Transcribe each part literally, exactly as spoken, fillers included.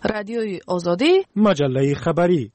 رادیوی آزادی، مجله خبری.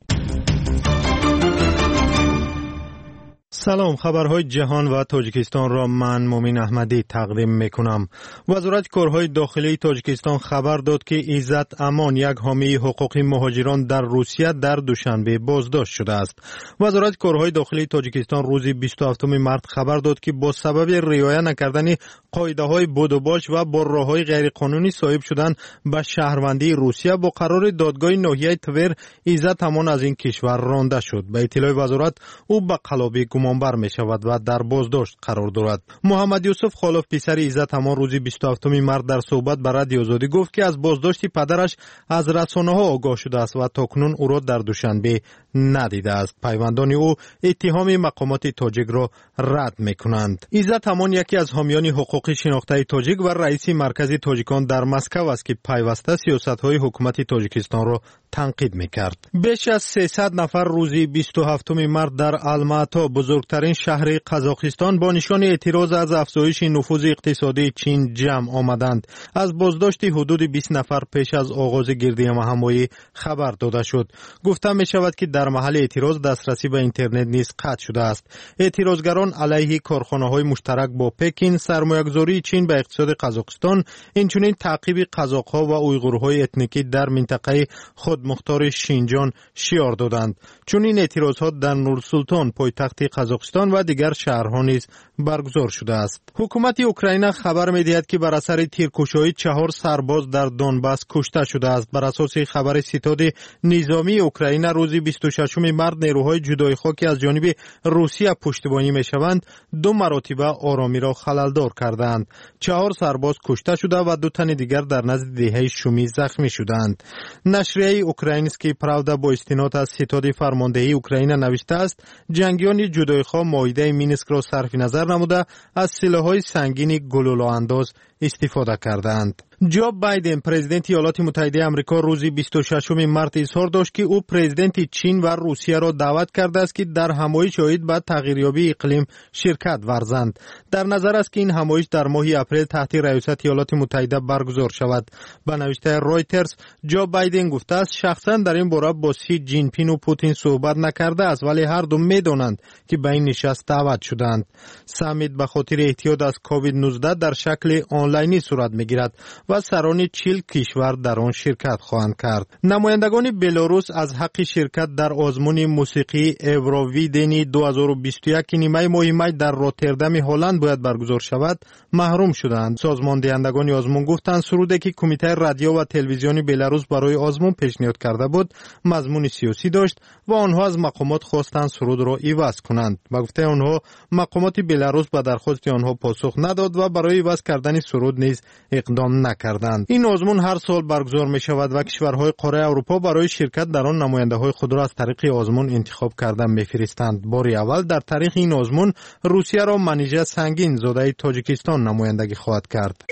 سلام، خبرهای جهان و تاجیکستان را من مومن احمدی تقدیم میکنم. وزارت کارهای داخلی تاجیکستان خبر داد که عزت امان، یک حامی حقوقی مهاجران در روسیه، در دوشنبه بازداشت شده است. وزارت کارهای داخلی تاجیکستان روز بیست و هفتم مارس خبر داد که با سبب رعایت نکردن قاعده‌های بود و باش و با راه‌های غیرقانونی صاحب شدن به شهروندی روسیه با قرار دادگاه ناحیه تور، عزت امان از این کشور رانده شد. به اطلاع وزارت او به قلابی گمانبر می شود و در بازداشت قرار دارد. محمد یوسف خالف پسر عزت امان روز بیست و هفتم مارس در صحبت با رادیو آزادی گفت که از بازداشت پدرش از رسانه‌ها آگاه شده است و تاکنون او را در دوشنبه ندیده است. پیوندان او اتهام مقامات تاجیک را رد می‌کنند. عزت امان یکی از حامیان حقوق شناخته تاجیک و رئیس مرکز تاجیکان در مسکو است که پیوسته سیاست‌های حکومت تاجیکستان را تنقید می‌کرد. بیش از سیصد نفر روز بیست و هفتم مارس در الماتا، بزرگترین شهر قزاقستان، با نشان اعتراض از افزایش نفوذ اقتصادی چین جمع آمدند. از بازداشت حدود بیست نفر پیش از آغاز گردی همایی خبر داده شد. گفته می‌شود که در محل اعتراض دسترسی به اینترنت نیز قطع شده است. اعتراضگران علیه کارخانه‌های مشترک با پکین، سرمایه‌گذاری چین به اقتصاد قزاقستان، اینچنین تعقیب قزاق‌ها و اویغورهای اتنیکی در منطقه خودمختار شینجان شعار دادند. چون این اعتراضات در نورسولتان، پایتخت قزاقستان و دیگر شهرها نیز برگزار شده است. حکومت اوکراین خبر می‌دهد که بر اثر تیرکشی چهار سرباز در دونباس کشته شده است. بر اساس خبر ستاد نظامی اوکراین روز بیست و ششم مارس نیروهای جدای خاکی از جانب روسیه پشتیبانی می‌شوند دو مراتبه آرامی را خلل‌دار کردند. چهار سرباز کشته شده و دو تن دیگر در نزد دهه شومی زخمی شدند. نشریه اوکراینسکی پراودا با استناد از ستاد فرماندهی اوکراین نوشته است جنگیان جدایخواه مائده مینسک را صرف نظر نموده از سلاح‌های سنگین گلوله استفاده کردند. جو بایدن پرزیدنت ایالات متحده آمریکا روز بیست و ششم مارس اظهار داشت که او پرزیدنت چین و روسیه را دعوت کرده است که در همایش شاهد به تغییریابی اقلیم شرکت ورزند. در نظر است که این همایش در ماه اپریل تحت ریاست ایالات متحده برگزار شود. به نوشته رایترز، جو بایدن گفته است شخصا در این باره با سی جین پین و پوتین صحبت نکرده است، ولی هر دو میدانند که به این نشست دعوت شدند. سمیت به خاطر احتیاط از کووید نوزده در شکل آنلاینی صورت میگیرد و سران چهل کشور در آن شرکت خواهند کرد. نمایندگان بلاروس از حق شرکت در آزمون موسیقی ایوروویدن دو هزار و بیست و یک نیمه ماه می در روتردام هلند باید برگزار شود محروم شدند. سازمان دهندگان آزمون گفتند سرودی که کمیته رادیو و تلویزیون بلاروس برای آزمون پیشنهاد کرده بود مضمون سیاسی داشت و آنها از مقامات خواستند سرود را عوض کنند. با گفته آنها مقامات بلاروس به درخواست آنها پاسخ نداد و برای عوض کردن سرود نیز اقدام نکردند. این آزمون هر سال برگزار می شود و کشورهای قاره اروپا برای شرکت در آن نماینده های خود را از طریق آزمون انتخاب کرده می‌فرستند. بار اول در تاریخ این آزمون روسیه را منیژه سنگین زاده تاجیکستان نمایندگی خواهد کرد.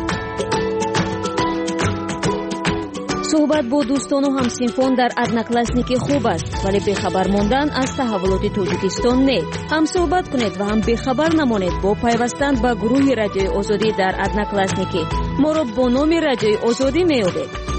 صحبت با دوستان و همسینفان در ادناکلاسنیکی خوب است، ولی بخبر ماندن از تحولات تاجیکستان نه. هم صحبت کنید و هم بخبر نمانید با پیوستن به گروه رادیوی آزادی در ادناکلاسنیکی. ما را با نام رادیوی آزادی میابید.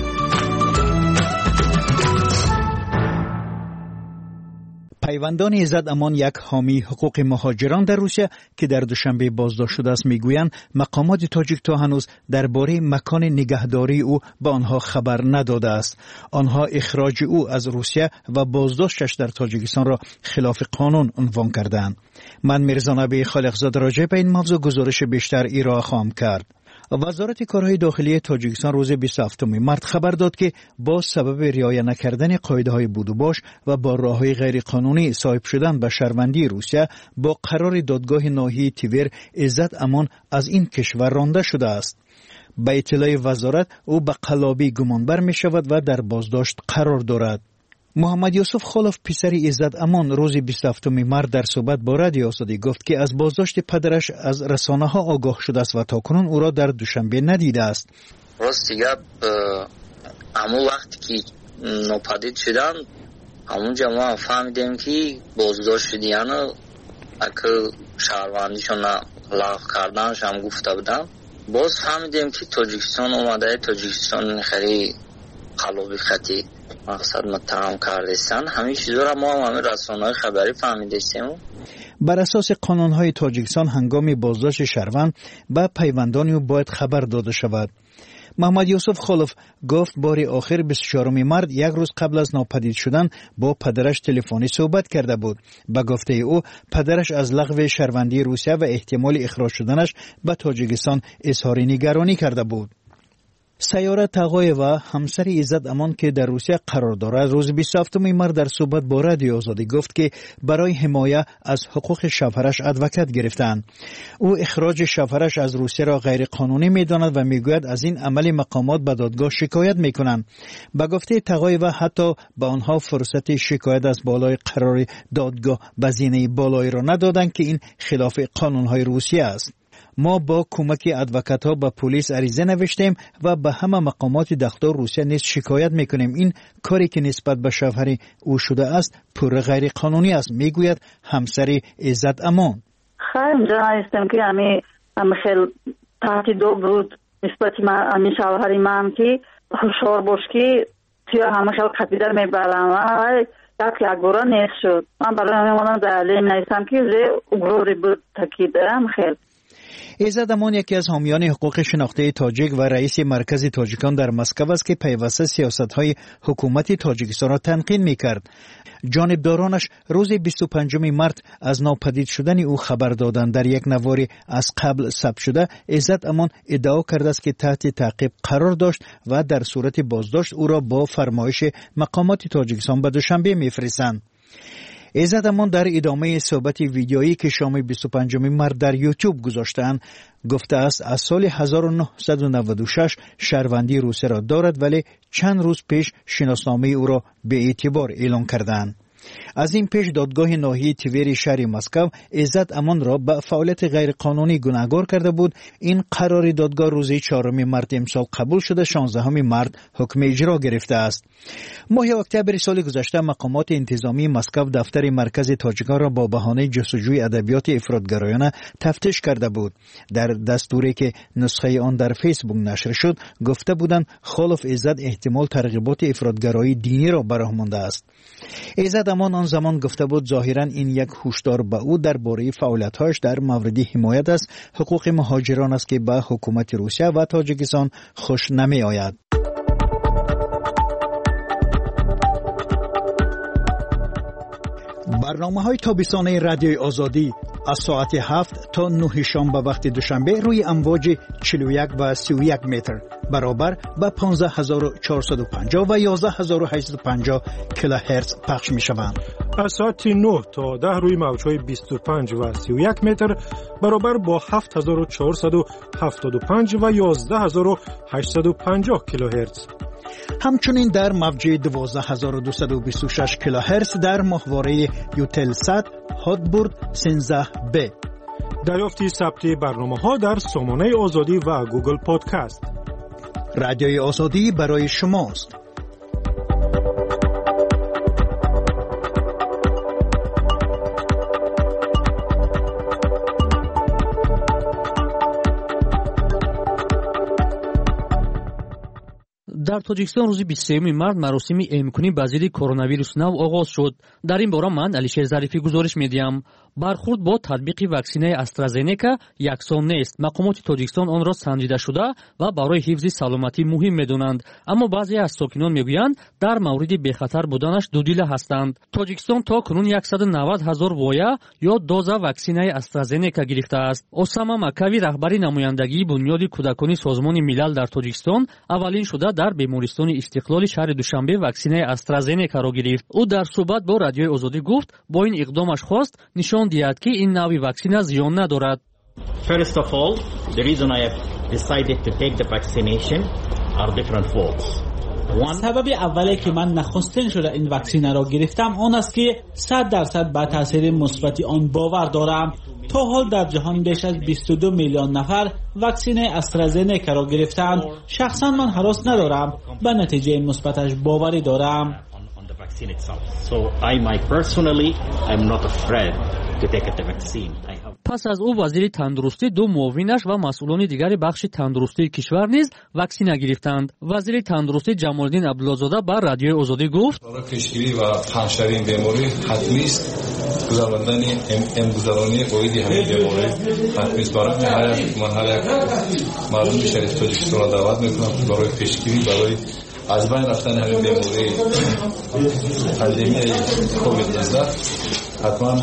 پیوندان عزت امان، یک حامی حقوق مهاجران در روسیه که در دوشنبه بازداشت شده است، میگویند مقامات تاجیک تا هنوز درباره مکان نگهداری او به آنها خبر نداده است. آنها اخراج او از روسیه و بازداشتش در تاجیکستان را خلاف قانون عنوان کردند. من میرزا نبی خالقزاده راجع به این موضوع گزارش بیشتر ارائه خواهم کرد. وزارت کارهای داخلی تاجیکستان روز بیست و هفتم مارس خبر داد که با سبب رعایت نکردن قاعده‌های بود و باش و با راه‌های غیرقانونی صاحب شدن به شهروندی روسیه با قرار دادگاه ناحیه تور، عزت امان از این کشور رانده شده است. به اطلاع وزارت او به قلابی گمانبر می شود و در بازداشت قرار دارد. محمد یوسف خالف پسر عزت امان روز بیست و هفتم مارس در صحبت با رادیو آزادی گفت که از بازداشت پدرش از رسانه‌ها آگاه شده است و تاکنون او را در دوشنبه ندیده است. راست دیگه همون وقتی که ناپدید شدن همونجا ما فهمیدیم که بازداشت شدیان اگه شهروندیشون لغو کردنش هم گفته بودن. باز فهمیدیم که تاجیکستان اومده. تاجیکستان خیلی قلوبی خطی مقصد متهم کردستن. همین چیزا را ما هم همین رسانه‌های خبری فهمیدیم. بر اساس قانون‌های تاجیکستان هنگام بازداشت شهروند به پیوندانی باید خبر داده شود. محمد یوسف خلف گفت بار آخر بیست و چهارم مارس یک روز قبل از ناپدید شدن با پدرش تلفنی صحبت کرده بود. به گفته او پدرش از لغو شهروندی روسیه و احتمال اخراج شدنش به تاجیکستان اظهار نگرانی کرده بود. سیاره تقایوا همسر عزت امان که در روسیه قرار دارد روز بیست و هفتم مارس در صحبت با رادیو آزادی گفت که برای حمایت از حقوق شوهرش ادوکت گرفتند. او اخراج شوهرش از روسیه را غیر قانونی می‌داند و میگوید از این عمل مقامات به دادگاه شکایت می‌کنند. به گفته تقایوا حتی به آنها فرصت شکایت از بالای قرار دادگاه بزینه بالایی را ندادند که این خلاف قانون‌های روسیه است. ما با کمک ادوکات‌ها به پلیس عریضه نوشتیم و به همه مقامات داخل روسیه نیز شکایت میکنیم. این کاری که نسبت به شوهر او شده است پر غیر قانونی است، میگوید همسر عزت امان. خیلی جانستم که امی امی خیلی تهدید بود نسبت من امی شوهر من که هوشیار باش که توی همه خیلی قبیدر میبرم و یک یک بارا نیست شد. من برای همه دلیل نیستم که اگروری بود تاکید دارم. خیلی عزت امان یکی از حامیان حقوق شناخته تاجیک و رئیس مرکز تاجیکان در مسکو است که پیوسته سیاست‌های حکومت تاجیکستان را تنقید می‌کرد. جانبدارانش روز بیست و پنجم مارس از ناپدید شدن او خبر دادند. در یک نواری از قبل ثبت شده عزت امان ادعا کرده است که تحت تعقیب قرار داشت و در صورت بازداشت او را با فرمایش مقامات تاجیکستان به دوشنبه می‌فرستند. عزت امان در ادامه صحبت ویدیویی که شام بیست و پنجم مارس در یوتیوب گذاشتند گفته است از سال هزار و نهصد و نود و شش شهروندی روسیه را دارد ولی چند روز پیش شناسنامه او را به اعتبار اعلام کردند. از این پیش دادگاه ناحیه تیوری شهر مسکو عزت امان را به فعالیت غیرقانونی گناهکار کرده بود. این قرار دادگاه روز چهارم مارس امسال قبول شده، شانزدهم مارس حکم اجرا گرفته است. ماه اکتبر سال گذشته مقامات انتظامی مسکو دفتر مرکز تاجیکان را با بهانه جستجوی ادبیات افراطگرایانه تفتیش کرده بود. در دستوری که نسخه آن در فیسبوک نشر شد گفته بودند خلف عزت احتمال ترغیبات افراطگرایی دینی را براه مانده است. عزت امان آن زمان گفته بود ظاهراً این یک هشدار به او درباره فعالیت‌هایش در مورد حمایت از حقوق مهاجران است که به حکومت روسیه و تاجیکستان خوش نمی آید. برنامه‌های تابستانه رادیوی آزادی از ساعت هفت تا نه شام به وقت دوشنبه روی امواج چهل و یک و سی و یک متر برابر به پانزده هزار و چهارصد و پنجاه و یازده هزار و هشتصد و پنجاه کیلوهرتز پخش می شوند. از ساعت نه تا ده روی موج‌های بیست و پنج و سی و یک متر برابر با هفت هزار و چهارصد و هفتاد و پنج و یازده هزار و هشتصد و پنجاه کیلوهرتز. همچنین در موج دوازده هزار و دویست و بیست و شش کیلوهرتز در ماهواره یوتلسات هاتبورد سیزده بی. دریافتی ثبت برنامه‌ها در سامانه آزادی و گوگل پادکست. رادیوی آزادی برای شماست. در تاجیکستان روز بیست و سوم مارس مراسم امکانی با ضد کرونا ویروس نو آغاز شد. در این باره من علیشیر ظریفی گزارش میدیم. برخورد با تطبیق واکسینه استرازنیکا یکسان نیست. مقامات تاجیکستان آن را سنجیده شده و برای حفظ سلامتی مهم میدونند، اما بعضی از ساکنان میگویند در مورد بخطر بودنش دودیله هستند. تاجیکستان تا کنون صد و نود هزار وایه یا دوز واکسینه استرازنیکا گرفته است. اسامه مکوی رهبری نمایندگی بنیاد کودکان سازمان ملل در تاجیکستان اولین شده در بیمارستان استقلال شهر دوشنبه واکسینه استرازنیکا را گرفت. او در صحبت با رادیوی آزادی گفت با این اقدامش خواست نشان دهد که این نوع واکسینه زیان ندارد. First of all, the reason I have decided to take the vaccination are different folds. سبب اولی که من نخستین شده این واکسینه را گرفتم آن است که صد درصد به تاثیر مثبت آن باور دارم. تا حال در جهان بیش از بیست و دو میلیون نفر واکسینه استرازنیکا را گرفتند. شخصا من هراس ندارم، به نتیجه مثبتش باوری دارم. So I might personally I'm not afraid to take the vaccine. I have پس از او وزیر تندرستی، دو معاونش و مسئولان دیگر بخش تندرستی کشور نیز واکسینه گرفتند. وزیر تندرستی جمال‌الدین عبدالله‌زاده با رادیوی آزادی گفت: برای پیشگیری و پنه‌شوی این بیماری حتمی است گذراندن امگذرانی قید همین بیماری حتمی است. برای من هر یک مردم شهر تاجیکستان را دعوت میکنم برای پیشگیری برای از بین رفتن همین بیماری پاندمی کووید نوزده حتما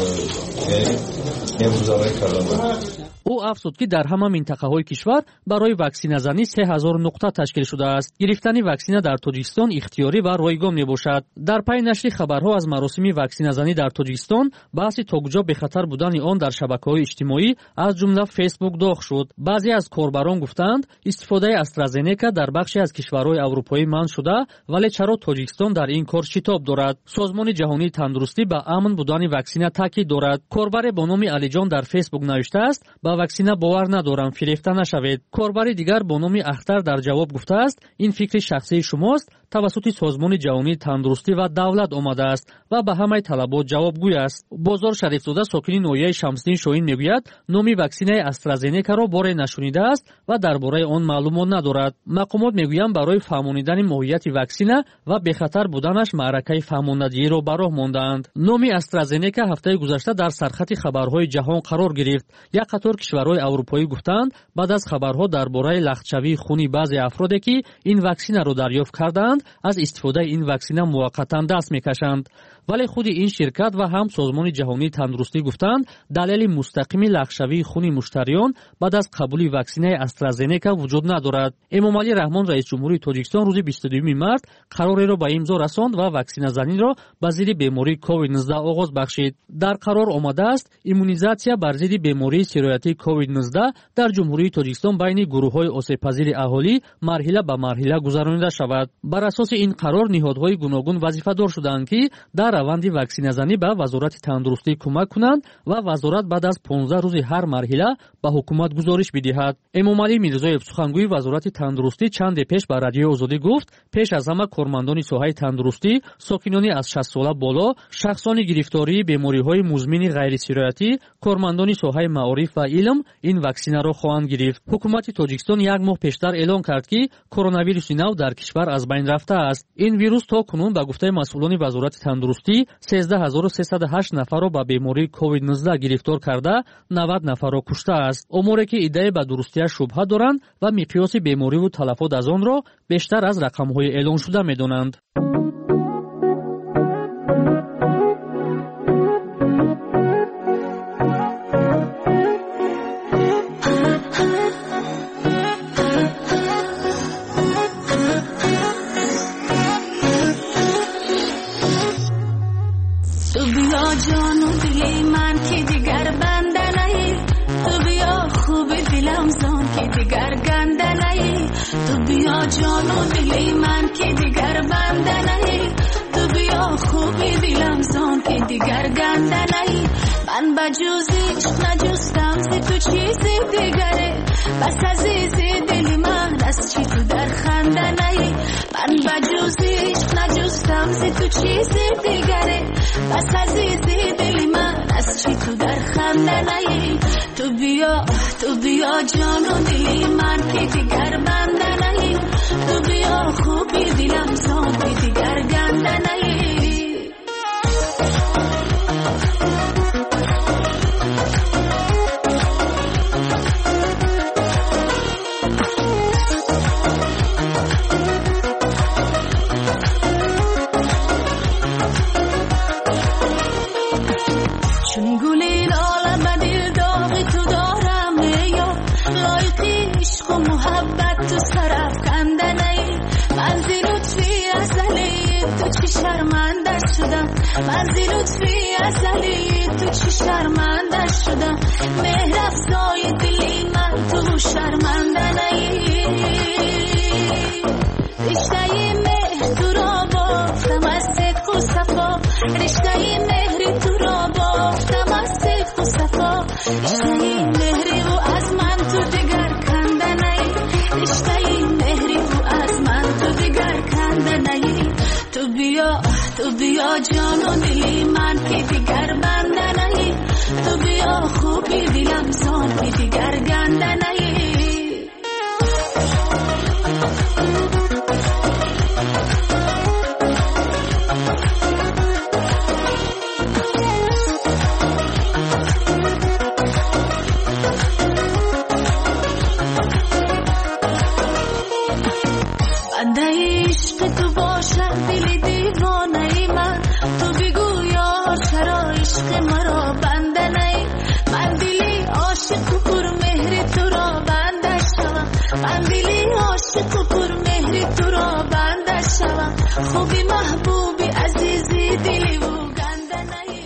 یعنی امگذرانی کردن. او افزود که در همه منطقه‌های کشور برای واکسینه زنی سه هزار نقطه تشکیل شده است. گرفتن واکسینه در تاجیکستان اختیاری و رایگان میباشد. در پی نشر خبرها از مراسم واکسینه زنی در تاجیکستان، بحث تا کجا به خطر بودن آن در شبکه‌های اجتماعی از جمله فیسبوک داغ شد. بعضی از کاربران گفتند استفاده استرازنیکا در بخشی از کشورهای اروپایی منع شده، ولی چرا تاجیکستان در این کار شتاب دارد؟ سازمان جهانی تندرستی به امن بودن واکسینه تاکید دارد. کاربر با نام علیجان در فیسبوک نوشته است: با واکسینه باور ندارم، فریفته نشوید. کاربر دیگر با نام اختر در جواب گفته است: این فکر شخصی شماست، توسط سازمان جهانی تندرستی و دولت آمده است و به همه طلبات جوابگوی است. بازار شریفزاده ساکنی ناحیه شمس‌دین شاهین میگوید نام واکسینه استرازنیکا را باره نشنیده است و درباره آن معلومات ندارد. مقامات میگویند برای فهماندن ماهیت واکسینه و به خطر بودنش معرکه فهماندهی را به راه ماندند. نام استرازنیکا هفته گذشته در سرخط خبرهای جهان قرار گرفت. یک قطار کشورهای اروپایی گفتند بعد از خبرها درباره لختشوی خونی بعضی افرادی که این واکسینه را دریافت کردند از استفاده این واکسینه موقتا دست میکشند. ولی خود این شرکت و هم سازمان جهانی تندرستی گفتند دلیل مستقیم لختشوی خون مشتریان بعد از قبول واکسینه استرازنیکا وجود ندارد. امام علی رحمان رئیس جمهوری تاجیکستان روز بیست و دوم مارس قراری را به امضا رساند و واکسینه زنی را به ضد بیماری کووید نوزده آغاز بخشید. در قرار آمده است ایمونیزاسیا بر ضد بیماری سیرویاتی کووید نوزده در جمهوری تاجیکستان بین گروه‌های آسیب‌پذیر اهالی مرحله به مرحله گذرانیده شود. بر اساس این قرار نهادهای گوناگون وظیفه‌دار شدند که در روند واکسینه زنی به وزارت تندرستی کمک کنند و وزارت بعد از پانزده روز هر مرحله به حکومت گزارش بدهد. امام علی میرزایف سخنگوی وزارت تندرستی چند پیش به رادیوی آزادی گفت پیش از همه کارمندان ساحه تندرستی، ساکنان از شصت ساله بالا، شخصان گرفتاری بیماری‌های مزمن غیر سیرویاتی، کارمندان ساحه معارف و علم این واکسینه را خواهند گرفت. حکومت تاجیکستان یک ماه پیشتر اعلام کرد که کرونا ویروس نو در کشور از بین رفته است. این ویروس تا کنون به گفته مسئولان وزارت تندرستی سیزده هزار و سیصد و هشت نفر را به بیماری کووید نوزده گرفتار کرده، نود نفر را کشته است. اموری که ایده به درستیش شبهه دارند و مقیاس بیماری و تلفات از آن را بیشتر از رقم‌های اعلان شده می‌دانند. جانو دلی من که دیگر بنده نهی، تو بیا خوبی دلم زان که دیگر گنده نهی. من بجوزیش نجستم زی تو چیزی دیگره، بس عزیزی دلی من از چی تو در خنده نهی. من بجوزیش نجستم زی تو چیزی دیگره، بس عزیزی دلی من از چی تو در خنده نهی. تو بیا تو بیا جانو دلی من که دیگر بنده نهی، تو بیا خوبی دلم زان که دیگر گنده نهی. چون گلی لاله به دل داغی تو دارم یا لایقی عشق و محبت تو سرافکنده نی. من زی لطفی ازلی تو چی شرمنده شدم، من زی لطفی ازلی تو چی شرمنده شدم. مهر افزای دلی من تو شرمنده نی. رشته مهر تو را بافتم از صدق و صفا، رشته مهر تو را بافتم از صدق و صفا. رشته مهری و از من تو دیگر کنده نی، رشته مهری و از من تو دیگر کنده نی. تو بیا تو بیا جانو دلی من که دیگر بنده نی، تو بیا خوبی دیلم زان که دیگر گنده نهی خوبی محبوبی عزیزی دلی و گنده نهی.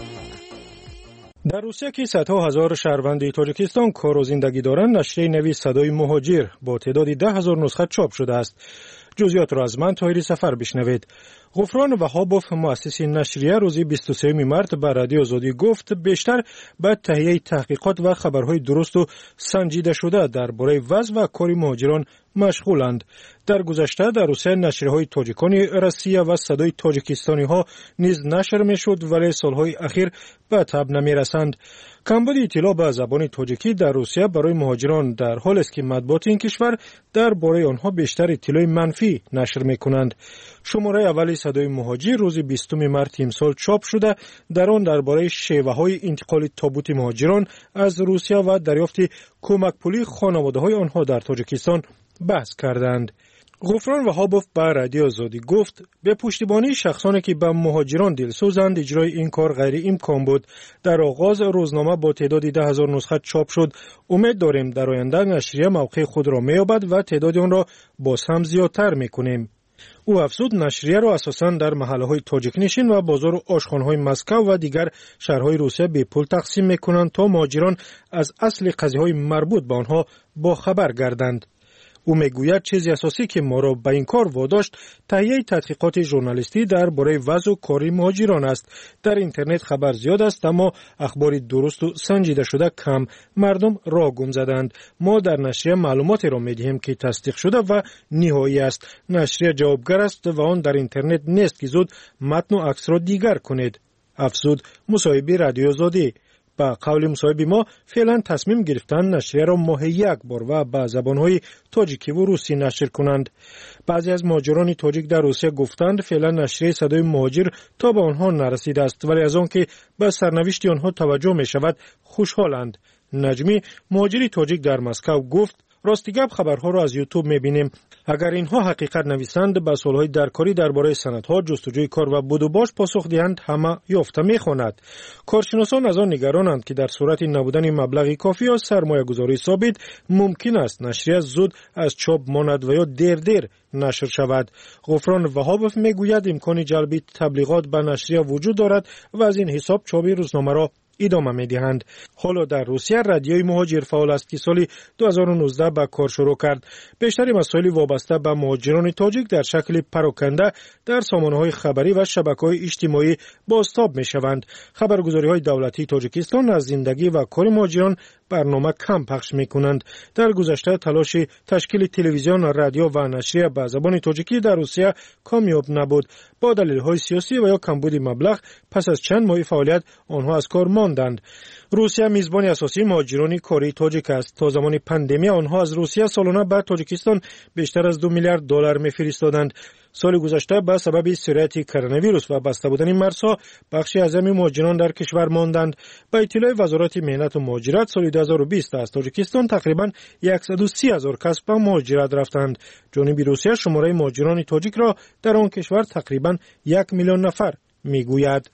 در روسیه که صدها هزار شهروند تاجیکستان کار و زندگی دارند، نشریه نوی صدای مهاجر با تعداد ده هزار نسخه چاپ شده است. جزئیات را از من طاهری سفر بشنوید. غفران وهابوف مؤسس نشریه روز بیست و سوم مارس به رادیو آزادی گفت بیشتر به تهیه تحقیقات و خبرهای درست و سنجیده شده درباره وضع و کار مهاجران مشغولند. در گذشته در روسیه نشریه‌های تاجیکان روسیه و صدای تاجیکستانی ها نیز نشر می‌شد، ولی سالهای اخیر به تب نمی‌رسند. کمبود اطلاع به زبان تاجیکی در روسیه برای مهاجران در حالی است که مطبوعات این کشور درباره آنها بیشتر اطلاع منفی نشر می‌کنند. شماره اول صدای مهاجر روز بیستم مارس امسال چاپ شده، در آن درباره شیوه‌های انتقال تابوت مهاجران از روسیه و دریافت کمک پولی خانواده‌های آنها در تاجیکستان بحث کردند. غفران وهابوف به رادیو آزادی گفت به پشتیبانی شخصانی که به مهاجران دلسوزند اجرای این کار غیر امکان بود. در آغاز روزنامه با تعداد ده هزار نسخه چاپ شد. امید داریم در آینده نشریه موقع خود را می‌یابد و تعداد آن را باز هم زیادتر می‌کنیم. او افزود نشریه را اساساً در محله‌های تاجیک نشین و بازار آشخانه‌های مسکو و دیگر شهرهای روسیه به پول تقسیم می‌کنند تا مهاجران از اصل قضیه‌های مربوط به آنها با خبر گردند. او میگوید چیزی اساسی که ما را به این کار واداشت تهیه تحقیقات ژورنالیستی درباره وضع و کار مهاجران است. در اینترنت خبر زیاد است اما اخبار درست و سنجیده شده کم. مردم راه گم زدند. ما در نشریه معلوماتی را میدهیم که تصدیق شده و نهایی است. نشریه جوابگر است و آن در اینترنت نیست که زود متن و عکس را دیگر کنید. افزود مصاحبه رادیو آزادی. با قول مصاحب ما فعلا تصمیم گرفتن نشریه را ماهی یک بار و به زبانهای تاجیکی و روسی نشر کنند. بعضی از مهاجران تاجیک در روسیه گفتند فعلا نشریه صدای مهاجر تا به آنها نرسیده است، ولی از آن که به سرنوشت آنها توجه می شود خوشحالند. نجمی مهاجری تاجیک در مسکو گفت راستیگپ خبرها را از یوتیوب می‌بینیم. اگر اینها حقیقت نویسند به سوالهای درکاری درباره سندها، جستجوی کار و بود و باش پاسخ دهند همه یافته می‌خواند. کارشناسان از آن نگرانند که در صورت نبودن مبلغی کافی یا سرمایه‌گذاری ثابت ممکن است نشریه زود از چاپ ماند و یا دیر دیر نشر شود. غفران وهابوف میگوید امکان جلب تبلیغات به نشریه وجود دارد و از این حساب چاپ روزنامه را ادامه می‌دهند. حالا در روسیه رادیوی مهاجر فعال است که سال دو هزار و نوزده به کار شروع کرد. بیشتر مسائل وابسته به مهاجران تاجیک در شکل پراکنده در سامانه‌های خبری و شبکه‌های اجتماعی بازتاب می‌شوند. خبرگزاری‌های دولتی تاجیکستان از زندگی و کار مهاجران برنامه کم پخش می‌کنند. در گذشته تلاش تشکیل تلویزیون، رادیو و نشریه به زبان تاجیکی در روسیه کامیاب نبود. با دلایل سیاسی و یا کمبود مبلغ پس از چند ماه فعالیت آنها از کار ماندند. روسیه میزبان اساسی مهاجران کاری تاجیک است. تا زمان پاندمی آنها از روسیه سالانه به تاجیکستان بیشتر از دو میلیارد دلار می‌فرستادند. سال گذشته به سبب سرایت کرونا ویروس و بسته بودن مرزها بخشی از همین مهاجران در کشور ماندند. با اطلاع وزارت مهنت و مهاجرت سال دو هزار و بیست از تاجیکستان تقریباً صد و سی هزار کس به مهاجرت رفتند. جانب روسیه شماره مهاجران تاجیک را در آن کشور تقریباً یک میلیون نفر میگوید.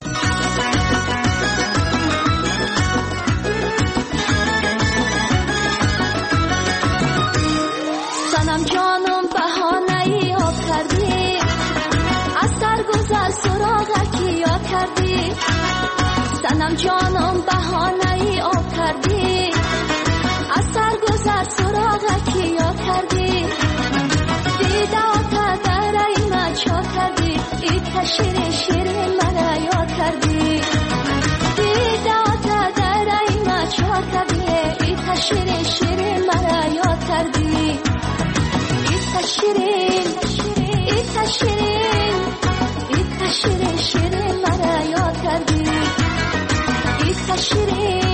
سنم جانم بهانه‌ای آب کردی، از سرگذر سراغکی یاد کردی. سنم جانم بهانه‌ای آب کردی، از سرگذر سراغکی یاد کردی. دیده آتا در اینا چا کردی، ایتا شیرین شیرین مرا یاد کردی. دیده آتا در اینا چا کردی، ایتا شیرین شیرین مرا یاد کردی. ایتا شیرین ایتا شیرین ایتا شیرین شیرین مرا یاد کردی. ایتا شیرین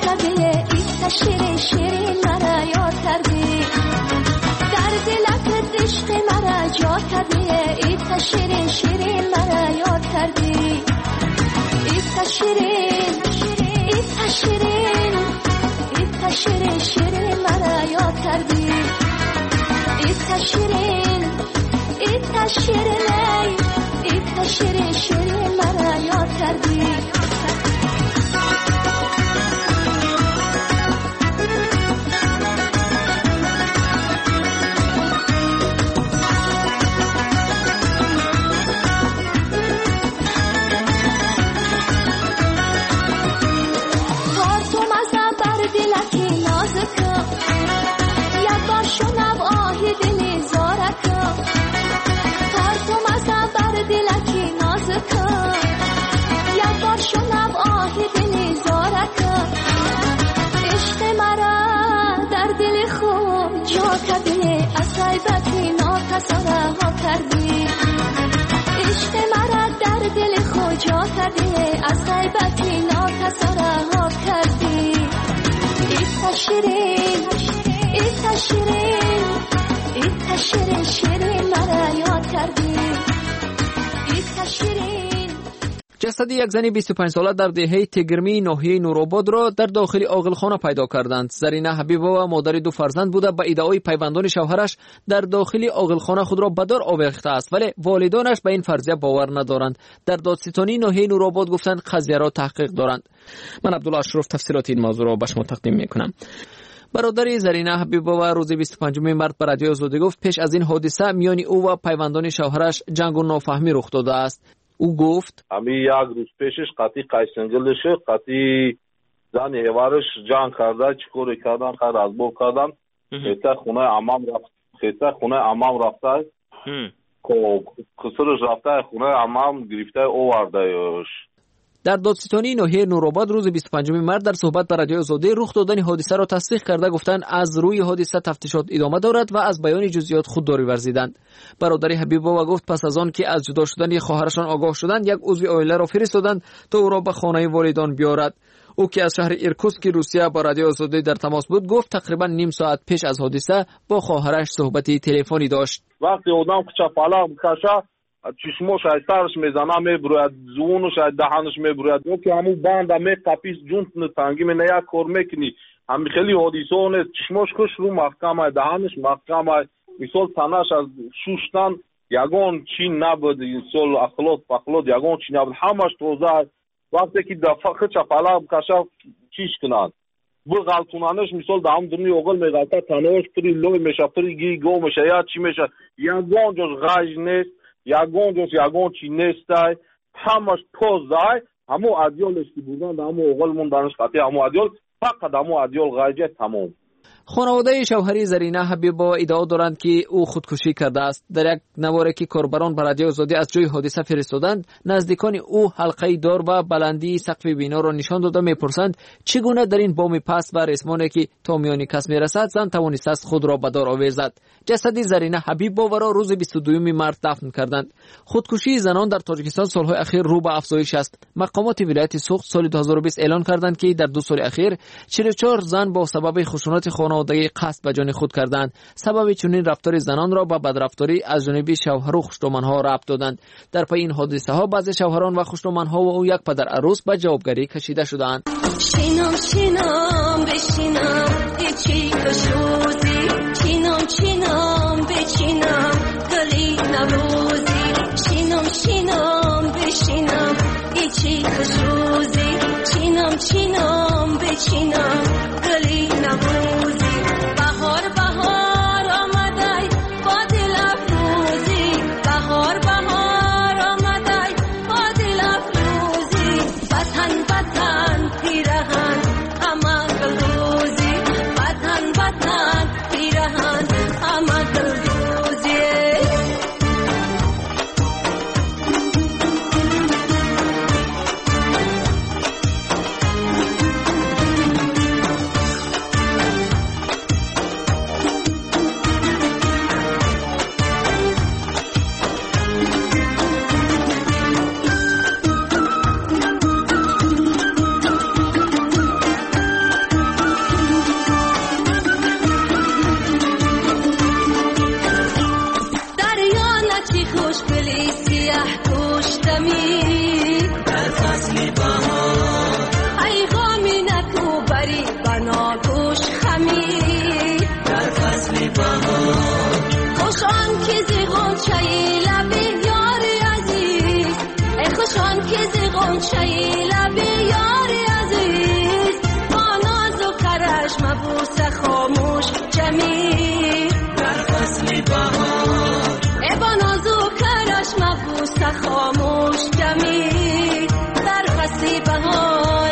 کردی این شیرین شیرین مرا یاد کردی در دلت عشق مرا جا کردی این شیرین شیرین مرا یاد کردی این شیرین این شیرین این شیرین شیرین مرا یاد کردی این شیرین این شیرین این شیرین شیرین مرا یاد کردی سایبتی ناتصره ها کردی عشق مرا در دل خود جا کردی از سایبتی ناتصره ها کردی ایتا شیرین ایتا شیرین ایتا شیرین شیرین مرا یاد کردی ایتا شیرین. جسد یک زن بیست و پنج ساله در دهه تگرمی ناحیه نورآباد را در داخل عاقلخانه پیدا کردند. زرینه حبیبова مادر دو فرزند بوده به ادعای پیوندان شوهرش در داخل عاقلخانه خود را به دار آویخته است، ولی والدانش به این فرضیه باور ندارند. در دادستانی ناحیه نورآباد گفتند قضیه را تحقیق دارند. من عبدالله اشرف تفصیلات این موضوع را به شما تقدیم میکنم. برادر زرینه حبیبова روز بیست و پنجم مارس به رادیو آزادی گفت پیش از این حادثه میان او و پیوندان شوهرش جنگ و نافهمی رخ داده است. او گفت امی یک روز پیشش قطعی قیسنگلشه قطعی زن هوارش جنگ کرده چکوری کردن خیر از بو کردن خیطه خونه امام رفت خیطه خونه امام رفته که کسرش رفته خونه امام گرفته او وردهش. در دادستانی ناحیه نورآباد روز بیست و پنجم مارس در صحبت با رادیو آزادی رخ دادن حادثه را تصدیق کرده گفتند از روی حادثه تفتیشات ادامه دارد و از بیان جزئیات خودداری ورزیدند. برادر حبیبova گفت پس از آن که از جدا شدن خواهرشان آگاه شدند یک عضو عائله را فرستادند تا او را به خانه والدان بیارد. او که از شهر ایرکوتسک روسیه با رادیو آزادی در تماس بود گفت تقریبا نیم ساعت پیش از حادثه با خواهرش صحبتی تلفنی داشت. وقتی آدم کچاپالا میکشه چشموش ای سرش میزنه میبروید زونش ای دهنش میبروید او که همون باند می قپیس جونت تنگی می نیا کار میکنی همی خیلی حادثه نیست چشموش کش رو محکم ای دهنش محکم ای مثال تنش از شوشتن یگان چی نبود مثال اخلاط پخلاط یگان چی نبود همش توزه وقتی که دفعه کچاپالا بکشه چیش کنند بغلطونانش مثال دام دنی اوغل میغلطه تنوش پری لوی میشه پری گی گو میشه یا چی میشه یگان جوش غاج نیست یگان جوش یگان چی نیستای همش توزای همو ادیالش که بودن همو اوغل موندنش قطعی همو ادیال فقط همو ادیال غایجه تمام. خانواده شوهری زرینه حبیبova ادعا دارند که او خودکشی کرده است. در یک نواره که کاربران به رادیو آزادی از جای حادثه فرستادند نزدیکان او حلقه دار و بلندی سقف بنا را نشان داده میپرسند چگونه در این بام پست و رسمانی که تا میان کس میرسد زن توانسته است خود را به دار آویزد. جسد زرینه حبیبova را روز بیست و دوم مارس دفن کردند. خودکشی زنان در تاجیکستان سالهای اخیر رو به افزایش است. مقامات ولایت سوخت سال دو هزار و بیست اعلان کردند که در دو سال اخیر چهل و چهار زن با سبب خشونت خانوادگی قصد به جان خود کردند. سبب چنین رفتار زنان را به بدرفتاری از جانب شوهر و خشتومانها ربط دادند. در پی این حادثه ها بعضی شوهران و خشتومانها و او یک پدر عروس به جوابگری کشیده شدند. شینم شینم بشینم ایچی کشوزی شینم شینم بچینم گلی نوروزی شینم شینم بشینم ایچی کشوزی شینم شینم بچینم گلی نوروزی بهار بهار آمدای با دل افروزی بهار بهار آمدای با دل افروزی وطن وطن پیرهن اما گلدوزی وطن وطن پیرهن اما گلدوزی. خوشان که زیغون چایی لبی یاری عزیز ای خوشان که زیغون چایی لبی یاری عزیز با ناز و کرش مبوس خاموش جمیل در فصل بهار ای با ناز و کرش مبوس خاموش جمیل در فصل بهار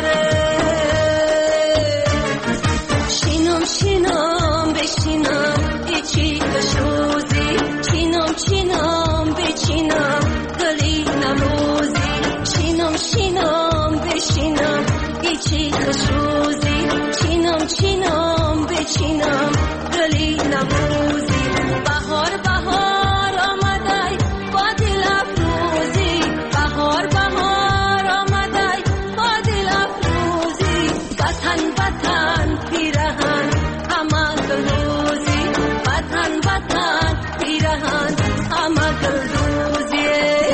شینم شینم بشینم ایچی کشوزی چینم چینم بچینم گلی نروزی شینم شینم بشینم ایچی کشوزی چینم چینم بچینم گلی نروزی بهار بهار آمدای با دل افروزی بهار بهار آمدای با دل افروزی وطن وطن پیرهن همه گلروزی وطن وطن پیرهن همه گلروزی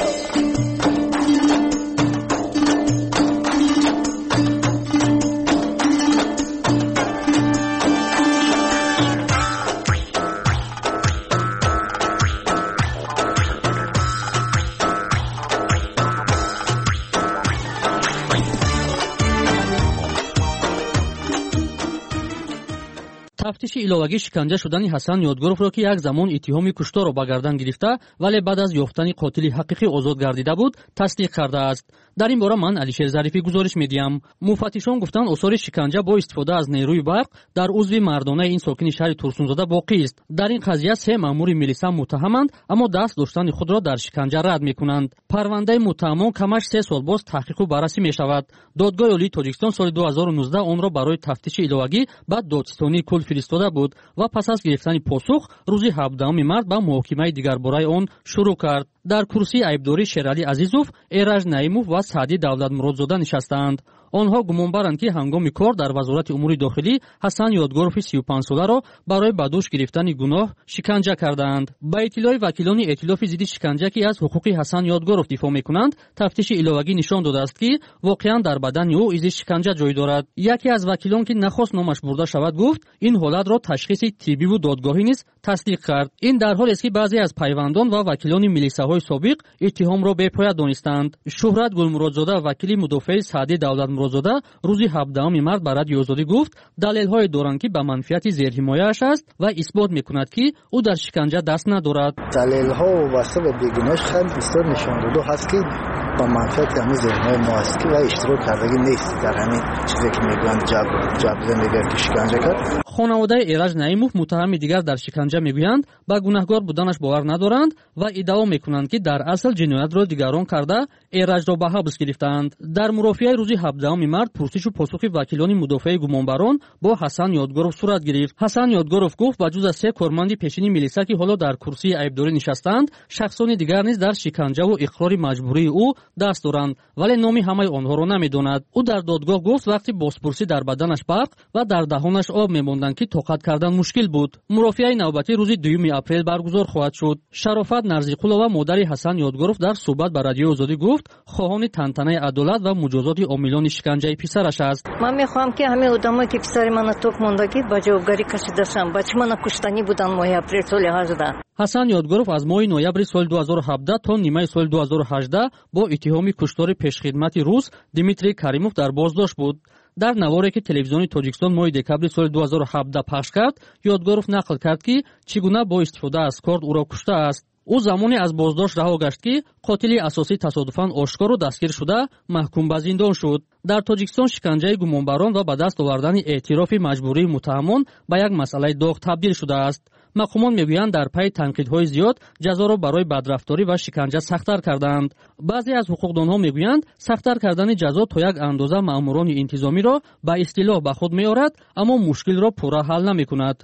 тафтиши иловагӣ шиканҷа шудани ҳасан ёдгуровро ки як замон иттиҳоми кушторро ба гардан гирифта вале баъд аз ёфтани қотили ҳақиқӣ озод гардида буд тасдиқ кардааст. дар ин бора ман алишер зарифӣ гузориш медиҳам. муфаттишон гуфтанд осори шиканҷа бо истифода аз нерӯи барқ дар узви мардонаи ин сокини шаҳри турсунзода боқист. дар ин қазия се маъмури милиса муттаҳаманд, аммо даст доштани худро дар шиканҷа рад мекунанд. парвандаи муттаҳамон камаш се сол боз таҳқиқу баррасӣ мешавад. додгоҳи олии тоҷикистон соли ду ҳазору нуздаҳ онро барои тафтиши иловагӣ ба додситонии кул фиристода буд ва пас аз гирифтани посух рӯзи ҳабдаҳуми март ба муҳокимаи дигарбораи он шурӯъ кард. дар курсии айбдорӣ Шералӣ Азизов, Эраж Наимов ва Саъди Давлатмуродзода нишастаанд. онҳо гумонбаранд ки ҳангоми кор дар вазорати умури дохилӣ Ҳасан Ёдгурови си و پنج соларо барои ба дӯш гирифтани гуноҳ шиканҷа кардаанд. ба иттилои вакилони эътилофи зидди шиканҷа ки аз ҳуқуқи Ҳасан Ёдгуров дифоъ мекунанд, тафтиши иловагӣ нишон додааст ки воқеан дар бадани ӯ изи шиканҷа ҷой дорад. яке аз вакилон ки нахост номаш бурда шавад гуфт, ин ҳолатро ташхиси тиббиву додгоҳӣ низ тасдиқ кард. ин дар ҳолест ки баъзе аз пайвандон ва вакилони милисаҳои собиқ иттиҳомро бепоя донистанд. Шуҳрат Гулмуродзода, вакили мудофиаи Саъди Давлатмуродзода, рӯзи ҳабдаҳуми март ба радиои Озодӣ гуфт, далелҳое доранд ки ба манфиати зерҳимояаш аст ва исбот мекунад ки ӯ дар шиканҷа даст надорад. далелҳо вобаста ба бегуноҳиш хеле бисёр нишондода ҳаст ки ба манфиати ҳамин зерҳимояи мо аст ки ва иштирок кардагӣ нест дар ҳамин чизе ки мегӯянд ҷабрда мегӯяд ки шиканҷа кард. хонаводаи Эраж Наимов, муттаҳами дигар дар шиканҷа мегӯянд ба гунаҳгор буданаш бовар надоранд ва иддао мекунанд ки дар асл ҷиноятро дигарон карда Эражро ба ҳабс гирифтаанд. дар мурофиаи рӯзи ҳабдаҳуми март пурсишу посухи вакилони мудофиаи гумонбарон бо Ҳасан Ёдгуров сурат гирифт. Ҳасан Ёдгуров гуфт ба ҷуз аз се корманди пешини милиса ки ҳоло дар курсии айбдорӣ нишастаанд, шахсони дигар низ дар шиканҷаву иқрори маҷбурии ӯ даст доранд, вале номи ҳамаи онҳоро намедонад. ӯ дар додгоҳ гуфт вақти бозпурсӣ дар баданаш барқ ва дардаҳонаш об мемонданд ки тоқат кардан мушкил буд. мурофиаи навбатӣ рӯзи дуюми апрел баргузор хоҳад шуд. Шарофат Нарзиқулова, модари Ҳасан Ёдгуров, дар суҳбат ба радиои Озодӣ гуфт, хоҳони тантанаи адолат ва муҷозоти омилони шиканҷаи писараш аст. ман мехоҳам ки ҳамин одамое ки писари мана ток мондагӣ ба ҷавобгарӣ кашидашанд. бачи мана куштанӣ буданд моҳи апрел соли ҳаждаҳ. Ҳасан Ёдгуров аз моҳи ноябри соли ду ҳазору ҳабдаҳ то нимаи соли ду ҳазору ҳаждаҳ бо иттиҳоми куштори пешхидмати рус Дмитрий Каримов дар боздошт буд. дар наворе ки телевизиони Тоҷикистон моҳи декабри соли ду ҳазору ҳабдаҳ пахш кард, Ёдгуров нақл кард ки чӣ гуна бо истифода аз корд ӯро куштааст. ӯ замоне аз боздошт раҳо гашт ки қотили асосӣ тасодуфан ошкору дастгир шуда маҳкум ба зиндон шуд. дар Тоҷикистон шиканҷаи гумонбарон ва ба даст овардани эътирофи маҷбурии муттаҳамон ба як масъалаи доғ табдил шудааст. мақомон мегӯянд дар пайи танқидҳои зиёд ҷазоро барои бадрафторӣ ва шиканҷа сахттар кардаанд. баъзе аз ҳуқуқдонҳо мегӯянд сахттар кардани ҷазо то як андоза маъмурони интизомиро ба истилоҳ ба худ меорад, аммо мушкилро пурра ҳал намекунад.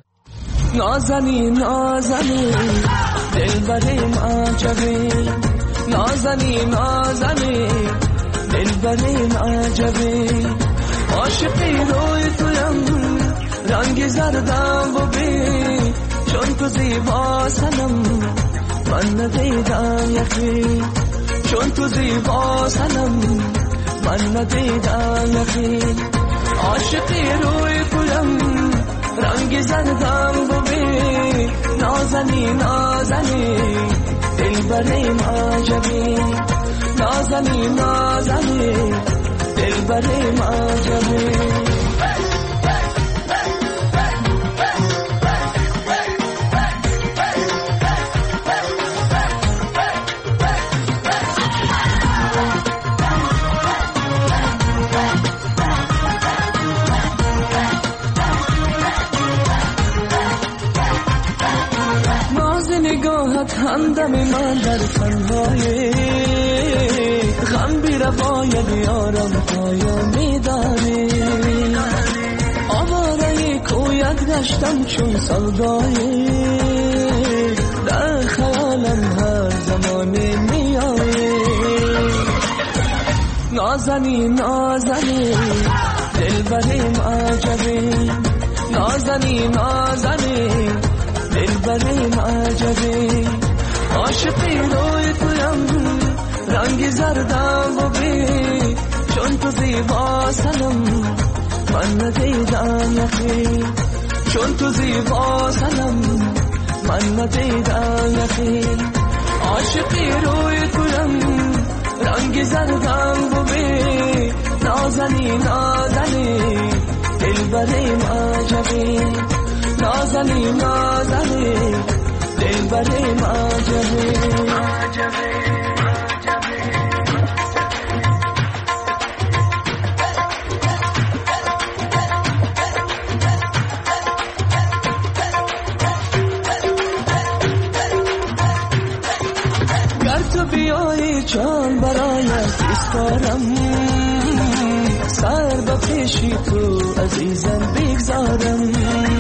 نازنین نازنین دلبریم عجبی نازنین نازنین دلبریم عجبی عاشقی روی تویم رنگ زردم ببی چون تو زیبا سنم من ندیدم یکی چون تو زیبا سنم من ندیدم یکی عاشقی روی تویم رنگ زردم ببی نازنین نازنین دلبریم عجبی نازنین نازنین دلبریم عجبی همدم من در تنهایی غم بی رفای بیارم پایا میداری آواره کویت گشتم چون سودایی در خیالم هر زمانی میایی نازنی نازنی دلبریم عجبی نازنی نازنی دلبریم عجبی عاشقی روی تویم رنگی زردم و بی چون تو زیبا سنم من ندیدم یقین چون تو زیبا سنم من ندیدم یقین عاشقی روی تویم رنگی زردم و بی نازنی نازنی دلبریم عجبی نازنی نازنی دلبریم عجبی گر تو بیایی جان برایت ایستارم سر به پیشی تو عزیزم بگذارم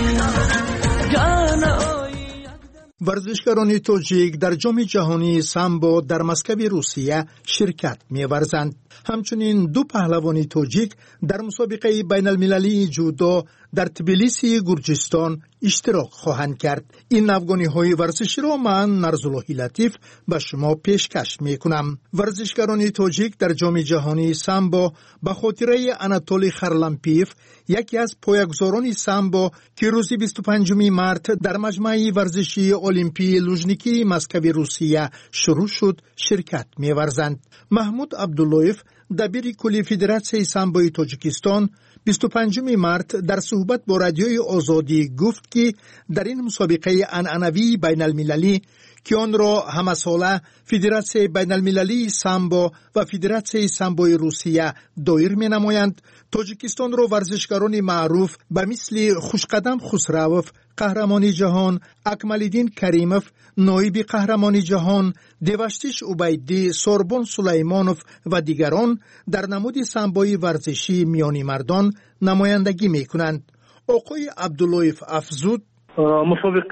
ورزشکاران توجیک در جام جهانی سامبو در مسکو روسیه شرکت می‌ورزند. همچنین دو پهلوان توجیک در مسابقه بین المللی جودو در تبلیسی گرجستان اشتراک خواهند کرد. این افغانی ورزشی را من نرزاللهی لطیف به شما پیشکش میکنم. ورزشکاران توجیک در جام جهانی سامبو به خاطره آناتولی خرلمپیف، یکی از پایه‌گذاران سامبو که روز بیست و پنجم مارس در مجمع ورزشی المپی لوژنیکی مسکو روسیه شروع شد، شرکت می‌ورزند. محمود عبداللهیف دبیر کلی فدراسیون سامبوی تاجیکستان بیست و پنجم مارس در صحبت با رادیوی آزادی گفت که در این مسابقه عنعنوی بین المللی که آن را همساله فدراسیون بین المللی سامبو و فدراسیون سامبوی روسیه دایر می نمایند، تاجیکستان را ورزشکاران معروف به مثل خوشقدم خسروف قهرمانی جهان، اکمالدین کریموف نایب قهرمانی جهان، دیوشتیش عبیدی، سوربون سلیمانوف و دیگران در نمود سامبوی ورزشی میانی مردان نمایندگی می کنند. آقای عبداللهیف افزود: مسابقه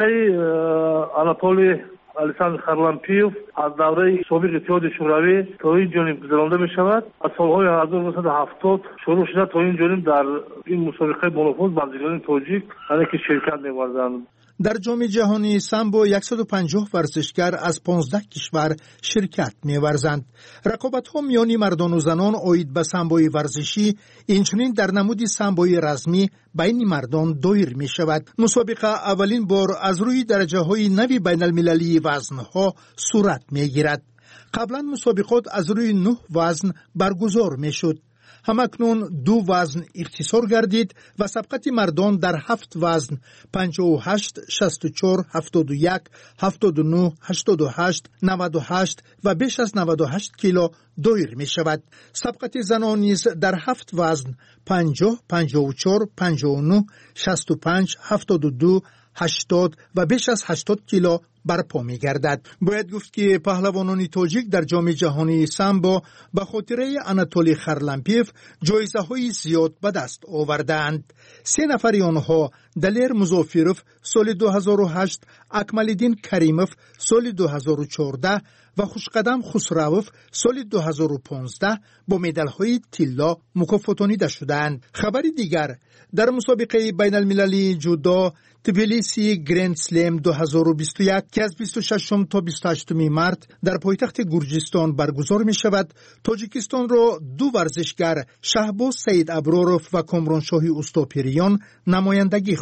آناتولی الکساندر خرلمپیف از دوره سابق اتحاد شوروی تا این جانب گذرانده می شود. از سالهای هزار و نهصد و هفتاد شروع شده تا این جانب در این مسابقه بانفوذ بازیگران تاجیک که شرکت می ورزند. در جام جهانی سامبو صد و پنجاه ورزشکار از پانزده کشور شرکت می‌ورزند. رقابت‌ها میان مردان و زنان عاید به سامبوی ورزشی اینچنین در نمود سامبوی رسمی بین مردان دایر می‌شود. مسابقه اولین بار از روی درجه‌های نوی بین المللی وزن‌ها صورت می‌گیرد. قبلا مسابقات از روی نه وزن برگزار می‌شد. همکنون دو وزن اختصار گردید و سبقت مردان در هفت وزن پنجاه و هشت، شصت و چهار، هفتاد و یک، هفتاد و نه، هشتاد و هشت، نود و هشت و بیش از نود و هشت کیلو دایر می شود. سبقت زنان نیز در هفت وزن پنجاه، پنجاه و چهار، پنجاه و نه، شصت و پنج، هفتاد و دو، هشتاد و بیش از هشتاد کیلو برپا می گردد. باید گفت که پهلوانان تاجیک در جام جهانی سامبو به خاطره آناتولی خرلمپیف جایزه های زیاد به دست آوردند. سه نفر آنها دلیر مظافروف سال دو هزار و هشت، اکمالدین کریموف سال دو هزار و چهارده و خوشقدم خسروف سال دو هزار و پانزده با مدال های طلا مکافاتانیده شدند. خبر دیگر در مسابقه بین المللی جودو تبلیسی گرند سلم دو هزار و بیست و یک که از بیست و ششم تا بیست و هشتم مارس در پایتخت گرجستان برگزار می شود، تاجیکستان را دو ورزشگر شهباز سید ابراروف و کامرانشاهی استاپریان نمایندگی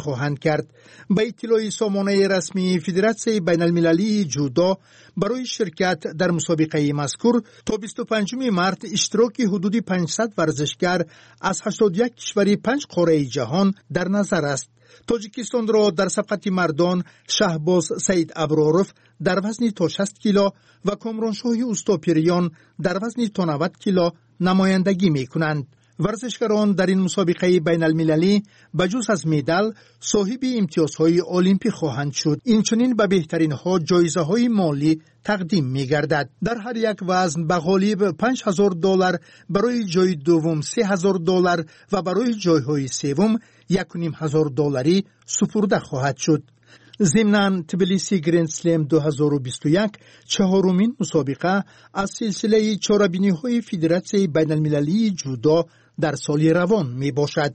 خواهند کرد. به اطلاع سامانه رسمی فدراسیون بین المللی جودو برای شرکت در مسابقه مذکور تا بیست و پنجم مارس اشتراک حدود پانصد ورزشکار از هشتاد و یک کشور پنج قاره جهان در نظر است. تاجیکستان را در سبقت مردان شهباز سید ابرارف در وزن تا شصت کیلو و کامرانشاه اوستاپیریان در وزن تا نود کیلو نمایندگی می کنند. ورزشکاران در این مسابقه بین المللی بجز از مدال صاحب امتیازهای المپیک خواهند شد. اینچنین به بهترین ها جایزه های مالی تقدیم می گردد. در هر یک وزن به غالب پنج هزار دلار، برای جای دوم سه هزار دلار و برای جایهای سوم یک و نیم هزار دلاری سپرده خواهد شد. ضمناً تبلیسی گرند سلم دو هزار و بیست و یک چهارمین مسابقه از سلسله چهاربینی های فدراسیون بین المللی جودو در سال روان می باشد.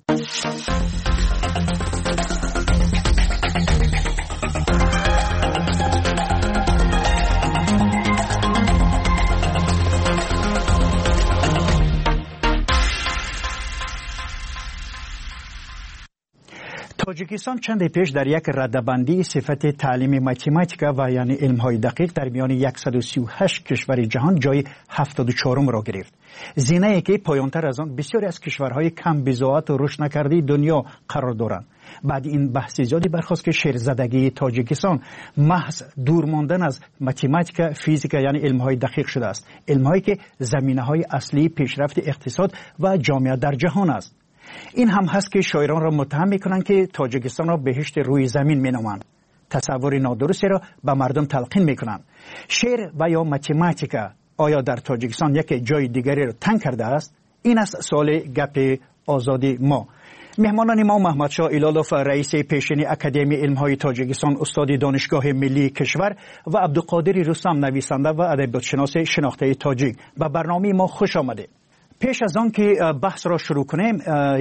تاجیکستان چند پیش در یک رده‌بندی صفت تعلیم متماتیکا و یعنی علم‌های دقیق در میان صد و سی و هشت کشور جهان جای هفتاد و چهارم را گرفت. زینه‌ای که پایان‌تر از آن بسیاری از کشورهای کم بضاعت و رشد نکرده دنیا قرار دارند. بعد این بحث زیادی برخاست که شیرزدگی تاجیکستان محض دور ماندن از متماتیکا، فیزیکا یعنی علم‌های دقیق شده است. علم‌هایی که زمینه‌های اصلی پیشرفت اقتصاد و جامعه در جهان است. این هم هست که شاعران را متهم میکنند که تاجیکستان را بهشت روی زمین مینامند. تصور نادرستی را به مردم تلقین میکنند. شعر و یا متماتیکا آیا در تاجیکستان یک جای دیگری را تنگ کرده است؟ این است سوال گپ آزادی ما. مهمانان ما محمد شاه ایلالوف رئیس پیشین اکادمی علم‌های تاجیکستان، استاد دانشگاه ملی کشور و عبدالقادر رستم نویسنده و ادبیات‌شناس شناخته تاجیک. به برنامه ما خوش آمده. پیش از آن که بحث را شروع کنیم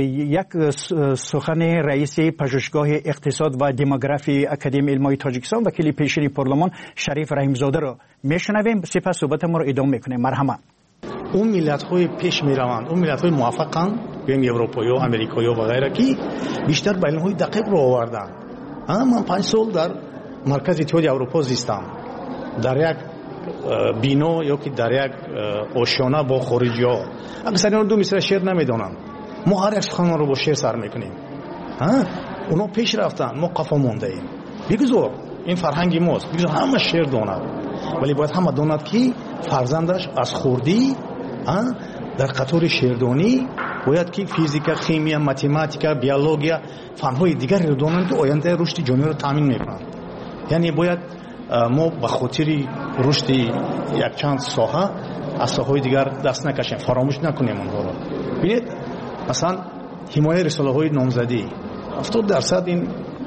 یک سخن رئیس پژوهشگاه اقتصاد و دموگرافی اکادمی علم‌های تاجیکستان وکیل پیشین پارلمان شریف رحیمزاده را میشنویم، سپس صحبتمون را ادامه میکنیم. مرحبا. اون ملت‌های پیش میروند، اون ملت‌های موفقن، بین اروپایی و امریکایی و غیره که بیشتر به علم‌های دقیق رو آوردن. من پنج سال در مرکز اتحادیه اروپا زیستم، در یک بینو یا که در یک آشیانه با خارجی ها. اکثر اینا دو مثل شعر نمیدونن. ما هر یک سخن رو با شعر سر میکنیم. اونا پیش رفتن، ما قفا مونده ایم. بگذار این فرهنگی ماست، بگذار همه شعر داند، ولی باید همه داند که فرزندش از خوردی در قطار شعردانی باید که فیزیکا، شیمی، متماتیکا، بیولوژیا، فنهای دیگری رو دانند که آینده رشد جامعه رو تامین میکنند. یعنی باید ما به خاطر رشد یک چند ساحه از ساحه‌های دیگر دست نکشیم، فراموش نکنیم اونها رو. ببینید مثلا حمایت رساله‌های نامزدی هفتاد درصد این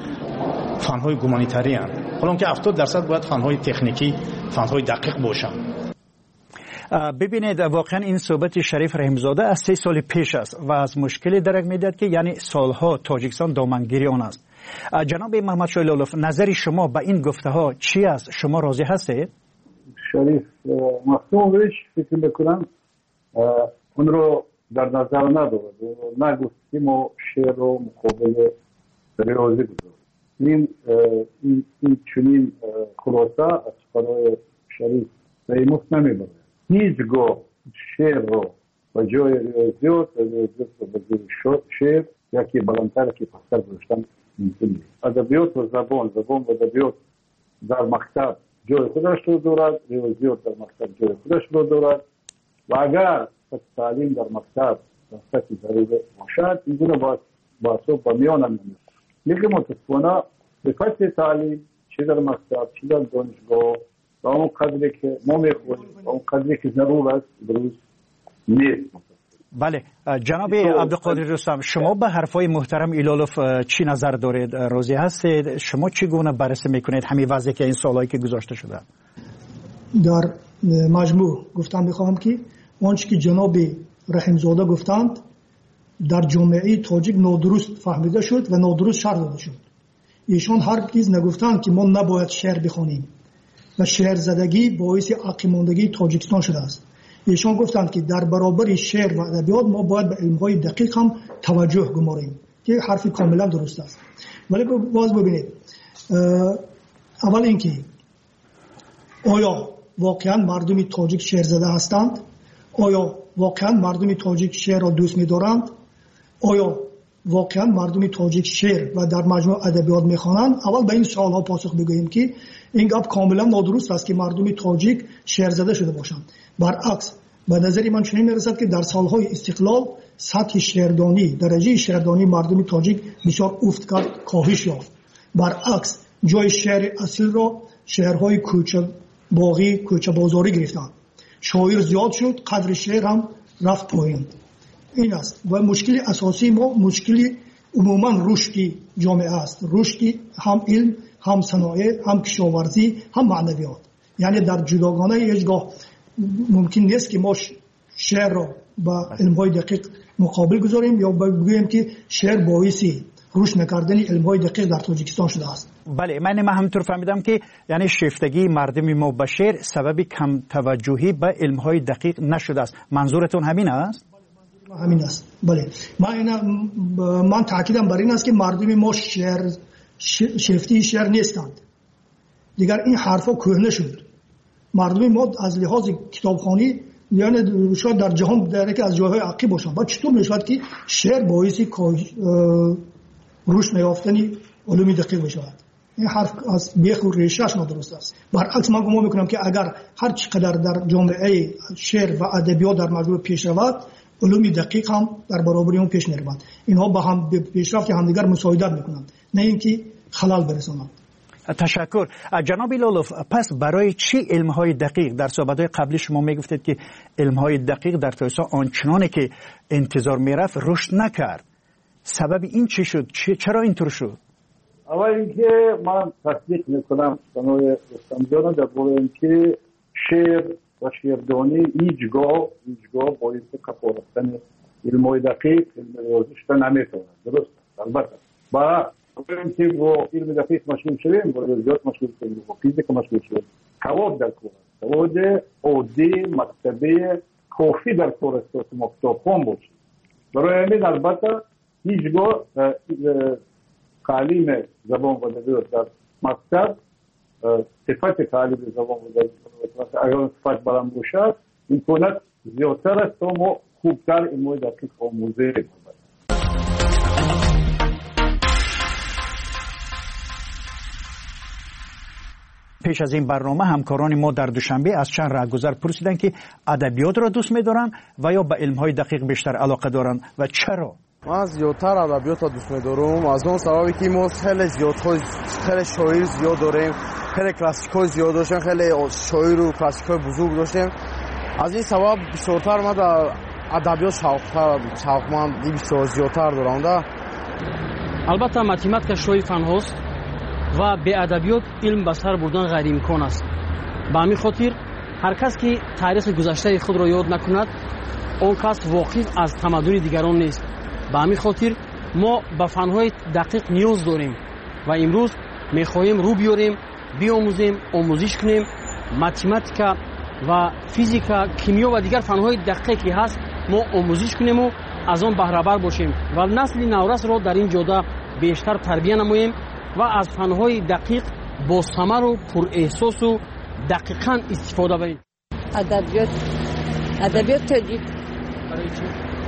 فن‌های گومانیتاری هستند، حالا که هفتاد درصد باید فن‌های تکنیکی، فن‌های دقیق باشند. ببینید واقعا این صحبت شریف رحیمزاده از سه سال پیش است و از مشکلی درک می‌دهد که یعنی سالها تاجیکستان دامنگیری آن است. جناب محمد شاه ایلالوف، نظر شما به این گفته ها چی است؟ شما راضی هستید؟ شریف مخصوصش فکر میکنم اون رو در نظر ندارد، نگفت که ما شعر رو مقابل ریاضی بذاریم. این این چنین خلاصه از برای شریف سیموس نمیبره. هیچگاه شعر رو به جای ریاضیات ریاضیات رو به جای شعر یکی بلندتر که پستر گذاشتن ممکن نیست. ادبیات و زبان زبان و ادبیات در مکتب جای خودش رو دارد، ریاضیات در مکتب جای خودش رو دارد و اگر تعلیم در مکتب در سطح ضروری باشد این گونه باید بحثا به میان نمیاد. لیکن متاسفانه به فصل تعلیم چه در مکتب چه در دانشگاه و اون قدری که ما میخواهیم اون قدری که ضرور است درست نیست. بله جناب عبدالقادر رستم، شما به حرفای محترم ایلالوف چی نظر دارید؟ راضی هستید؟ شما چگونه بررسی میکنید همین وضعی که این سالهایی که گذاشته شده؟ در مجموع گفتم میخواهم که آنچه که جناب رحیمزاده گفتند در جامعه تاجیک نادرست فهمیده شد و نادرست شرح داده شد. ایشان هرگز نگفتند که ما نباید شعر بخوانیم و شعر زدگی باعث عقیماندگی تاجیکستان شده است. ایشان گفتند که در برابر شعر و ادبیات ما باید به علم‌های دقیق هم توجه گماریم که حرف کاملا درست است. ولی باز ببینید اول اینکه آیا واقعا مردم تاجیک شعر زده هستند؟ آیا واقعا مردم تاجیک شعر را دوست می‌دارند؟ آیا واقعا مردم تاجیک شعر و در مجموع ادبیات می‌خوانند؟ اول به این سوال‌ها پاسخ بگوییم که این گپ کاملا نادرست است که مردم تاجیک شعر زده شده باشند. برعکس به نظر من چنین می‌رسد که در سال‌های استقلال سطح شعردانی، درجه شعردانی مردم تاجیک بسیار افت کرد، کاهش یافت. برعکس جای شعر اصل را شعرهای کوچه باغی، کوچه بازاری گرفتند. شاعر زیاد شد، قدر شعر هم رفت پایین. این است و مشکل اساسی ما مشکل عموما رشد جامعه است. رشد هم علم، هم صنایع، هم کشاورزی، هم معنویات. یعنی در جداگانه هیچگاه ممکن نیست که ما شعر را با علم‌های دقیق مقابل گذاریم یا بگوییم که شعر باعثی رشد نکردن علم‌های دقیق در تاجیکستان شده است. بله، من من همینطور فهمیدم که یعنی شیفتگی مردم ما به شعر سبب کم توجهی به علم‌های دقیق نشده است. منظورتون همین است؟ همین است. بله، من من تاکیدم بر این است که مردم ما شعر شیفتی شعر نیستند. دیگر این حرفا کهنه شد. مردم ما از لحاظ کتابخوانی یعنی شاید در جهان در یکی از جاهای عقیب باشند. بعد چطور میشود که شعر باعثی رشد نیافتنی علوم دقیق بشود؟ این حرف از بیخ و ریشه‌اش نادرست است. برعکس من گمان میکنم که اگر هر چقدر در جامعه شعر و ادبیات در مجموع پیش رود، علوم دقیق هم در برابر اون پیش میروند. اینها با هم پیشرفت همدیگر مساعدت میکنند، نه اینکه خلل برسانند. تشکر. جناب لالوف، پس برای چی علم‌های دقیق در صحبت‌های قبلی شما میگفتید که علم‌های دقیق در تایسا آنچنانی که انتظار میرفت رشد نکرد؟ سبب این چی شد؟ چرا اینطور شد؟ اول اینکه من تصدیق میکنم سنوی رستم جان در باره اینکه شعر و شعردانی هیچگاه هیچگاه باعث کفارستن علم‌های دقیق علم ریاضیش نمیتونه. درست؟ البته با اینکه با علم دقیق مشغول شویم، با ریاضیات مشغول شویم، با فیزیک مشغول شویم، سواد در کار است. سواد عادی مکتبی کافی در کار است که ما کتابخوان باشیم. برای همین البته هیچگاه تعلیم زبان و ادبیات در مکتب صفت تعلیم زبان و ادبیات اگر صفت بلند باشد امکانات زیادتر است تا ما خوبتر علم‌های دقیق آموزش. پیش از این برنامه همکاران ما در دوشنبه از چند رهگذر پرسیدند که ادبیات را دوست می‌دارند و یا به علم‌های دقیق بیشتر علاقه دارند و چرا؟ من زیادتر ادبیات را دوست می‌دارم از اون سببی که ما خیلی زیاد خیلی شاعر زیاد داریم، خیلی کلاسیک‌های زیاد داشتیم، خیلی شاعر و کلاسیک‌های بزرگ داشتیم. از این سبب بیشتر من در ادبیات شوق‌تر شوقمند بیشتر زیادتر دارم. البته متماتیک شوی فن هست و به ادبیات علم به سر بردن غیر امکان است. به همین خاطر هر کس که تاریخ گذشته خود را یاد نکند اون کس واقف از تمدن دیگران نیست. به همین خاطر ما به فن‌های دقیق نیاز داریم و امروز می‌خواهیم رو بیاریم، بیاموزیم، آموزش کنیم. متماتیک و فیزیک، کیمیا و دیگر فن‌های دقیقی هست ما آموزش کنیم و از آن بهره بر باشیم و نسل نورس را در این جاده بیشتر تربیت نماییم و از فن‌های دقیق با ثمر و پر احساس و دقیقاً استفاده کنیم. ادبیات ادبیات تاجیک برای چی؟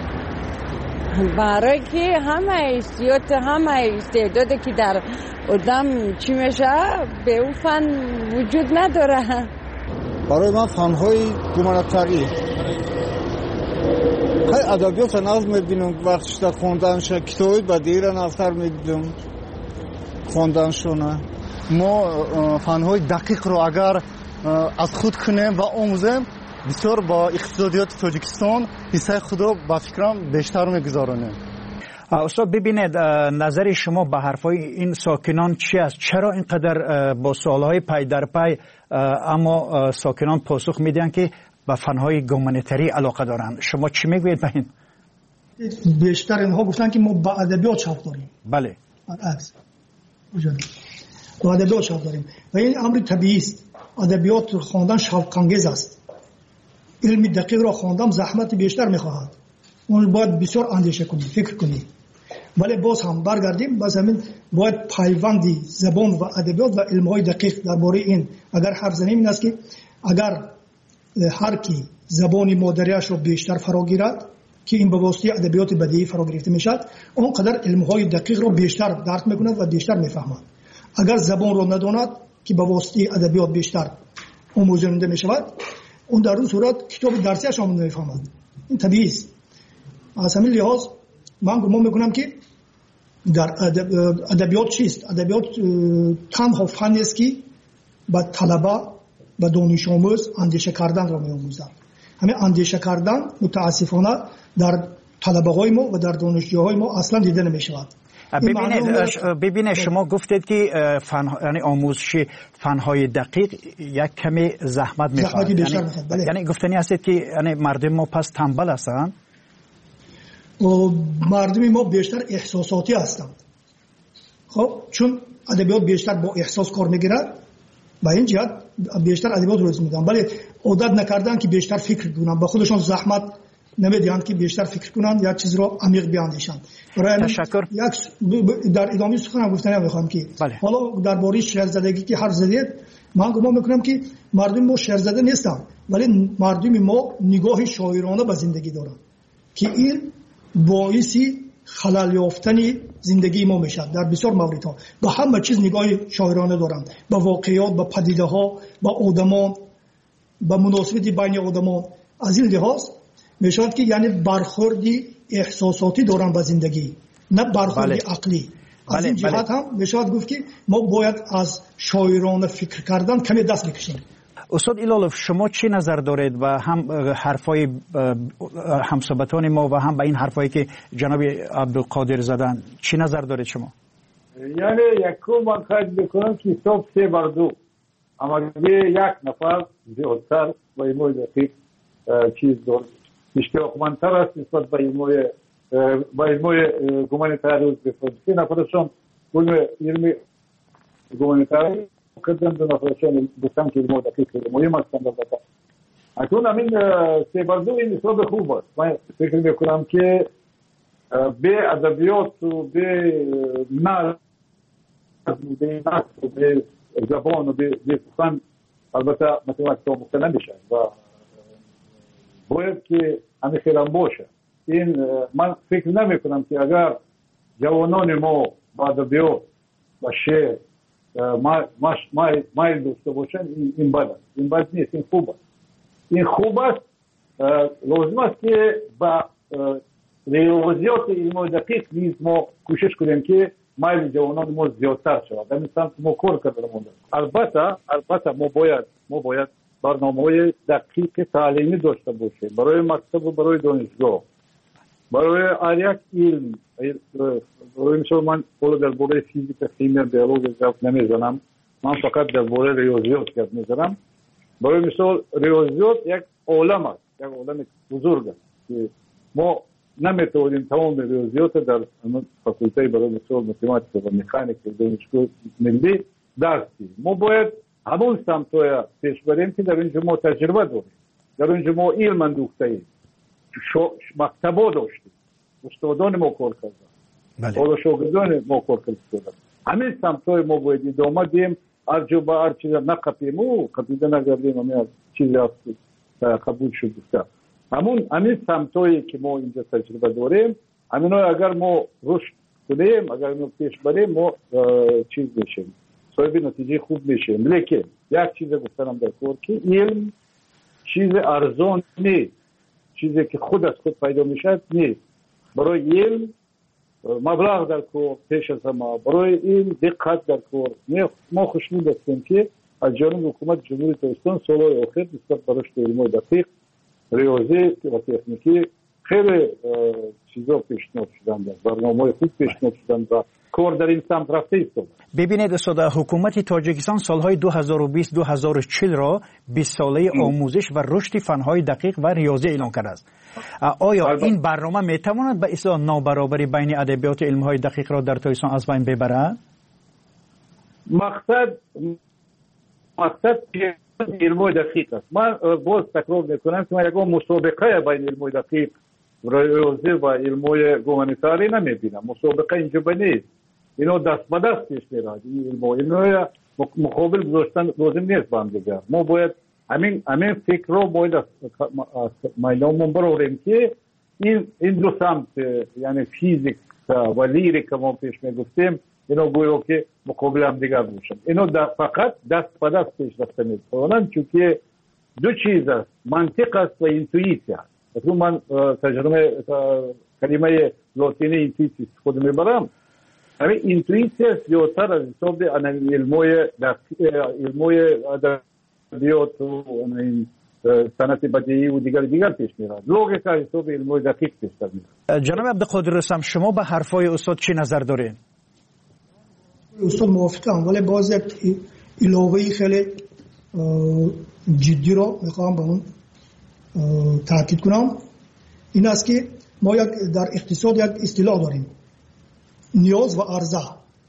برای که همه استعداد همه استعدادی که در آدم چی میشه به اون فن وجود نداره. برای من فن‌های گمانه‌تری خیلی ادبیات نظم می‌بینم وقتش در خوندنش کتابی بدیعی را نفتر می‌دیدم خوندنشونه. ما فن‌های دقیق رو اگر از خود کنیم و آموزیم بسیار با اقتصادیات تاجیکستان حصه خود رو با فکرم بیشتر می‌گذارونیم. استاد ببینید نظر شما به حرفای این ساکنان چی است؟ چرا اینقدر با سوالهای پی در پی اما ساکنان پاسخ میدن که به فن‌های گومانیتری علاقه دارند؟ شما چی میگویید به این؟ بیشتر اینها گفتن که ما به ادبیات شوق داریم. بله. برعکس. به ادبیات شوق داریم و این امر طبیعی است. ادبیات خواندن شوق انگیز است. علم دقیق را خواندن زحمت بیشتر میخواهد. اون باید بسیار اندیشه کنی، فکر کنی. ولی باز هم برگردیم باز همین باید پیوندی زبان و ادبیات و علم‌های دقیق درباره این اگر حرف زنیم این است که اگر هر کی زبان مادریش رو بیشتر فرا گیرد که این به واسطه ادبیات بدیهی فرا گرفته میشد اونقدر علم‌های دقیق رو بیشتر درک میکند و بیشتر میفهمد. اگر زبان رو نداند که به واسطه ادبیات بیشتر آموزنده میشود اون در اون صورت کتاب درسیش هم نمیفهمد. این طبیعی است. از همین لحاظ من گمان میکنم که در ادبیات چیست؟ ادبیات تنها فنی است که به طلبه به دانش آموز اندیشه کردن را می‌آموزد. همین اندیشه کردن متاسفانه در طلبه های ما و در دانشجوهای ما اصلا دیده نمی‌شود. ببینید ببینید شما گفتید که فن یعنی آموزش فن‌های دقیق یک کمی زحمت می‌خواد. یعنی, یعنی گفتنی هست که یعنی مردم ما پس تنبل هستند. مردم ما بیشتر احساساتی هستند. خب چون ادبیات بیشتر با احساس کار میگیرد با این جهت بیشتر ادبیات رو میدن ولی عادت نکردن که بیشتر فکر کنن با خودشون زحمت نمیدن که بیشتر فکر کنن یا چیز رو عمیق بیاندیشن. تشکر. یک در ادامه سخنم گفتنم میخوام که بله. حالا درباره شعر زدگی که حرف زدید من گمان میکنم که مردم ما شعر زده نیستن ولی مردم ما نگاه شاعرانه به زندگی دارن که این باعثی خلل یافتن زندگی ما میشد. در بسیار موردها با همه چیز نگاه شاعرانه دارند با واقعیات با پدیده ها با آدمان با مناسبت بین آدمان. از این لحاظ میشود که یعنی برخوردی احساساتی دارن با زندگی نه برخوردی بله. عقلی. از بله. این جهت بله. هم میشود گفت که ما باید از شاعرانه فکر کردن کمی دست بکشیم. استاد ایلالوف شما چی نظر دارید و هم حرفای همصحبتان ما و هم به این حرفایی که جناب عبدالقادر زدن چی نظر دارید شما؟ یعنی یکو من خواهد بکنم که صبح سه بر دو اما یک نفر زیادتر با ایموی دقیق چیز دارد اشتراکمندتر است نسبت با ایموی با ایموی گومانیتاریوز بفرد سه نفرشون علم گومانیتاری کردن دو نفرشون گفتن که ایموی دقیق مهم هستند البته اکنون همین سه بر دو این حساب خوب است. من فکر میکنم که به ادبیات و به نظم به نظم و به زبان و به سخن البته متوجه آموخته نمیشه و باید که همین خیلی باشه. این من فکر نمی کنم که اگر جوانان ما با ادبیات و شعر مایل داشته باشن این بد است. این بد نیست، این خوب است. این خوب است. لازم است که با ریاضیات علمی دقیق نیز ما کوشش کنیم که مایل جوانان ما زیادتر شود. در مثلا ما کار کردیم. البته البته ما باید ما باید برنامه‌های دقیق تعلیمی داشته باشیم برای مکتب و برای دانشگاه برای هر یک علم. برای مثال من حالا درباره فیزیک، شیمی، بیولوژی حرف نمیزنم، من فقط درباره ریاضیات حرف میزنم. برای مثال ریاضیات یک عالم است، یک عالم بزرگ است که ما نمیتونیم تمام ریاضیات در فاکولته برای مثال متماتیک و مکانیک دانشگاه ملی درس بدیم. ما باید همون سمت‌های پیش بریم که در اینجا ما تجربه داریم، در اینجا ما علم اندوخته ایم، مکتبا داشتیم، استادان ما کار کردن، حالا شاگردان ما کار کردن. همین سمت‌های ما باید ادامه دیم. هر جا با هر چیز نقپیم و قبیده نگردیم همین چیزی قبول شد گفته. همون همین سمت‌هایی که ما اینجا تجربه داریم همینا اگر ما رشد کنیم، اگر ما پیش بریم ما چیز میشیم، صاحب نتیجه خوب میشیم. لیکن یک چیز گفتم در کار که علم چیز ارزان نیست، چیزی که خود از خود پیدا میشه نیست. برای علم مبلغ در کار پیش از ما، برای این دقت در کار. ما خوشنود هستیم که از جانب حکومت جمهوری ترکستان سالهای آخر نسبت به رشد علمی دقیق، ریاضی و تکنیکی خیلی چیزا پیشنهاد شدن، برنامه‌های خوب پیشنهاد شدن و کار در این سمت رفته است. ببینید استاد، حکومت تاجیکستان سالهای دو هزار و بیست تا دو هزار و چهل را بیست ساله آموزش و رشد فن‌های دقیق و ریاضی اعلام کرده است. آیا این برنامه میتواند به اصلاح نابرابری بین ادبیات علم‌های دقیق را در تاجیکستان از بین ببرد؟ مقصد مقصد علم‌های دقیق است. من باز تکرار میکنم که ما یک مسابقه بین علم‌های دقیق ریاضی و علمای گومانیتاری نمیبینم. مسابقه اینجا نیست. اینو دست به دست پیش میرد. این علمای اینو مقابل گذاشتن لازم نیست با هم دیگر. ما باید همین همین فکر رو باید میدانمون بروریم که این این دو سمت یعنی فیزیک و لیریک که ما پیش میگفتیم اینو گویا که مقابل هم دیگر باشن. اینو فقط دست به دست پیش رفته میتونن چون که دو چیز است، منطق است و اینتویسیا. مثلا من ترجمه کلمه لاتینی اینتویسی خود میبرم. همین اینتویسیا زیادتر از حساب علمای علمای ادبیات و این صنعت بدیعی و دیگر دیگر پیش میرد. لوگیکا حساب علمای دقیق پیش میرد. جناب عبدالقادر رستم، شما به حرفای استاد چی نظر دارین؟ استاد موافقم، ولی باز یک علاوه‌ای خیلی جدی رو میخوام به اون تاکید کنم. این است که ما یک در اقتصاد یک اصطلاح داریم، نیاز و عرضه.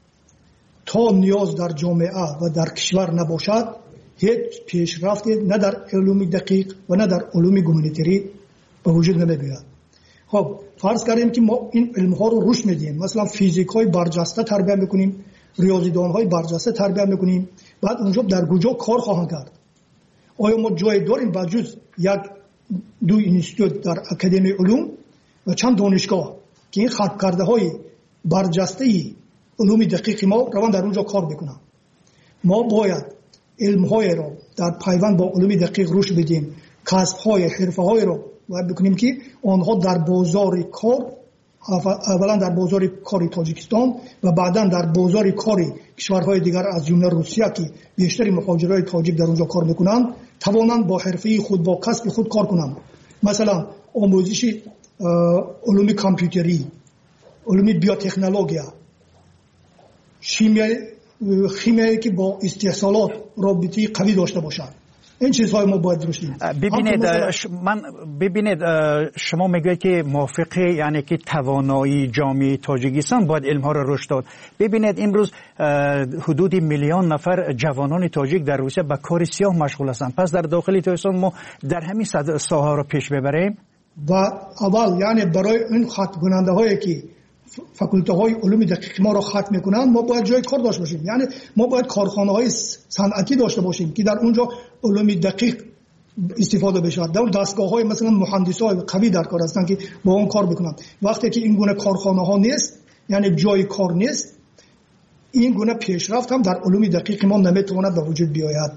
تا نیاز در جامعه و در کشور نباشد هیچ پیشرفتی نه در علوم دقیق و نه در علوم گومانیتری به وجود نمی‌آید. خب فرض کردیم که ما این علم‌ها رو رشد میدیم، مثلا فیزیک‌های برجسته تربیت می‌کنیم، ریاضیدان‌های برجسته تربیت می‌کنیم، بعد اونجا در کجا کار خواهند کرد؟ آیا ما جای داریم بجز یک دو اینستیتوت در اکادمی علوم و چند دانشگاه که این خط کرده های برجسته علوم دقیق ما روان در اونجا کار بکنن؟ ما باید علم های را در پیوند با علوم دقیق رشد بدیم، کسب های حرفه های را باید بکنیم که آنها در بازار کار، اولا در بازار کار تاجیکستان و بعدا در بازار کار کشورهای دیگر از جمله روسیه که بیشتر مهاجرای تاجیک در اونجا کار میکنن توانند با حرفه خود با کسب خود کار کنند. مثلا آموزش علوم کامپیوتری، علوم بیوتکنولوژی، شیمیایی خیمیایی که با استحصالات رابطه قوی داشته باشد. این چیزهای ما باید درست کنیم. ببینید من ببینید شما میگوید که موافقه، یعنی که توانایی جامعه تاجیکستان باید علم ها را رشد داد. ببینید امروز حدود میلیون نفر جوانان تاجیک در روسیه به کار سیاه مشغول هستند. پس در داخل تاجیکستان ما در همین ساحه را پیش ببریم و اول یعنی برای این خط کننده هایی که فاکولته های علوم دقیق ما را ختم میکنند ما باید جای کار داشته باشیم. یعنی ما باید کارخانه های صنعتی داشته باشیم که در اونجا علوم دقیق استفاده بشه. در دستگاه های مثلا مهندس های قوی در کار هستند که با اون کار بکنند. وقتی که این گونه کارخانه ها نیست، یعنی جای کار نیست، این گونه پیشرفت هم در علوم دقیق ما نمیتواند به وجود بیاید.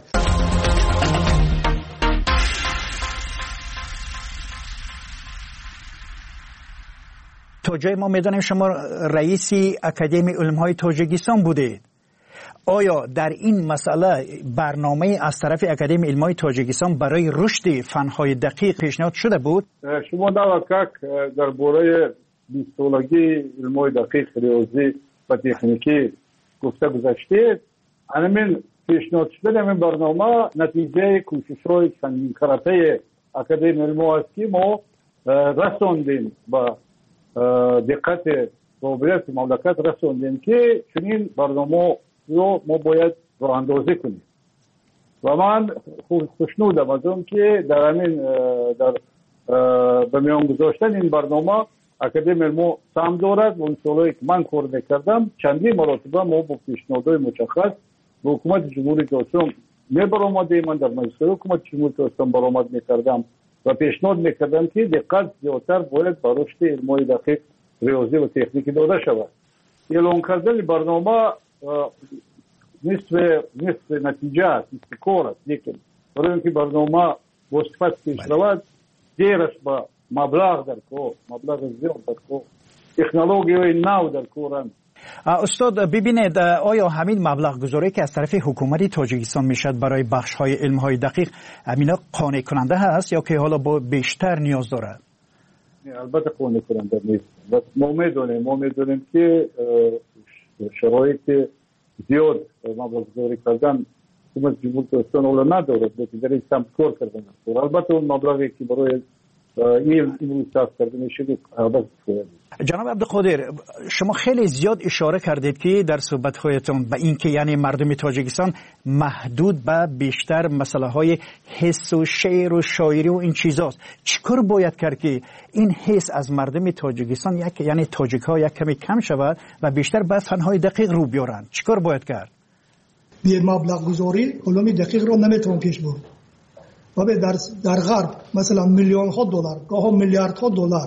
تا جای ما میدانیم شما رئیس اکادمی علم‌های تاجیکستان بودید. آیا در این مسئله برنامه از طرف اکادمی علم‌های تاجیکستان برای رشد فن‌های دقیق پیشنهاد شده بود؟ شما داوکاک در باره بیستولوژی، علم‌های دقیق، ریاضی و تکنیکی گفته گذاشتید. همین پیشنهاد شده این برنامه نتیجه کوشش‌های چندین کارته اکادمی علم‌ها است که ما رساندیم با دقت قابلیت مملکت رسوندیم که چنین برنامه رو ما باید راه اندازی کنیم و من خوشنودم از اون که در همین در به میان گذاشتن این برنامه اکادمی علم سهم دارد و اون سالهایی که من کار میکردم چندین مراتبه ما با پیشنهادهای مشخص به حکومت جمهوری اسلامی میبرآمدیم. من در مجلس حکومت جمهوری اسلامی برآمد میکردم و پیشنهاد میکردم که دقت زیادتر باید با رشد علم‌های دقیق، ریاضی و تکنیکی داده شود. اعلان کردن برنامه نصف نصف نتیجه است، نصف کار است، لیکن برای اینکه برنامه با صفت پیش رود دیرش با مبلغ در کار، مبلغ زیاد در کار، تکنولوژی نو در کارند. استاد ببینید، آیا همین مبلغ گذاری که از طرف حکومت تاجیکستان میشد برای بخش های علم های دقیق امینا قانع کننده هست یا که حالا با بیشتر نیاز دارد؟ البته قانع کننده نیست. ما میدونیم ما میدونیم که شرایط زیاد مبلغ گذاری کردن حکومت جمهوری اسلامی اولا ندارد، در این سمت کار کردن. البته اون مبلغی که برای این امروز صاف کرده میشه عادت کنید. جناب عبدالقادر، شما خیلی زیاد اشاره کردید که در صحبت‌هایتان به اینکه یعنی مردم تاجیکستان محدود به بیشتر مسائل حس و شعر و شاعری و این چیزاست. چیکار باید کرد که این حس از مردم تاجیکستان یک یعنی تاجیک‌ها یک کمی کم شود و بیشتر به فن‌های دقیق رو بیارن؟ چیکار باید کرد؟ بی مبلغ گذاری علوم دقیق رو نمیتون پیش برد. و در در غرب مثلا میلیون ها دلار، گاه میلیارد ها دلار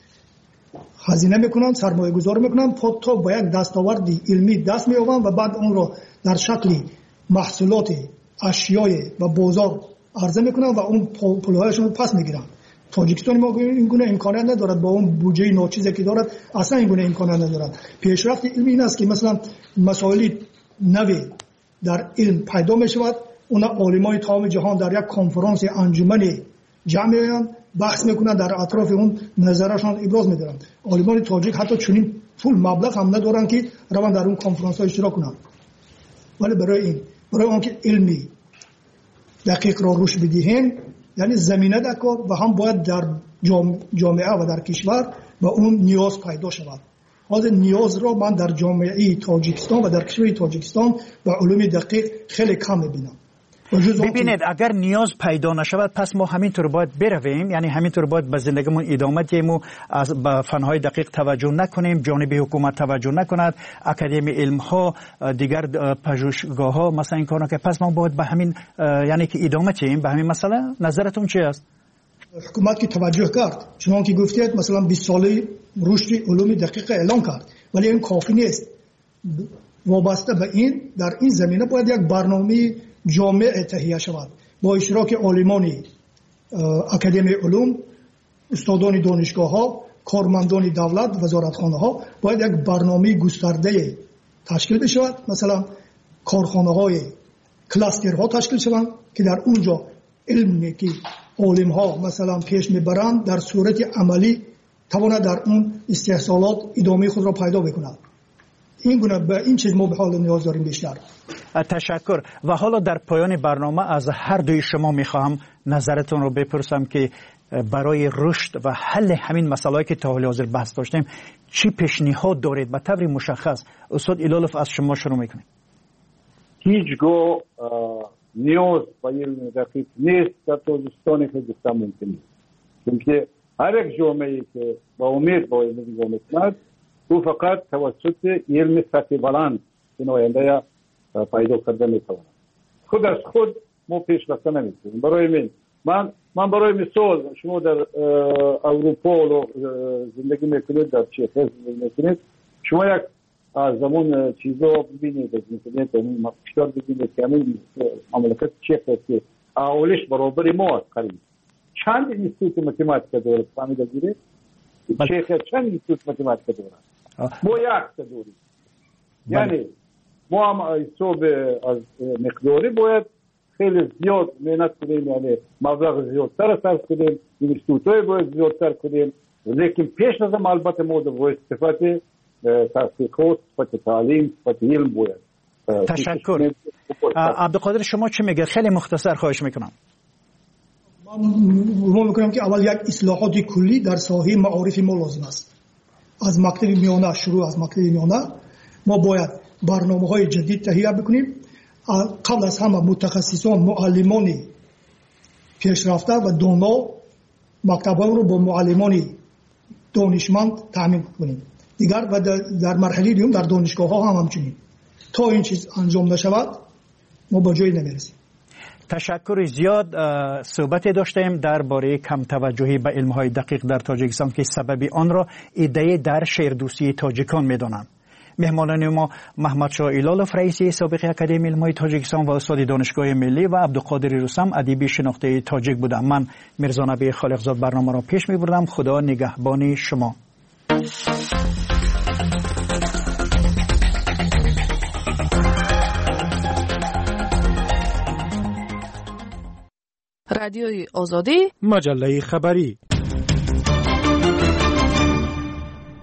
هزینه میکنن، سرمایه گذاری میکنن تا با یک دستاوردی علمی دست مییابن و بعد اون رو در شکل محصولات اشیای و بازار عرضه میکنن و اون پولهایشون رو پس میگیرن. تاجیکستان ما این گونه امکانات ندارد، با اون بودجه ناچیزی که دارد اصلا این گونه امکانات ندارد. پیشرفت علمی این است که مثلا مسائل نوی در علم پیدا میشود، اون عالمان تمام جهان در یک کنفرانس انجمن جمع میشن، بحث میکنن، در اطراف اون نظرشان ابراز میدارن. عالمان تاجیک حتی چنین پول مبلغ هم ندارن که روان در اون کنفرانس ها اشتراک کنن. ولی برای این برای اون که علمی دقیق را روش بدهیم، یعنی زمینه در کار و هم باید در جامعه و در کشور و اون نیاز پیدا شود. حاضر نیاز را من در جامعه تاجیکستان و در کشور تاجیکستان و علوم دقیق خیلی کم میبینم. ببینید اگر نیاز پیدا نشود پس ما همینطور باید برویم، یعنی همینطور باید به زندگیمون ادامه دهیم و از به فنهای دقیق توجه نکنیم، جانب حکومت توجه نکند، اکادمی علم ها دیگر پژوهشگاه ها مثلا این کارا که پس ما باید به همین یعنی که ادامه دهیم به همین مسئله. نظرتون چی است؟ حکومت که توجه کرد، چون که گفتید مثلا بیست ساله رشد علوم دقیق اعلان کرد، ولی این کافی نیست. وابسته به این در این زمینه باید یک برنامه جامع تهیه شود با اشتراک عالمان اکادمی علوم، استادان دانشگاه ها، کارمندان دولت، وزارتخانه ها. باید یک برنامه گسترده تشکیل بشود، مثلا کارخانه های کلاسترها تشکیل شوند که در اونجا علمی که عالم ها مثلا پیش میبرند در صورت عملی تواند در اون استحصالات ادامه خود را پیدا بکند. این گونه به این چیز ما به حال نیاز داریم بیشتر. تشکر. و حالا در پایان برنامه از هر دوی شما میخواهم نظرتون رو بپرسم که برای رشد و حل همین مسائلی که تا حال حاضر بحث داشتیم چی پیشنهاد دارید به طور مشخص؟ استاد ایلالوف از شما شروع میکنیم. هیچگاه نیاز به علم دقیق نیست در تاجیکستان خیلی ممکن نیست، چون هر یک جامعه که با امید با علم نگاه میکند او فقط توسط علم سطح بلند این آینده پیدا کرده میتواند. خود از خود ما پیش رفته نمیتونیم. برای من من من برای مثال شما در اروپا زندگی میکنید، در چیخ زندگی میکنید، شما یک از زمان چیزا ببینید از اینترنت این مقشار ببینید که همین مملکت چیخ است که اولش برابر ما است. قریب چند اینستیتوت متماتیک دارد فهمیده گیرید؟ چیخ چند اینستیتوت متماتیک دارد؟ ما یک داریم. یعنی ما هم حساب از مقداری باید خیلی زیاد مهنت کنیم، یعنی مبلغ زیادتر صرف کنیم، اینستیتوت‌های باید زیادتر کنیم، لیکن پیش از هم البته ما باید صفت تحقیقات، صفت تعلیم، صفت علم باید. تشکر. عبدالقادر شما چی میگه؟ خیلی مختصر خواهش میکنم. ما میکنم که اول یک اصلاحات کلی در ساحه معارف ما لازم است. از مکتب میانه شروع از مکتب میانه ما باید برنامه‌های جدید تهیه بکنیم. قبل از همه متخصصان، معلمان پیشرفته و دانا مکتب‌ها رو با معلمان دانشمند تامین کنیم. دیگر و در مرحله دیگه در دانشگاه‌ها هم همچنین. تا این چیز انجام نشود ما با جایی نمیرسیم. تشکر زیاد. صحبت داشتیم درباره کم توجهی به علم‌های دقیق در تاجیکستان که سبب آن را ایده در شهردوستی تاجیکان می‌دانند. مهمانان ما محمد شاه ایلالوف رئیس سابق اکادمی علم‌های تاجیکستان و استاد دانشگاه ملی و عبدالقادر رستم ادیب شناخته تاجیک بودم. من میرزا نبی خالقزاد برنامه را پیش می‌بردم. خدا نگهبان شما. رادیوی آزادی، مجله خبری.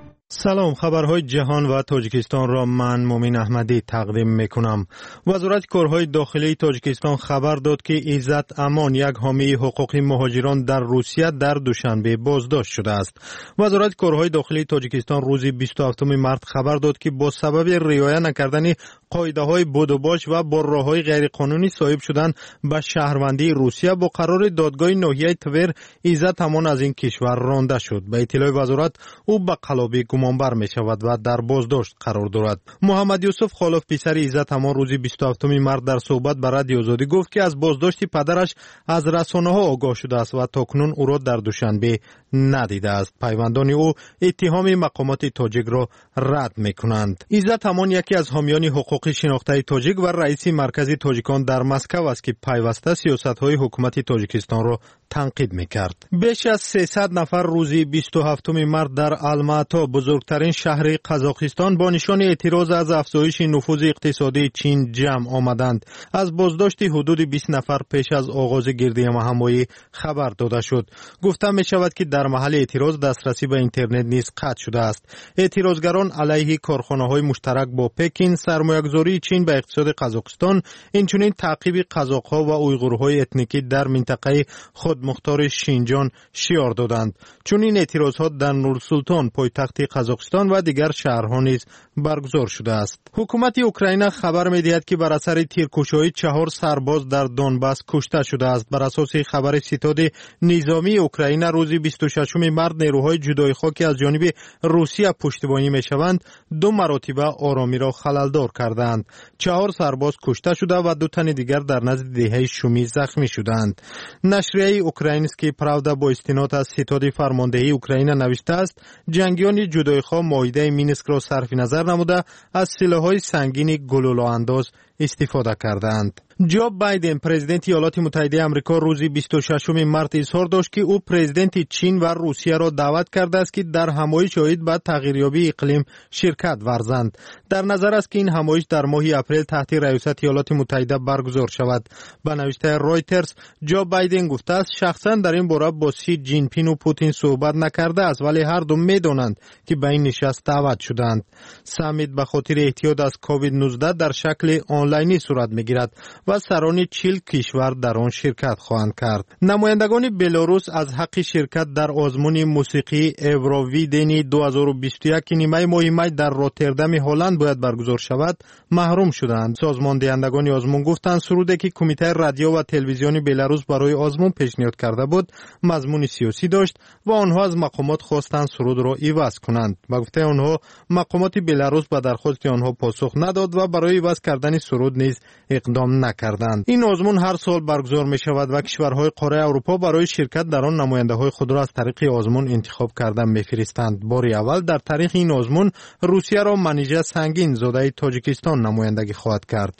سلام، خبرهای جهان و تاجیکستان را من مومین احمدی تقدیم میکنم. وزارت کارهای داخلی تاجیکستان خبر داد که عزت امان، یک حامی حقوق مهاجران در روسیه، در دوشنبه بازداشت شده است. وزارت کارهای داخلی تاجیکستان روز بیست و هفتم مارس خبر داد که با سبب رعایت نکردن قاعده‌های بودوباش و با راه‌های غیرقانونی صاحب شدن به شهروندی روسیه با قرار دادگاه ناحیه تور، عزت امان از این کشور رانده شد. به اطلاع وزارت او به قلابی گمانبر می شود و در بازداشت قرار دارد. محمد یوسف خالف پسر عزت امان روز بیست و هفتم مارس در صحبت با رادیو آزادی گفت که از بازداشت پدرش از رسانه‌ها آگاه شده است و تاکنون او را در دوشنبه ندیده است. پیوندان او اتهام مقامات تاجیک را رد می‌کنند. عزت امان یکی از حامیان حقوق شناخته تاجیک و رئیس مرکز تاجیکان در مسکو است که پیوسته سیاست‌های حکومت تاجیکستان را تنقید می‌کرد. بیش از سیصد نفر روز بیست و هفتم مارس در الماتا، بزرگترین شهر قزاقستان، با نشان اعتراض از افزایش نفوذ اقتصادی چین جمع آمدند. از بازداشت حدود بیست نفر پیش از آغاز گردی همایی خبر داده شد. گفته می‌شود که در محل اعتراض دسترسی به اینترنت نیز قطع شده است. اعتراضگران علیه کارخانه‌های مشترک با پکین، سرمایه‌گذاری چین به اقتصاد قزاقستان، اینچنین تعقیب قزاق‌ها و اویغورهای اتنیکی در منطقه خودمختار شینجان شعار دادند. چون این اعتراضات در نورسولتان، پایتخت قزاقستان و دیگر شهرها نیز برگزار شده است. حکومت اوکراین خبر می‌دهد که بر اثر تیرکشی چهار سرباز در دونباس کشته شده است. بر اساس خبر ستاد نظامی اوکراین روز بیست و ششم مارس، نیروهای جدایی‌خواه که از جانب روسیه پشتیبانی می‌شوند دو مراتبه آرامی را خللدار کردند. چهار سرباز کشته شده و دو تن دیگر در نزد دهه شومی زخمی شدند. نشریه اوکراینسکی پراودا با استناد از ستاد فرماندهی اوکراین نوشته است جنگیان جدایی‌خواه معاهده مینسک را صرف نظر نموده از سلاح‌های سنگین گلوله استفاده کردند. جو بایدن پرزیدنت ایالات متحده آمریکا روز بیست و ششم مارس اظهار داشت که او پرزیدنت چین و روسیه را دعوت کرده است که در همایش عاید به تغییریابی اقلیم شرکت ورزند. در نظر است که این همایش در ماه اپریل تحت ریاست ایالات متحده برگزار شود. به نوشته رایترز، جو بایدن گفته است شخصا در این باره با سی جین پین و پوتین صحبت نکرده است، ولی هر دو می‌دانند که به این نشست دعوت شدند. سمیت به خاطر احتیاط از کووید نوزده در شکل آنلاینی صورت می‌گیرد و سران چهل کشور در آن شرکت خواهند کرد. نمایندگان بلاروس از حق شرکت در آزمون موسیقی ایوروویدن دو هزار و بیست و یک که نیمه ماه می در روتردام هلند باید برگزار شود محروم شدند. سازمان دهندگان آزمون گفتند سرودی که کمیته رادیو و تلویزیون بلاروس برای آزمون پیشنهاد کرده بود مضمون سیاسی داشت و آنها از مقامات خواستند سرود را عوض کنند. با گفته آنها مقامات بلاروس به درخواست آنها پاسخ نداد و برای عوض کردن سرود نیز اقدام نکردند. این آزمون هر سال برگزار می شود و کشورهای قاره اروپا برای شرکت در آن نماینده های خود را از طریق آزمون انتخاب کردن می‌فرستند. بار اول در تاریخ این آزمون روسیه را منیژه سنگین زاده تاجیکستان نمایندگی خواهد کرد.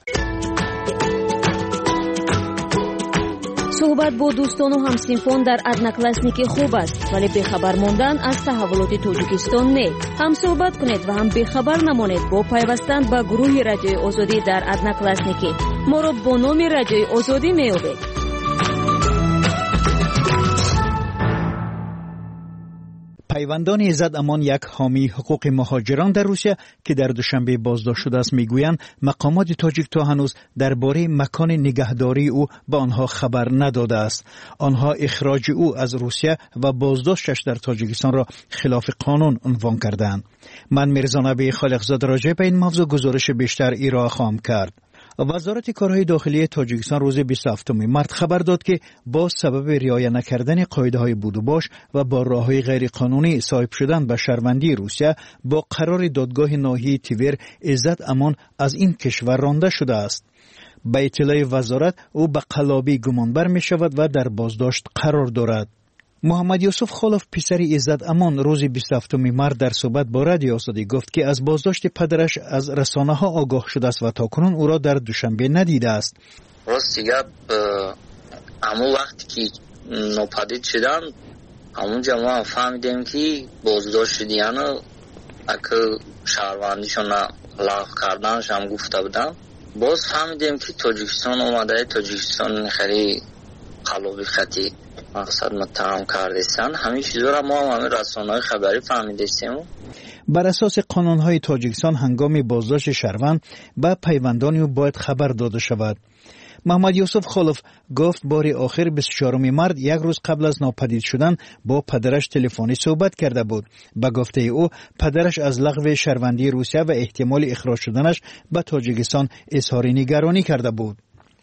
صحبت با دوستان و همسنفان در ادناکلاسنیک خوب است، ولی بخبر ماندن از تحولات تاجیکستان نه. هم صحبت کنید و هم بخبر نمانید با پیوستن به گروه رادیوی آزادی در ادناکلاسنیک. ما را با نام رادیوی آزادی می‌یابید. پیوندان عزت امان یک حامی حقوق مهاجران در روسیه که در دوشنبه بازداشت شده است میگویند مقامات تاجیک تا هنوز درباره مکان نگهداری او به آنها خبر نداده است. آنها اخراج او از روسیه و بازداشتش در تاجیکستان را خلاف قانون عنوان کردند. من میرزا نبی خالقزاده راجع به این موضوع گزارش بیشتر ارائه خواهم کرد. وزارت کارهای داخلی تاجیکستان روز بیست و هفتم مارس خبر داد که با سبب رعایت نکردن قاعده‌های بودوباش و با راه‌های غیرقانونی صاحب شدن به شهروندی روسیه با قرار دادگاه ناحیه تیور عزت امان از این کشور رانده شده است. به اطلاع وزارت او به قلابی گمانبر می شود و در بازداشت قرار دارد. محمد یوسف خالف پسر عزت امان روز بیست و هفتم مارس در صحبت با رادیو آزادی گفت که از بازداشت پدرش از رسانه ها آگاه شده است و تاکنون او را در دوشنبه ندیده است. راست دیگه همون وقتی که ناپدید شدن همونجا ما فهمیدیم که بازداشت شدیان اگه شهروندیشون لغو کردنش هم گفته بودن. باز فهمیدیم که تاجیکستان اومده، تاجیکستان خیلی قلابی خطی مقصد متهم کردستن. همین چیزا را ما هم همین رسانه‌های خبری فهمیدیم. بر اساس قانون‌های تاجیکستان هنگام بازداشت شهروند به پیوندان او باید خبر داده شود. محمد یوسف خلف گفت بار آخر بیست و چهارم مارس یک روز قبل از ناپدید شدن با پدرش تلفنی صحبت کرده بود. به گفته او پدرش از لغو شهروندی روسیه و احتمال اخراج شدنش به تاجیکستان اظهار نگرانی کرده بود.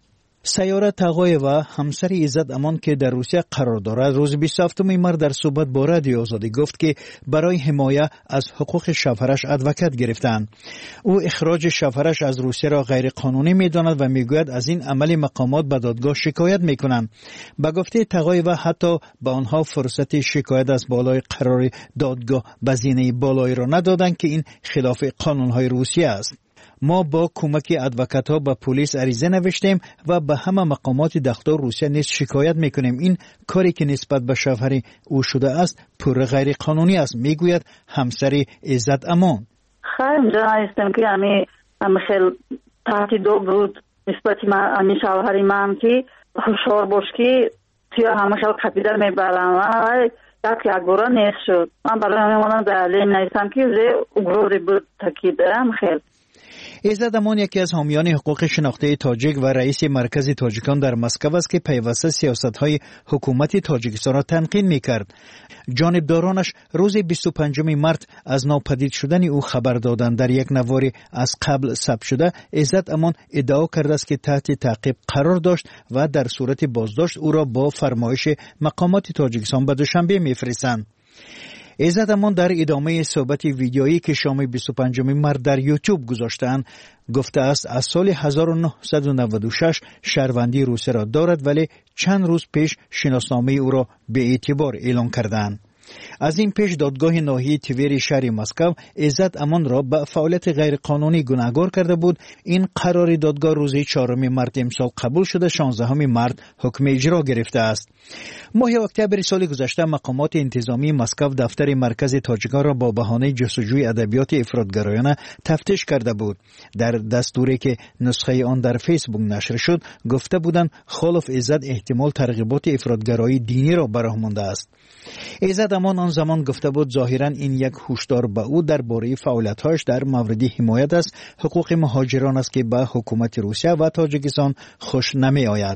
سیاره تقایوا همسر عزت امان که در روسیه قرار دارد روز بیست و هفتم مارس در صحبت با رادیو آزادی گفت که برای حمایت از حقوق شوهرش ادوکت گرفتند. او اخراج شوهرش از روسیه را غیر قانونی می‌داند و میگوید از این عمل مقامات به دادگاه شکایت می‌کنند. به گفته تقایوا حتی به آنها فرصت شکایت از بالای قرار دادگاه بزینه بالایی را ندادند که این خلاف قانون‌های روسیه است. ما با کمک ادوکات‌ها به پلیس عریضه نوشتیم و به همه مقامات داخل روسیه نیز شکایت میکنیم. این کاری که نسبت به شوهر او شده است پر غیر قانونی است، میگوید همسر عزت امان. خیلی دانستم که امی امی خیلی تهدید بود نسبت امی شوهر من که هوشیار باش که توی همه خیلی خطیدر میبرم یک یکباره نیست شد. من برای همیمانم دلیل نیستم که اگروری بود تاکیدم خیلی. عزت امان یکی از حامیان حقوق شناخته تاجیک و رئیس مرکز تاجیکان در مسکو است که پیوسته سیاست‌های حکومت تاجیکستان را تنقید می‌کرد. جانبدارانش روز بیست و پنجم مارس از ناپدید شدن او خبر دادند. در یک نواری از قبل ثبت شده عزت امان ادعا کرده است که تحت تعقیب قرار داشت و در صورت بازداشت او را با فرمایش مقامات تاجیکستان به دوشنبه می‌فرستند. عزت امان در ادامه صحبت ویدیویی که شام بیست و پنجم مارس در یوتیوب گذاشتند گفته است از سال هزار و نهصد و نود و شش شهروندی روسیه را دارد ولی چند روز پیش شناسنامه او را به اعتبار اعلام کردند. از این پیش دادگاه ناحیه تیویر شهر مسکو عزت امان را به فعالیت غیر قانونی گناهکار کرده بود. این قرار دادگاه روز چهارم مارس امسال قبول شده، شانزدهم مارس حکم اجرا گرفته است. ماه اکتبر سال گذشته مقامات انتظامی مسکو دفتر مرکز تاجیکان را با بهانه جستجوی ادبیات افراطگرایانه تفتیش کرده بود. در دستوری که نسخه آن در فیسبوک نشر شد گفته بودند خلف عزت احتمال ترغیبات افراطگرایی دینی را براه مانده است. عزت امان آن زمان گفته بود ظاهراً این یک هشدار به او درباره فعالیت‌هایش در مورد حمایت از حقوق مهاجران است که به حکومت روسیه و تاجیکستان خوش نمی آید.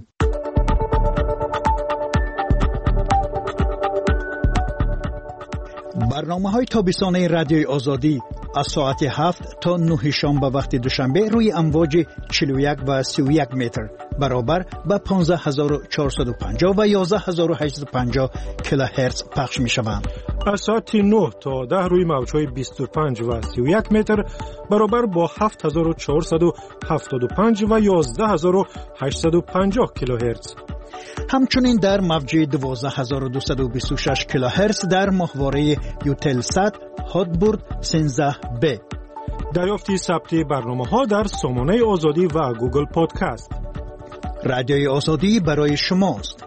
برنامه‌های تابستانه رادیوی آزادی از ساعت هفت تا نه شنبه وقت دوشنبه روی امواج چهل و یک و سی و یک متر برابر با پانزده هزار و چهارصد و پنجاه و یازده هزار و هشتصد و پنجاه کیلوهرتز پخش می شوند. از ساعت نه تا ده روی موج‌های بیست و پنج و سی و یک متر برابر با هفت هزار و چهارصد و هفتاد و پنج و یازده هزار و هشتصد و پنجاه کیلوهرتز. همچنین در موج دوازده هزار و دویست و بیست و شش کیلوهرتز در ماهواره یوتلسات هاتبورد سیزده بی. دریافتی ثبت برنامه‌ها در سامانه آزادی و گوگل پادکست. رادیوی آزادی برای شماست.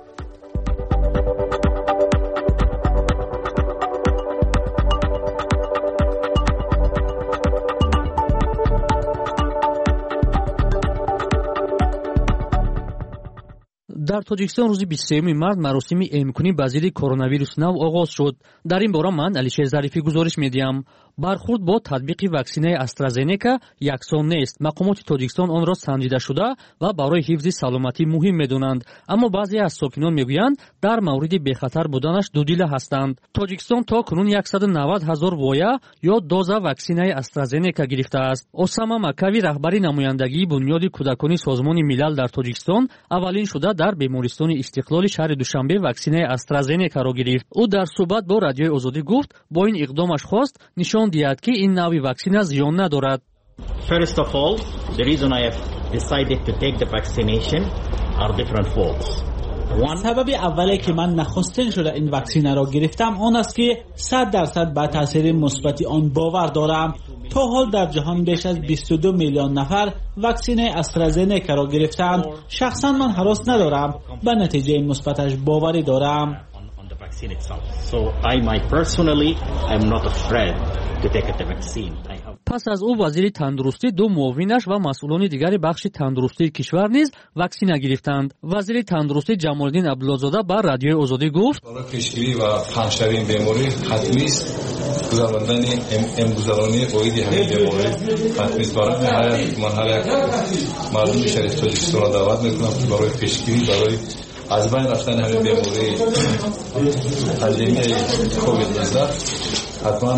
در تاجیکستان روز بیست و سوم مارس مراسم امکانی با ضد کرونا ویروس نو آغاز شد. در این باره من علیشیر ظریفی گزارش میدیم. برخورد با تطبیق واکسینه استرازنیکا یکسان نیست. مقامات تاجیکستان آن را سنجیده شده و برای حفظ سلامتی مهم میدونند، اما بعضی از ساکنان میگویند در مورد بخطر بودنش دودیله هستند. تاجیکستان تا کنون صد و نود هزار وایه یا دوز واکسینه استرازنیکا گرفته است. اسامه مکوی رهبری نمایندگی بنیاد کودکانی سازمان ملل در تاجیکستان اولین شده در بیمارستان استقلال شهر دوشنبه واکسینه استرازنیکا را گرفت. او در صحبت با رادیوی آزادی گفت با این اقدامش خواست نشان دهد که این نوع واکسینه زیان ندارد. First of all, the reason I have decided to take the vaccination are different folds. سبب اولی که من نخستین شده این واکسینه را گرفتم آن است که صد درصد به تاثیر مثبت آن باور دارم. تا حال در جهان بیش از بیست و دو میلیون نفر واکسینه استرازنیکا را گرفتند. شخصا من هراس ندارم، به نتیجه مثبتش باوری دارم. So I might personally am not afraid to take the vaccine. پس از او وزیر تندرستی، دو معاونش و مسئولان دیگر بخش تندرستی کشور نیز واکسینه گرفتند. وزیر تندرستی جمال‌الدین عبدالله‌زاده بر رادیوی آزادی گفت: برای پیشگیری و پنه‌شوی این بیماری حتمی است گذراندن امگذرانی اویدی همین بیماری حتمی است. برای من هر یک مردم شریف تاجیکستان را دعوت میکنم که برای پیشگیری برای از بین رفتن همین بیماری پاندمی کووید نوزده حتما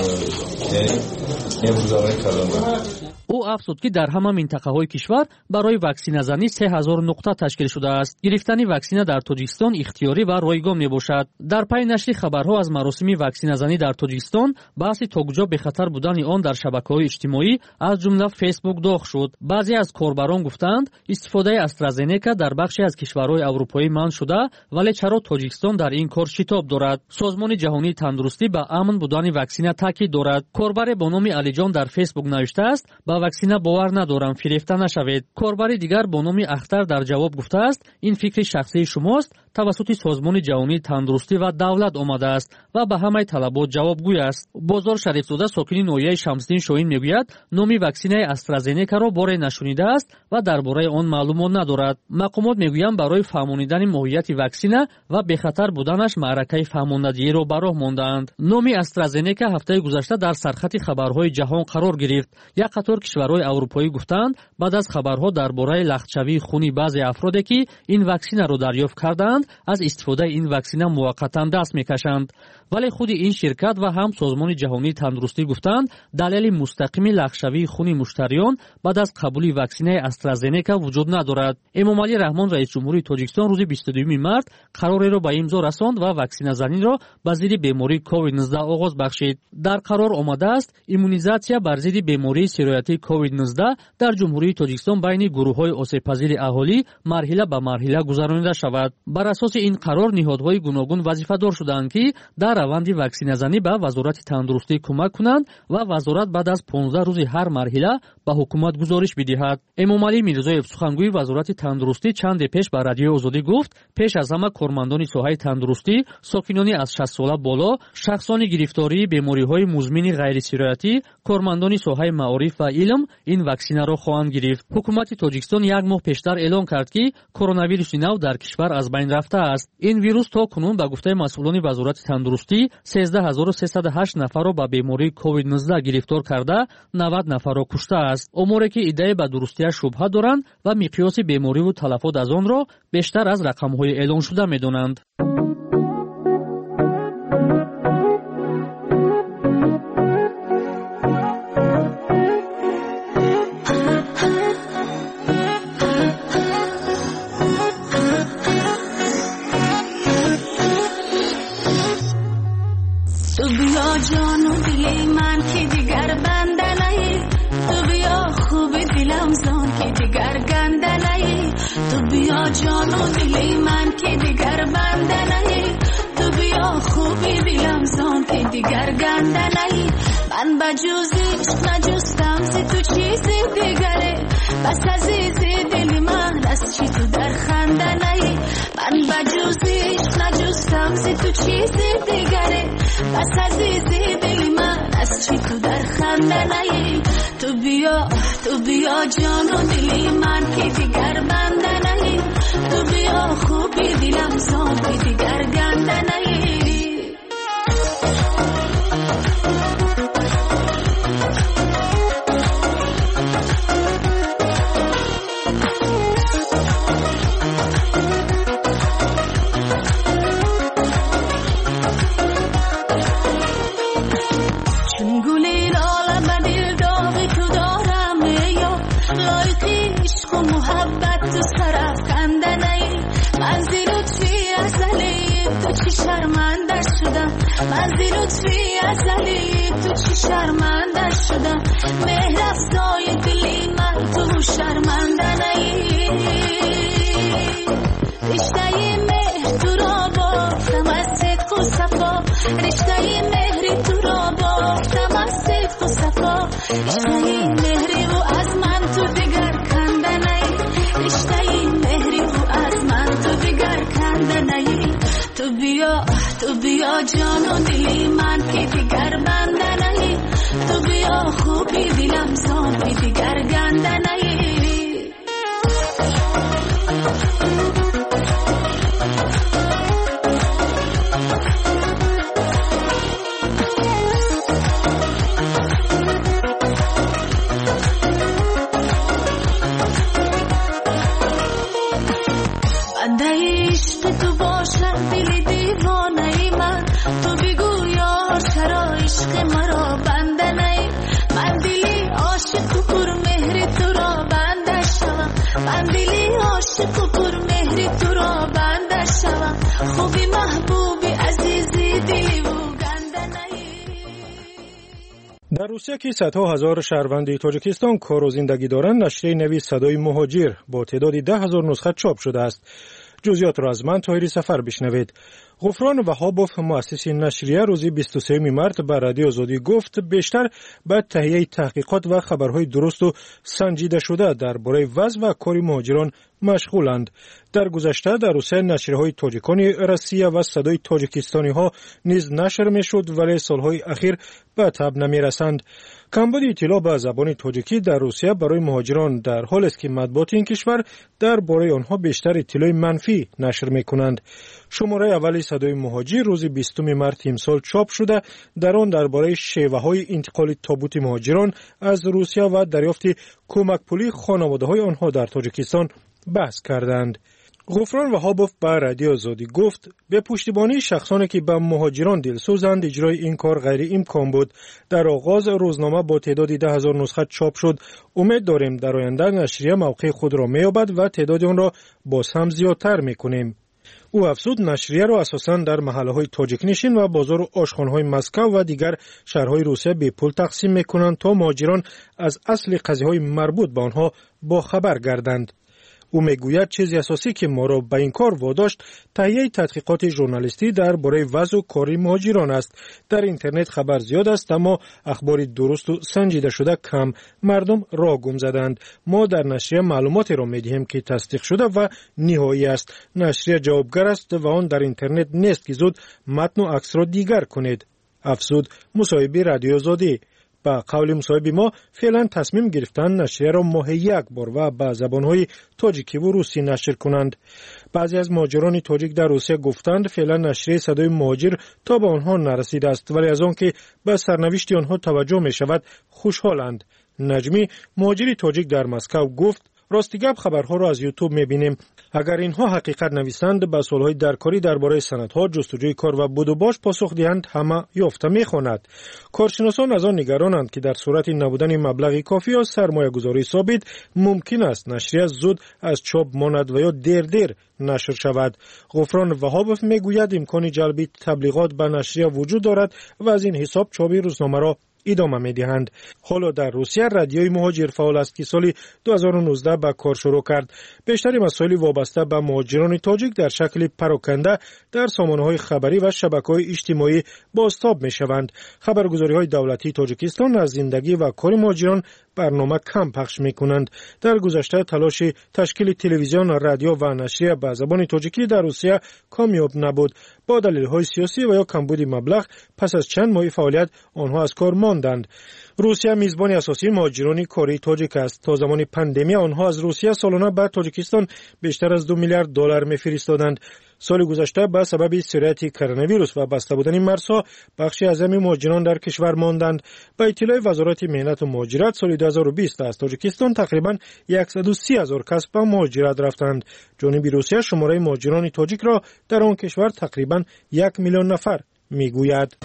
امگذرانی کردن باید. او افزود که در همه منطقه‌های کشور برای واکسینه زنی سه هزار نقطه تشکیل شده است. گرفتن واکسینه در تاجیکستان اختیاری و رایگان میباشد. در پی نشر خبرها از مراسم واکسینه زنی در تاجیکستان، بحث تا به خطر بودن آن در شبکه‌های اجتماعی از جمله فیسبوک داغ شد. بعضی از کاربران گفتند استفاده استرازنیکا در بخشی از کشورهای اروپایی منع شده، ولی چرا تاجیکستان در این کار شتاب دارد؟ سازمان جهانی تندرستی به امن بودن واکسینه تاکید دارد. کاربر با نام علیجان در فیسبوک نوشته است: با واکسینه باور ندارم، فریفته نشوید. کاربر دیگر با نام اختر در جواب گفته است: این فکر شخصی شماست، توسط سازمان جهانی تندرستی و دولت آمده است و به همه طلبات جوابگوی است. بازار شریفزاده ساکن ناحیه شمسدین شاهین میگوید نام واکسینه استرازنیکا را بار نشنیده است و درباره آن معلومات ندارد. مقامات میگویند برای فهماندن ماهیت واکسینه و به خطر بودنش معرکه فهماندهی را به راه ماندند. نام استرازنیکا هفته گذشته در سرخط خبرهای جهان قرار گرفت. یک قطار کشورهای اروپایی گفتند بعد از خبرها درباره لختشوی خونی بعضی افرادی که این واکسینه را دریافت کردند از استفاده این واکسینه موقتا دست میکشند. ولی خود این شرکت و هم سازمان جهانی تندرستی گفتند دلیل مستقیم لختشوی خونی مشتریان بعد از قبول واکسینه استرازنیکا وجود ندارد. امام علی رحمان رئیس جمهوری تاجیکستان روز بیست و دوم مارس قراری را به امضا رساند و واکسینه زنی را به ضد بیماری کووید نوزده آغاز بخشید. در قرار آمده است ایمونیزاسیا بر ضد بیماری سیرویاتی کووید نوزده در جمهوری تاجیکستان بین گروه‌های آسیب‌پذیر اهالی مرحله به مرحله گذرانیده شود. بر اساس این قرار نهادهای گوناگون وظیفه‌دار شدند که در روند واکسینه زنی به وزارت تندرستی کمک کنند و وزارت بعد از پانزده روز هر مرحله به حکومت گزارش بدهد. امام علی میرزایف سخنگوی وزارت تندرستی چند پیش به رادیو آزادی گفت پیش از همه کارمندان ساحه تندرستی، ساکنان از شصت ساله بالا، شخصان گرفتاری بیماری‌های مزمن غیر سیرویاتی، کارمندان ساحه معارف و علم این واکسینه را خواهند گرفت. حکومت تاجیکستان یک ماه پیشتر اعلام کرد که کرونا ویروس نو در کشور از بین رفته است. این ویروس تا کنون به گفته مسئولان وزارت تندرستی سیزده هزار و سیصد و هشت نفر را به بیماری کووید نوزده گرفتار کرده، نود نفر را کشته است. اموری که ایده به درستی شبهه دارند و مقیاس بیماری و تلفات از آن را بیشتر از رقم‌های اعلام شده می‌دانند. تو بیا جان و دل من که دیگر بنده نهی، تو بیا خوب دلم زان که دیگر گنده نهی، تو بیا جان و دل من که دیگر بنده نهی، تو بیا خوب دلم زان که دیگر گنده نهی. من بجوزش نجستم زی تو چیزی دیگره، بس عزیزی دل من از چی تو در خنده نهی. من بجوزش نجستم زی تو چیزی دیگره، بس عزیزی دل من از چی تو در خنده نهی. تو بیا تو بیا جان و دلی من که دیگر بنده نهی، تو بیا خوبی دلم زان که دیگر گنده نهی. شرمنده شدم من زی لطفی ازلی، تو چی شرمنده شدم مهر افزای دلی من تو شرمنده نهی. رشته مهر تو را بافتم از صدق و صفا، رشته مهری تو را بافتم از صدق و صفا، رشته مهری و از من تو دیگر کنده نهی، رشته مهری و از من تو دیگر کنده نهی. تو بیا تو بیا جان و دلی من که دیگر بنده نهی، تو بیا خوبی دلم زان که دیگر گنده نهی. خوبی محبوبی عزیزی دلی و در روسیه که صدها هزار شهروند تاجیکستان کار و زندگی دارند، نشریه نوی صدای مهاجر با تعدادی ده هزار نسخه چاپ شده است. جزئیات را از من طاهری سفر بشنوید. غفران وهابوف مؤسس نشریه روز بیست و سوم مارس به رادیو آزادی گفت بیشتر به تهیه تحقیقات و خبرهای درست و سنجیده شده درباره وضع و کار مهاجران مشغولند. در گذشته در روسیه نشریه‌های تاجیکان روسیه و صدای تاجیکستانی ها نیز نشر می‌شد، ولی سالهای اخیر به تب نمی‌رسند. کمبود اطلاع به زبان تاجیکی در روسیه برای مهاجران در حالی است که مطبوعات این کشور درباره آنها بیشتر اطلاع منفی نشر می‌کنند. شماره اول صدای مهاجر روز بیستم مارس امسال چاپ شده، در آن درباره شیوه‌های انتقال تابوت مهاجران از روسیه و دریافت کمک پولی خانواده‌های آنها در تاجیکستان بحث کردند. غفران وهابوف به رادیو آزادی گفت به پشتیبانی شخصانی که به مهاجران دلسوزند اجرای این کار غیر امکان بود. در آغاز روزنامه با تعدادی ده هزار نسخه چاپ شد. امید داریم در آینده نشریه موقع خود را می‌یابد و تعداد آن را باز هم زیادتر می‌کنیم. او افزود نشریه را اساساً در محله‌های تاجیک نشین و بازار و آشخانه‌های مسکو و دیگر شهرهای روسیه به پول تقسیم می‌کنند تا مهاجران از اصل قضیه‌های مربوط به آنها با خبر گردند. او میگوید چیزی اساسی که ما را به این کار واداشت تهیه تحقیقات ژورنالیستی درباره وضع و کار مهاجران است. در اینترنت خبر زیاد است اما اخبار درست و سنجیده شده کم. مردم راه گم زدند. ما در نشریه معلوماتی را میدهیم که تصدیق شده و نهایی است. نشریه جوابگر است و آن در اینترنت نیست که زود متن و عکس را دیگر کنید. افزود مصاحبه رادیو آزادی. با قول مصاحبه ما فعلا تصمیم گرفتن نشریه را ماهی یک بار و به زبانهای تاجیکی و روسی نشر کنند. بعضی از مهاجران تاجیک در روسیه گفتند فعلا نشریه صدای مهاجر تا به آنها نرسیده است، ولی از آن که به سرنوشت آنها توجه می شود خوشحالند. نجمی مهاجر تاجیک در مسکو گفت راستی گپ خبرها را از یوتیوب می‌بینیم. اگر اینها حقیقت نویسند به سوالهای درکاری درباره سندها، جستجوی کار و بود و باش پاسخ دهند همه یافته می‌خواند. کارشناسان از آن نگرانند که در صورت نبودن مبلغی کافی یا سرمایه‌گذاری ثابت ممکن است نشریه زود از چاپ ماند و یا دیر دیر نشر شود. غفران وهابوف میگوید امکان جلب تبلیغات به نشریه وجود دارد و از این حساب چاپ روزنامه را ادامه می‌دهند. حالا در روسیه رادیوی مهاجر فعال است که سال دو هزار و نوزده به کار شروع کرد. بیشتر مسائل وابسته به مهاجران تاجیک در شکل پراکنده در سامانه‌های خبری و شبکه‌های اجتماعی بازتاب می‌شوند. خبرگزاری‌های دولتی تاجیکستان از زندگی و کار مهاجران برنامه کم پخش می‌کنند. در گذشته تلاش تشکیل تلویزیون، رادیو و نشریه به زبان تاجیکی در روسیه کامیاب نبود. با دلایل سیاسی و یا کمبود مبلغ پس از چند ماه فعالیت آنها از کار ماندند. روسیه میزبان اساسی مهاجران کاری تاجیک است. تا زمان پاندمی آنها از روسیه سالانه به تاجیکستان بیشتر از دو میلیارد دلار می‌فرستادند. سال گذشته به سبب سرایت کرونا ویروس و بسته بودن مرزها بخشی از همین مهاجران در کشور ماندند. به اطلاع وزارت مهنت و مهاجرت سال دو هزار و بیست از تاجیکستان تقریباً صد و سی هزار کس به مهاجرت رفتند. جانب روسیه شماره مهاجران تاجیک را در آن کشور تقریباً یک میلیون نفر میگوید.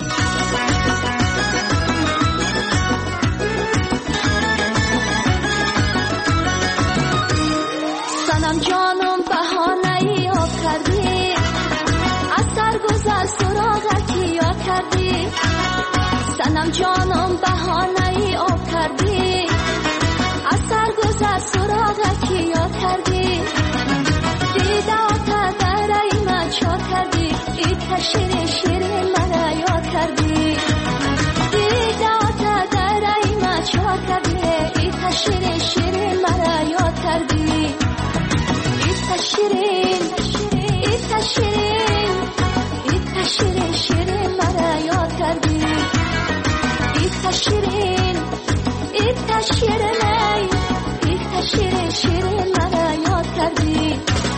سنم جانم بهانه‌ای آب کردی، از سرگذر سراغکی یا کردی. سنم جانم بهانه‌ای آب کردی، از سرگذر سراغکی یا کردی. دیده آتا در ایمن چا کردی، ای تشیر شیرین مرا یا کردی. دیده آتا در ایمن چا کردی، ای تشیر شیرین مرا یا کردی. شیرین ایتا شیرین ایتا شیرین شیرین مرا یاد کردی. ایتا شیرین ایتا شیرین ایتا شیرین شیرین مرا یاد کردی.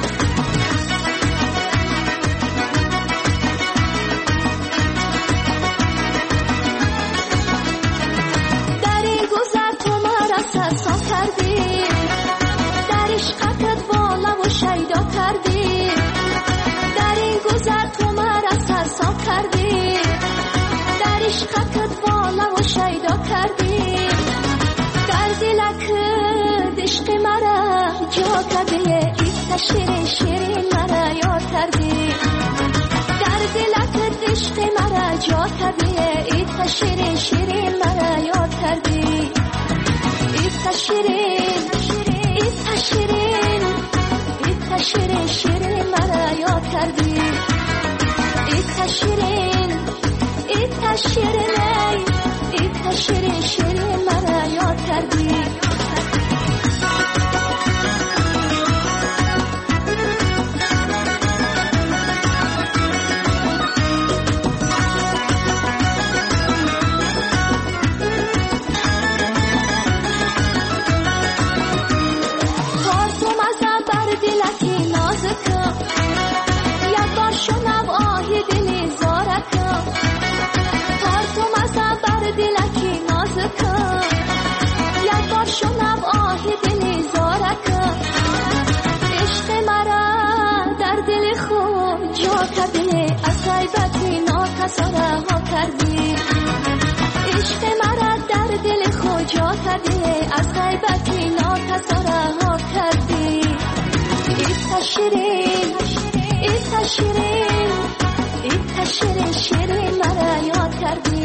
در این گذر تو مرا سرسام کردی، در عشقت بالا و شیدا کردی. در این گذر تو مرا سرسام کردی، در عشقت بالا و شیدا کردی. در دلت عشق مرا جا کردی، ایتا شیرین شیرین مرا یاد کردی. عشق مرا جا کردی ایت شیرین شیرین مرا یاد کردی ایت شیرین ایت شیرین ایت شیرین شیرین مرا یاد کردی ایت شیرین ایت شیرین ایت شیرین شیرین مرا یاد کردی عشق مرا در دل خود جا کردی از غیبتی ناکسا رها کردی ایت شیرین ایت شیرین ایت شیرین شیرین مرا یاد کردی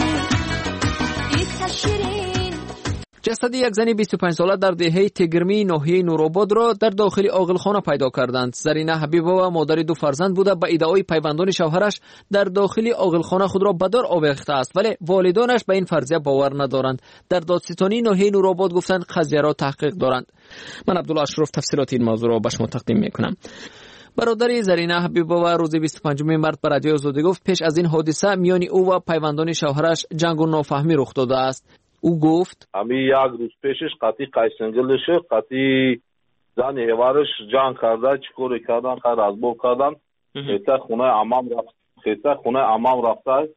ایت شیرین. جسد یک زن بیست و پنج ساله در دهه تگرمی ناحیه نورآباد را در داخل عاقلخانه پیدا کردند. زرینه حبیبова مادر دو فرزند بوده به ادعای پیوندان شوهرش در داخل عاقلخانه خود را به دار آویخته است، ولی والدانش به این فرضیه باور ندارند. در دادستانی ناحیه نورآباد گفتند قضیه را تحقیق دارند. من عبدالله اشرف تفصیلات این موضوع را به شما تقدیم میکنم. برادر زرینه حبیبова روز بیست و پنجم مارس به رادیو آزادی گفت پیش از این حادثه میان او و پیوندان شوهرش جنگ و نافهمی رخ داده است. او گفت امی یک روز پیشش قطعی قیسنگلشه قطعی زن هیوارش جنگ کرده چیکار کردن خیر از بول کردن خیطه خونه امام رفت خیطه خونه امام رفته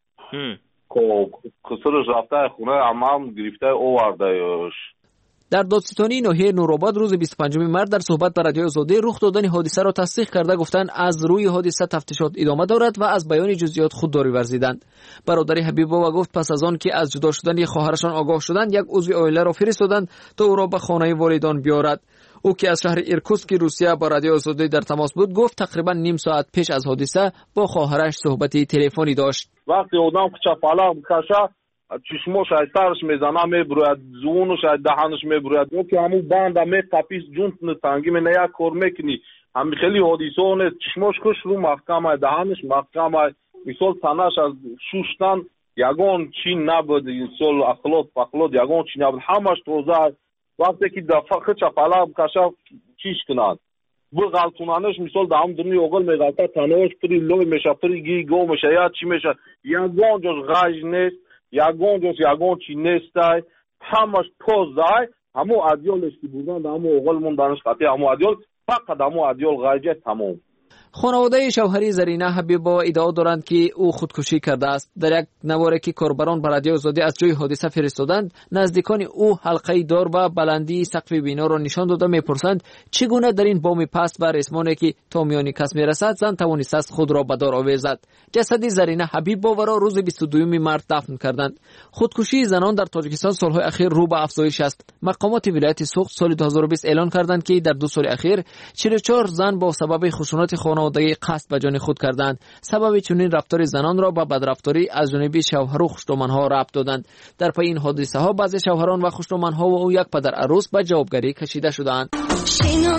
که کسرش رفته خونه امام گرفته اووردهش. در دادستانی ناحیه نورآباد روز بیست و پنجم مارس در صحبت با رادیو آزادی رخ دادن حادثه را تصدیق کرده گفتند از روی حادثه تفتیشات ادامه دارد و از بیان جزئیات خودداری ورزیدند. برادر حبیبova گفت پس از آن که از جدا شدن خواهرشان آگاه شدند یک عضو عائله را فرستادند تا او را به خانه والدان بیارد. او که از شهر ایرکوتسک روسیه با رادیو آزادی در تماس بود گفت تقریبا نیم ساعت پیش از حادثه با خواهرش صحبت تلفنی داشت. وقتی آدم چپالا میکشه چشموش ترش میزنه میبروید زونش دهنش میبروید او که همون بند می قپیس جون تنگی می نیا کار میکنی هم خیلی حادثه نیست چشموش کش رو محکمه دهنش محکمه مثال تنش از شوشتن یگان چی نبود مثال اخلاط پخلاط یگان چی نبود همش توزه وقتی که دفعه چپالا بکشه چیش کنند بو غلطونانش مثال دام درنی اوگل میگالتا تنوش پری لوی میشه پری گی گو میشه یا چی میشه یگان جوش غاج نیست یگان جوش یگان چی نیسته همش توزه همو عدیالش که بودن همو اوگل موندنش قطعی همو عدیال فقط همو عدیال غاجه تمام. خانواده شوهری زرینه حبیبova ادعا دارند که او خودکشی کرده است. در یک نواره که کاربران به رادیو آزادی از جای حادثه فرستادند نزدیکان او حلقه دار و بلندی سقف بنا را نشان داده میپرسند چگونه در این بام پست و ریسمانی که تا میان کس میرسد زن توانسته است خود را به دار آویزد. جسد زرینه حبیبova را روز بیست و دوم مارس دفن کردند. خودکشی زنان در تاجیکستان سالهای اخیر رو به افزایش است. مقامات ولایت سوخت سال دو هزار و بیست اعلان کردند که در دو سال اخیر چهل و چهار زن با سبب خشونت خانوادگی قصد به جان خود کردند. سبب چنین رفتار زنان را به بدرفتاری از جانب شوهر و خشتومانها ربط دادند. در پی این حادثه ها بعضی شوهران و خشتومانها و او یک پدر عروس به جوابگری کشیده شدند. شینم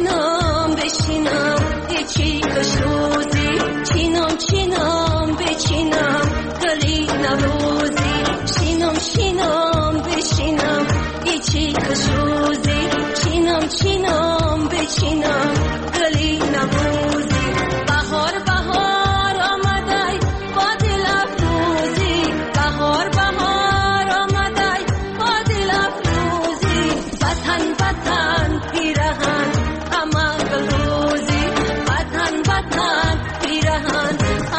شینم بشینم هیچی کشوزی چینم چینم بچینم گلی نروزی شینم شینم بشینم هیچی کشوزی چینم چینم بچینم گلی نروزی بهار بهار آمدای با دل افروزی بهار بهار آمدای با دل افروزی وطن وطن پیرهن اما گلوزی وطن وطن پیرهن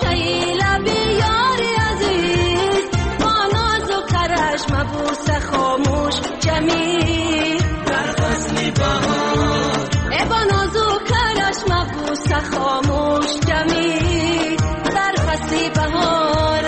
گوشه لبی یاری عزیز با ناز و کرش مبوس خاموش جمیل در فصل بهار ای با ناز و کرش مبوس خاموش جمیل در فصل بهار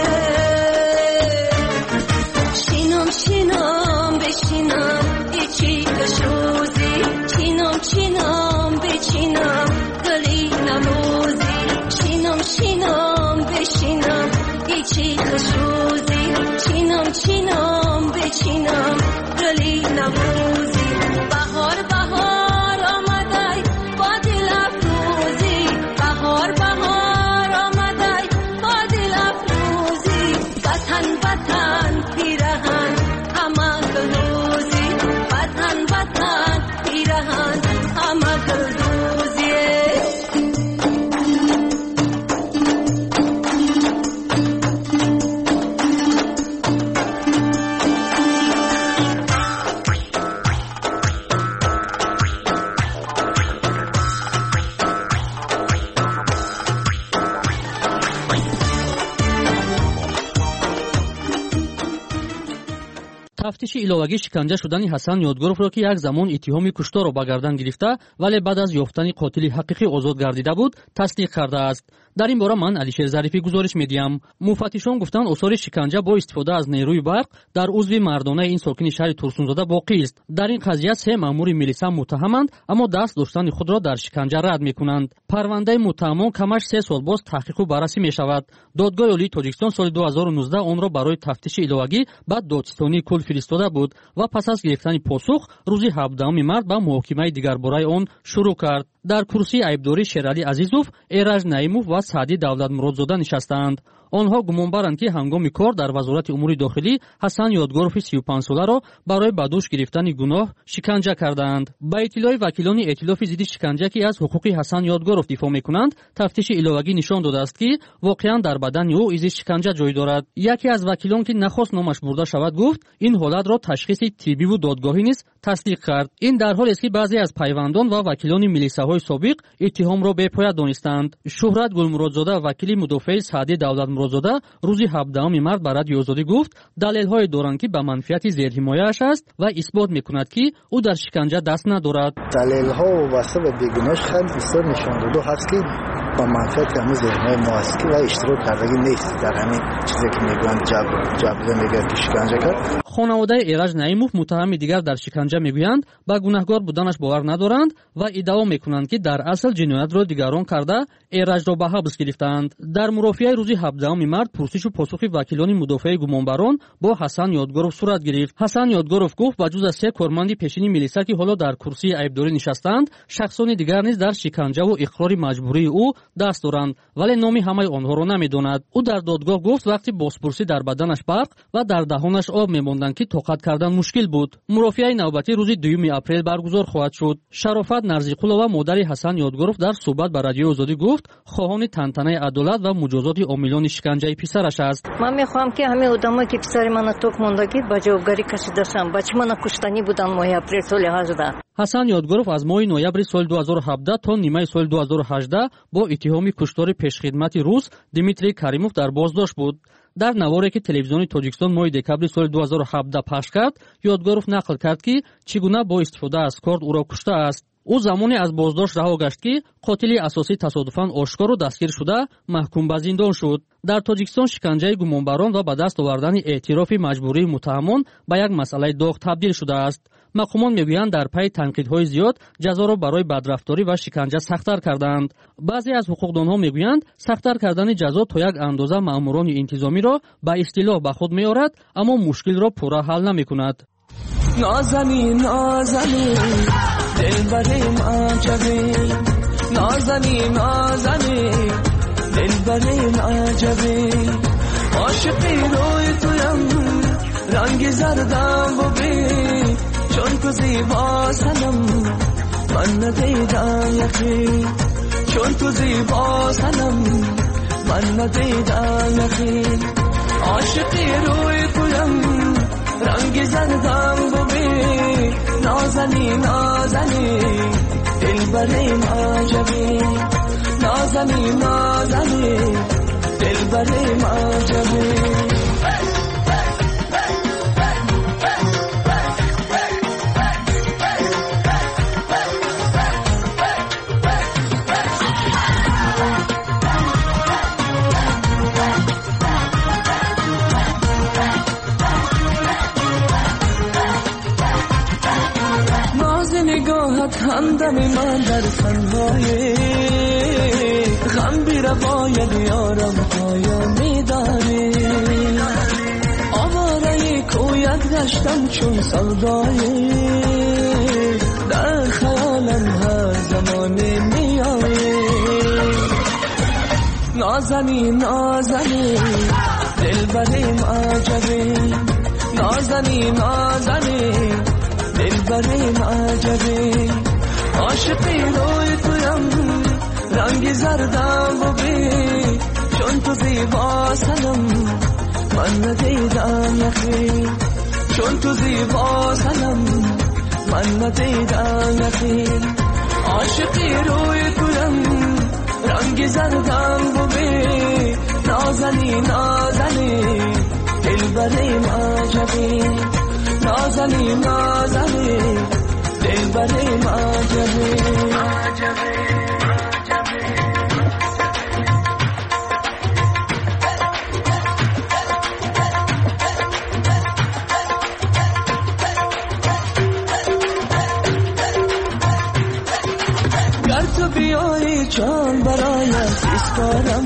شینم شینم بشینم ایچی کشوزی چینم چینم بچینم گلی نموزی چینم چینم بشینم ایچی کشوزی چینم چینم بچینم گلی نموزی بهار بهار آمدای با دل افروزی بهار بهار آمدای با دل افروزی وطن وطن پیرهن همه گلوزی وطن وطن پیرهن همه گلوزی тафтиши иловагӣ шиканҷа шудани Ҳасан Ёдгуровро ки як замон иттиҳоми кушторро ба гардан гирифта вале баъд аз ёфтани қотили ҳақиқӣ озод гардида буд тасдиқ кардааст. дар ин бора ман Алишер Зарифӣ гузориш медиҳам. муфаттишон гуфтанд осори шиканҷа бо истифода аз нерӯи барқ дар узви мардонаи ин сокини шаҳри Турсунзода воқеъист. дар ин қазия се маъмури милиса муттаҳаманд, аммо даст доштани худро дар шиканҷа рад мекунанд. парвандаи муттаҳамон камаш се сол боз таҳқиқу баррасӣ мешавад. додгоҳи олии Тоҷикистон соли ду ҳазору нуздаҳ онро барои тафтиши иловагӣ ба додистонии Кул фиристода буд ва пас аз гирифтани посух рӯзи ҳабдаҳуми март ба муҳокимаи дигарбораи он шурӯъ кард. дар курсии айбдорӣ Шералӣ Азизов, Эраж Наимов ва Саъди Давлатмуродзода нишастаанд. онҳо гумонбаранд ки ҳангоми кор дар вазорати умури дохилӣ Ҳасан Ёдгурови си ю панҷсоларо барои ба дӯш гирифтани гуноҳ шиканҷа кардаанд. ба иттилои вакилони эътилофи зидди шиканҷа ки аз ҳуқуқи Ҳасан Ёдгуров дифоъ мекунанд, тафтиши иловагӣ нишон додааст ки воқеан дар бадани ӯ изи шиканҷа ҷой дорад. яке аз вакилон ки нахост номаш бурда шавад гуфт, ин ҳолатро ташхиси тиббиву додгоҳӣ низ тасдиқ кард. ин дар ҳолест ки баъзе аз пайвандон ва вакилони милисаҳои собиқ иттиҳомро бепоя донистанд. Шуҳрат Гулмуродзода, вакили мудофиаи Саъди Давлатмуродзода, рӯзи ҳабдаҳуми март ба Радиои Озодӣ гуфт, далелҳое доранд ки ба манфиати зерҳимояаш аст ва исбот мекунад ки ӯ дар шиканҷа даст надорад. далелҳо вобаста ба бегуноҳиш хеле бисёр нишондода ҳаст ки ба манфиати ҳамин зерҳимояи мо аст ки ва иштирок кардагӣ нест дар ҳамин чизе ки мегӯянд ҷабрда мегӯяд ки шиканҷа кард. хонаводаи Эраж Наимов, муттаҳами дигар дар шиканҷа, мегӯянд ба гунаҳгор буданаш бовар надоранд ва иддао мекунанд ки дар асл ҷиноятро дигарон карда Эражро ба ҳабс гирифтаанд. дар мурофиаи рӯзи ҳабдаҳуми март пурсишу посухи вакилони мудофиаи гумонбарон бо Ҳасан Ёдгуров сурат гирифт. Ҳасан Ёдгуров гуфт ба ҷуз аз се корманди пешини милиса ки ҳоло дар курсии айбдорӣ нишастанд, шахсони дигар низ дар шиканҷаву иқрори маҷбурии ӯ даст доранд, вале номи ҳамаи онҳоро намедонад. ӯ дар додгоҳ гуфт вақти бозпурсӣ дар баданаш барқ ва дар даҳонаш об мемонданд ки тоқат кардан мушкил буд. мурофиаи навбатӣ рӯзи дуюми апрел баргузор хоҳад шуд. Шарофат Нарзиқулова, модари Ҳасан Ёдгуров, дар суҳбат ба Радиои Озодӣ гуфт, хоҳони тантанаи адолат ва муҷозоти омилони шиканҷаи писараш аст. ман мехоҳам ки ҳамин одамое ки писари мана ток мондагӣ ба ҷавобгарӣ кашидашанд, бачи мана куштанӣ буданд моҳи апрел соли ҳаждаҳ. Ҳасан Ёдгуров аз моҳи ноябри соли ду ҳазору ҳабдаҳ то нимаи соли ду ҳазору ҳаждаҳ бо иттиҳоми куштори пешхидмати рус Дмитрий Каримов дар боздошт буд. дар наворе ки телевизиони Тоҷикистон моҳи декабри соли ду ҳазору ҳабдаҳ пахш кард, Ёдгуров нақл кард ки чӣ гуна бо истифода аз корд ӯро куштааст. ӯ замоне аз боздошт раҳо гашт ки қотили асосӣ тасодуфан ошкору дастгир шуда маҳкум ба зиндон шуд. дар Тоҷикистон шиканҷаи гумонбарон ва ба даст овардани эътирофи маҷбурии муттаҳамон ба як масъалаи доғ табдил шудааст. мақомон мегӯянд дар пайи танқидҳои зиёд ҷазоро барои бадрафторӣ ва шиканҷа сахттар кардаанд. баъзе аз ҳуқуқдонҳо мегӯянд сахттар кардани ҷазо то як андоза маъмурони интизомиро ба истилоҳ ба худ меорад, аммо мушкилро пурра ҳал намекунад. نازنین نازنین دلبریم عجبی نازنین نازنین دلبریم عجبی عاشقی روی تویم رنگ زردم ببین چون تو زیبا سنم من ندیدم یقین چون تو زیبا سنم من ندیدم یقین عاشقی روی تویم رنگ زردم ببین نازنی نازنی دلبریم عجبی نازنی نازنی دلبر معجبی همدم من در تنهایی غم بی روایت یارم پایا میداری آواره کویت گشتم چون سودایی در خیالم هر زمانی میایی نازنی نازنی دلبریم عجبی نازنی نازنی دلبریم عجبی عاشقی روی تویم رنگی زردم و بی چون تو زیبا سنم من ندیدم یقین چون تو زیبا سنم من ندیدم یقین عاشقی روی تویم رنگی زردم و بی نازنی نازنی دلبریم عجبی نازنی نازنی دلبریم عجبی گر تو بیایی جان برایت اسپارم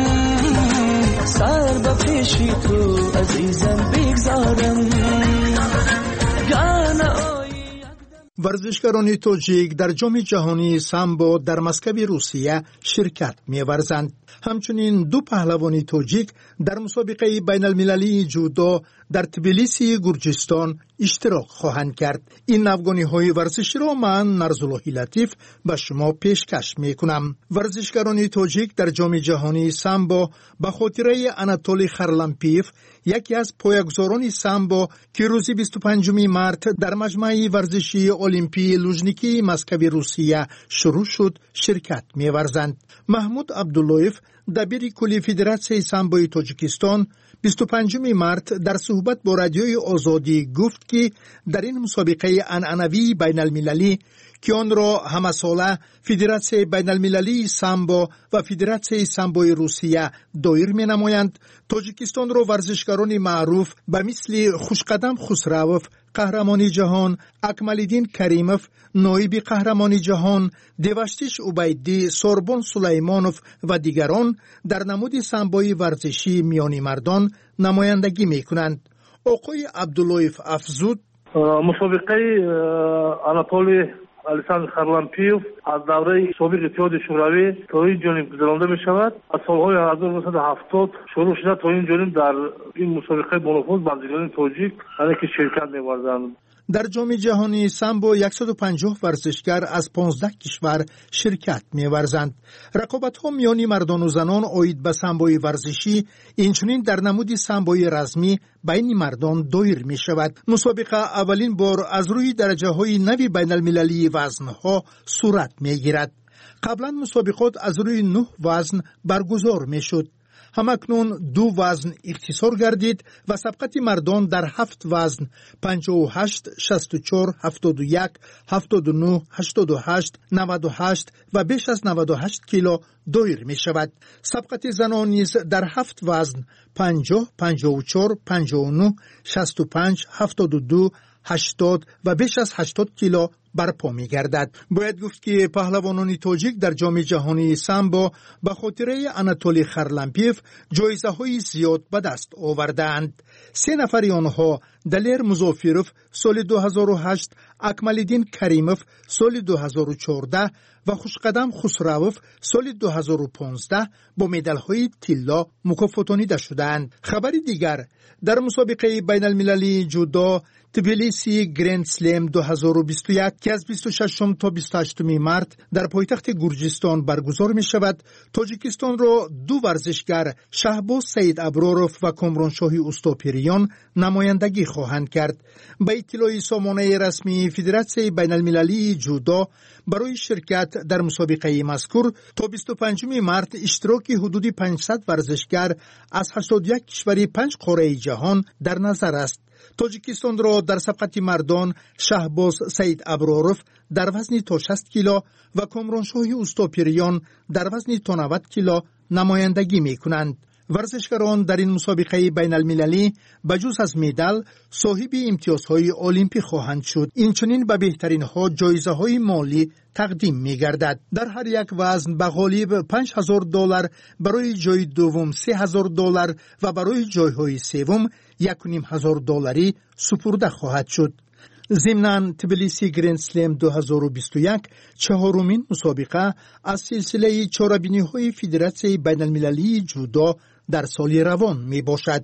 سر به پیشی تو عزیزم بگذارم ورزشکاران توجیک در جام جهانی سامبو در مسکو روسیه شرکت می‌ورزند. همچنین دو پهلوان توجیک در مسابقه بین المللی جودو در تبلیسی گرجستان اشتراک خواهند کرد. این افغانی‌های ورزشی را من نرزالله لطیف به شما پیشکش می‌کنم. ورزشکاران توجیک در جام جهانی سامبو به خاطره آناتولی خارلامپیف، یکی از پایه‌گذاران سامبو که روز بیست و پنجم مارس در مجمع ورزشی المپی لوژنیکی مسکو روسیه شروع شد، شرکت می‌ورزند. محمود عبداللهیف دبیر کلی فدراسیون سامبوی تاجیکستان بیست و پنجم مارس در صحبت با رادیوی آزادی گفت که در این مسابقه عنعنوی بین المللی که آن را همه ساله فدراسیون بین المللی سامبو و فدراسیون سامبوی روسیه دایر می نمایند، تاجیکستان را ورزشکاران معروف به مثل خوشقدم خسروف قهرمانی جهان، اکمالدین کریموف نایب قهرمانی جهان، دیوشتیش عبیدی، سوربون سلیمانوف و دیگران در نمود سامبوی ورزشی میانی مردان نمایندگی می کنند. آقای عبداللهیف افزود مسابقه آناتولی الکساندر خارلامپیف از دوره سابق اتحاد شوروی تا این جانب گذرانده می شود. از سالهای هزار و نهصد و هفتاد شروع شده تا این جانب در این مسابقه بانفوذ بازیگران توجیک یعنی که شرکت می ورزند. در جام جهانی سامبو صد و پنجاه ورزشکار از پانزده کشور شرکت می‌ورزند. رقابت‌ها میان مردان و زنان عاید به سامبوی ورزشی اینچنین در نمود سامبوی رزمی بین مردان دایر می‌شود. مسابقه اولین بار از روی درجه‌های نوی بین المللی وزن‌ها صورت می‌گیرد. قبلا مسابقات از روی نه وزن برگزار می‌شد. همکنون دو وزن اختصار گردید و سبقت مردان در هفت وزن پنجاه و هشت، شصت و چهار، هفتاد و یک، هفتاد و نه، هشتاد و هشت، نود و هشت و بیش از نود و هشت کیلو دایر می شود. سبقت زنان نیز در هفت وزن پنجاه، پنجاه و چهار، پنجاه و نه، شصت و پنج، هفتاد و دو، هشتاد و بیش از هشتاد کیلو برپا می گردد. باید گفت که پهلوانان تاجیک در جام جهانی سامبو به خاطره آناتولی خارلامپیف جایزه های زیاد به دست آوردند. سه نفر آنها دلیر مظافروف سال دو هزار و هشت، اکمالدین کریموف سال دو هزار و چهارده و خوشقدم خسروف سال دو هزار و پانزده با مدال های طلا مکافاتانیده شدند. خبری دیگر در مسابقه بین المللی جودو تبلیسی گرند سلم دو هزار و بیست و یک که از بیست و ششم تا بیست و هشتم مارس در پایتخت گرجستان برگزار می شود، تاجیکستان را دو ورزشگر شهباز سید ابروروف و کامرانشاهی اوستاپیریان نمایندگی خواهند کرد. به اطلاع سامانه رسمی فدراسیون بین المللی جودو برای شرکت در مسابقه مذکور تا بیست و پنجم مارس اشتراک حدود پانصد ورزشگر از هشتاد و یک کشور پنج قاره جهان در نظر است. تاجیکستان را در سبقت مردان شهباز سید ابروروف در وزن تا شصت کیلو و کامرانشاهی اوستاپیریان در وزن تا نود کیلو نمایندگی می کنند. ورزشکاران در این مسابقه بین المللی بجز از مدال صاحب امتیازهای المپیک خواهند شد. اینچنین به بهترین ها جایزه های مالی تقدیم می گردد. در هر یک وزن به غالب پنج هزار دلار، برای جای دوم سه هزار دلار و برای جایهای سوم یک و نیم هزار دلاری سپرده خواهد شد. ضمناً تبلیسی گرند سلم دو هزار و بیست و یک چهارمین مسابقه از سلسله چهاربینی‌های فدراسیون بین المللی جودو در سال روان می باشد.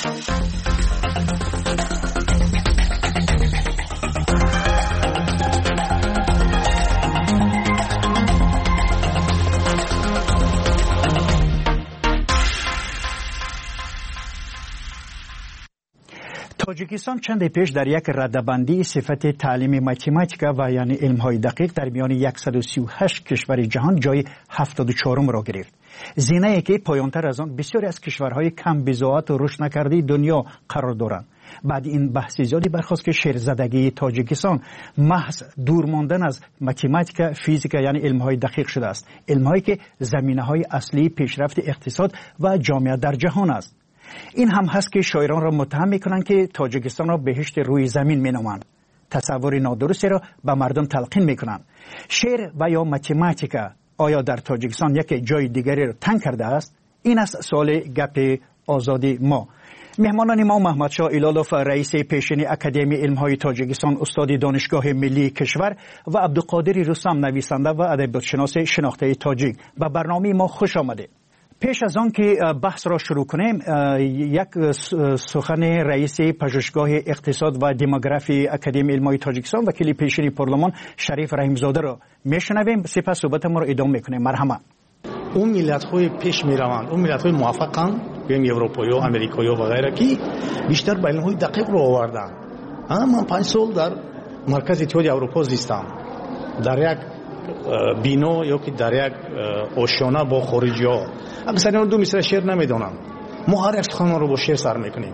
تاجیکستان چند پیش در یک رده‌بندی صفت تعلیم متماتیکا و یعنی علم‌های دقیق در میان صد و سی و هشت کشور جهان جای هفتاد و چهارم را گرفت. زینه‌ای که پایان‌تر از آن بسیاری از کشورهای کم بضاعت و رشد نکرده دنیا قرار دارند. بعد این بحث زیادی برخاست که شیرزدگی تاجیکستان محض دور ماندن از متماتیکا، فیزیکا یعنی علم‌های دقیق شده است. علم‌هایی که زمینه‌های اصلی پیشرفت اقتصاد و جامعه در جهان است. این هم هست که شاعران را متهم میکنند که تاجیکستان را بهشت روی زمین مینامند. تصور نادرستی را به مردم تلقین میکنند. شعر و یا متماتیکا آیا در تاجیکستان یک جای دیگری را تنگ کرده است؟ این است سوال گپ آزادی ما. مهمانان ما محمد شاه ایلالوف رئیس پیشین اکادمی علم‌های تاجیکستان، استاد دانشگاه ملی کشور و عبدالقادر رستم نویسنده و ادبیات‌شناس شناخته تاجیک. به برنامه ما خوش آمده. پیش از آن که بحث را شروع کنیم یک سخن رئیس پژوهشگاه اقتصاد و دموگرافی اکادمی علم‌های تاجیکستان وکیل پیشین پارلمان شریف رحیمزاده را میشنویم، سپس صحبت ما را ادامه میکنیم. مرحبا. اون ملت‌های پیش میروند، اون ملت‌های موفقن، بیم اروپایی و امریکایی و غیره که بیشتر به علم‌های دقیق رو آوردن. من پنج سال در مرکز اتحادیه اروپا زیستم، در یک بینو یا که در یک آشیانه با خارجی ها. اکثر دو مثل شعر نمیدونن، ما هر یک سخن رو با شعر سر میکنیم.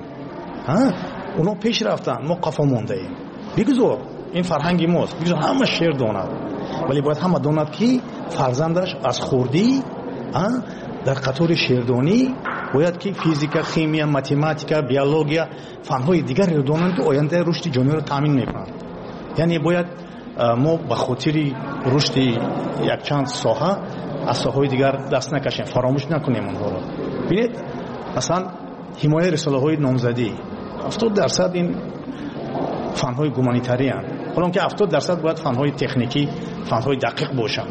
اونا پیش رفتن، ما قفا مونده ایم. بگذار این فرهنگی ماست، بگذار همه شعر داند، ولی باید همه داند که فرزندش از خوردی در قطار شعردانی باید که فیزیکا، شیمی، متماتیکا، بیولوژی، فنهای دیگری رو دانند که آینده رشد جامعه رو تامین میکنند. یعنی باید ما به خاطر رشد یک چند ساحه از ساحه‌های دیگر دست نکشیم، فراموش نکنیم اونها رو. ببینید مثلا حمایه رساله‌های نامزدی هفتاد درصد این فن‌های گومانیتاری هستند، حالا که هفتاد درصد باید فن‌های تکنیکی، فن‌های دقیق باشند.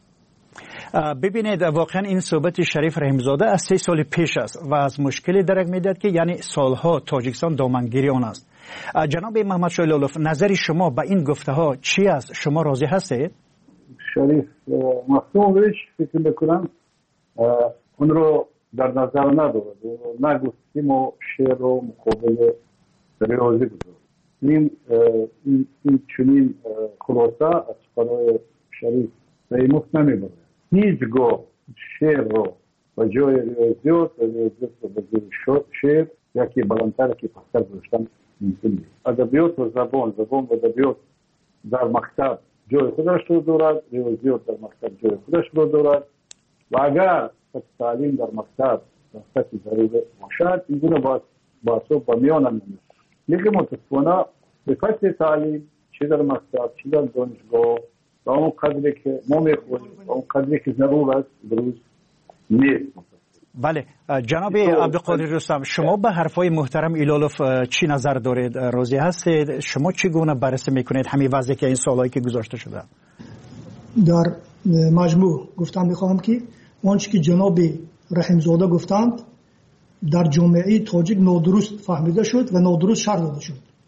ببینید واقعا این صحبت شریف رحیمزاده از سه سال پیش است و از مشکلی درک می‌دهد که یعنی سالها تاجیکستان دامنگیری آن است. جناب محمد شاه ایلالوف، نظر شما به این گفته ها چی است؟ شما راضی هستید؟ شریف مفهومش فکر میکنم اون رو در نظر ندارد، نگفت که ما شعر رو مقابل ریاضی بذاریم. این این چنین خلاصه از سخنهای شریف ریموف نمیبره. هیچگاه شعر رو با جای ریاضیات و ریاضیات رو به جای شعر یکی بلندتر که پستر گذاشتن ممکن نیست. ادبیات و زبان زبان و ادبیات در مکتب جای خودش رو دارد، ریاضیات در مکتب جای خودش رو دارد و اگر تعلیم در مکتب در سطح ضروری باشد این گونه باید باید با میان نمیشه. لیکن متاسفانه به فصل تعلیم چه در مکتب چه در دانشگاه و اون قدری که ما میخوانیم و اون قدری که ضرور است بروز نیست. بله جناب عبدالقادر رستم، شما به حرفای محترم ایلالوف چی نظر دارید؟ راضی هستید؟ شما چگونه بررسی میکنید همین وضعی که این سالهایی که گذاشته شده؟ در مجموع گفتم میخواهم که آنچه که جناب رحیمزاده گفتند در جامعه تاجیک نادرست فهمیده شد و نادرست شرح داده شد.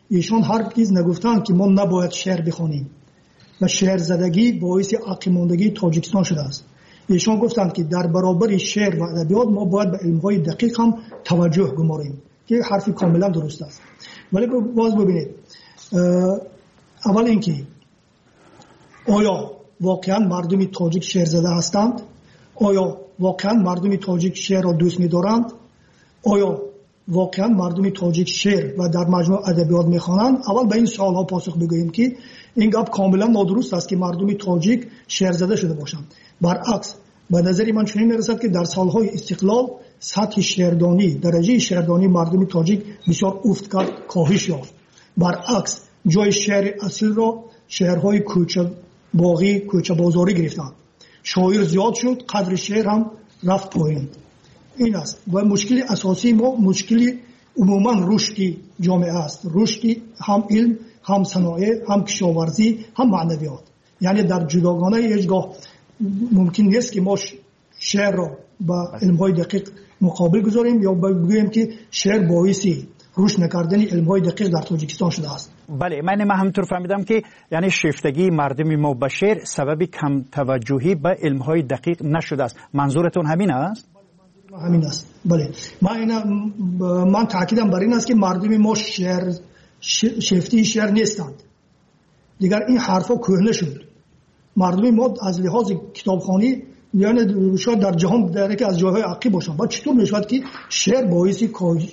ایشان هرگز نگفتند که ما نباید شعر بخوانیم و شعر زدگی باعث عقیماندگی تاجیکستان شده است. ایشان گفتند که در برابر شعر و ادبیات ما باید به علم‌های دقیق هم توجه گماریم که حرفی کاملا درست است. ولی باز ببینید، اول اینکه آیا واقعا مردم تاجیک شعر زده هستند؟ آیا واقعا مردم تاجیک شعر را دوست می‌دارند؟ آیا واقعا مردم تاجیک شعر و در مجموع ادبیات می‌خوانند؟ اول به این سوال‌ها پاسخ بگوییم که این گپ کاملا نادرست است که مردم تاجیک شعر زده شده باشند. برعکس به نظر من چنین می‌رسد که در سال‌های استقلال سطح شعردانی، درجه شعردانی مردم تاجیک بسیار افت کرد، کاهش یافت. برعکس جای شعر اصیل را شعرهای کوچه باغی، کوچه بازاری گرفتند. شاعر زیاد شد، قدر شعر هم رفت پایین. این است و مشکل اساسی ما مشکل عموما رشد جامعه است. رشد هم علم، هم صنایع، هم کشاورزی، هم معنویات. یعنی در جداگانه هیچگاه ممکن نیست که ما شعر را با علم‌های دقیق مقابل گذاریم یا بگوییم که شعر باعثی رشد نکردن علم‌های دقیق در تاجیکستان شده است. بله، من ما همینطور فهمیدم که یعنی شیفتگی مردم ما به شعر سبب کم توجهی به علم‌های دقیق نشده است. منظورتون همین است؟ همین است. بله، من اینا من تاکیدم بر این است که مردم ما شعر شیفتی شعر نیستند. دیگر این حرفا کهنه شد. مردم ما از لحاظ کتابخوانی یعنی شاید در جهان در یک از جاهای عقیب باشند. بعد چطور میشود که شعر باعث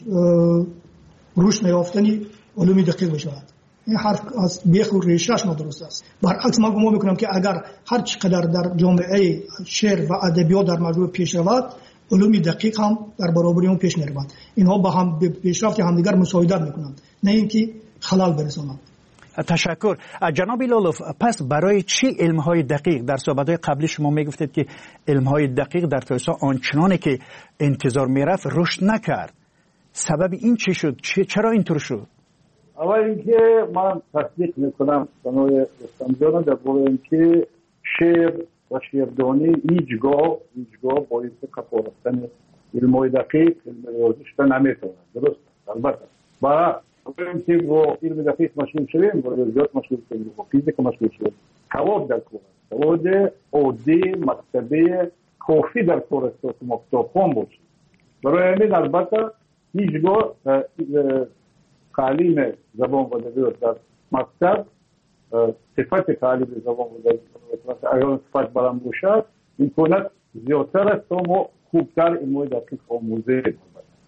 رشد نیافتنی علوم دقیق بشود؟ این حرف از بیخ و ریشه‌اش نادرست است. برعکس من گمان میکنم که اگر هر چقدر در جامعه شعر و ادبیات در مجموع پیش رود، علوم دقیق هم در برابر اون پیش میروند. اینها با هم به پیشرفت همدیگر مساعدت میکنند، نه اینکه خلل برسانند. تشکر. جناب لولوف، پس برای چی علم‌های دقیق؟ در صحبت‌های قبلی شما میگفتید که علم‌های دقیق در تاریخ آنچنانی که انتظار میرفت رشد نکرد. سبب این چی شد؟ چرا اینطور شد؟ اول اینکه من تصدیق میکنم سنوی رستمجان در باره اینکه شعر و شعردانی هیچگاه هیچگاه باعث کپارستن علم‌های دقیق علم ریاضی شده نمیتونه. درست؟ البته با اینکه با علم دقیق مشغول شدیم، با ریاضیات مشغول شدیم، با فیزیک مشغول شدیم، سواد در کار است. سواد عادی مکتبی کافی در کار است که ما کتابخوان باشیم. برای همین البته هیچگاه تعلیم زبان و ادبیات در مکتب صفت تعلیم زبان و ادبیات اگر صفت بلند باشد امکانات زیادتر است تا ما خوبتر علم‌های دقیق آموزه کنیم.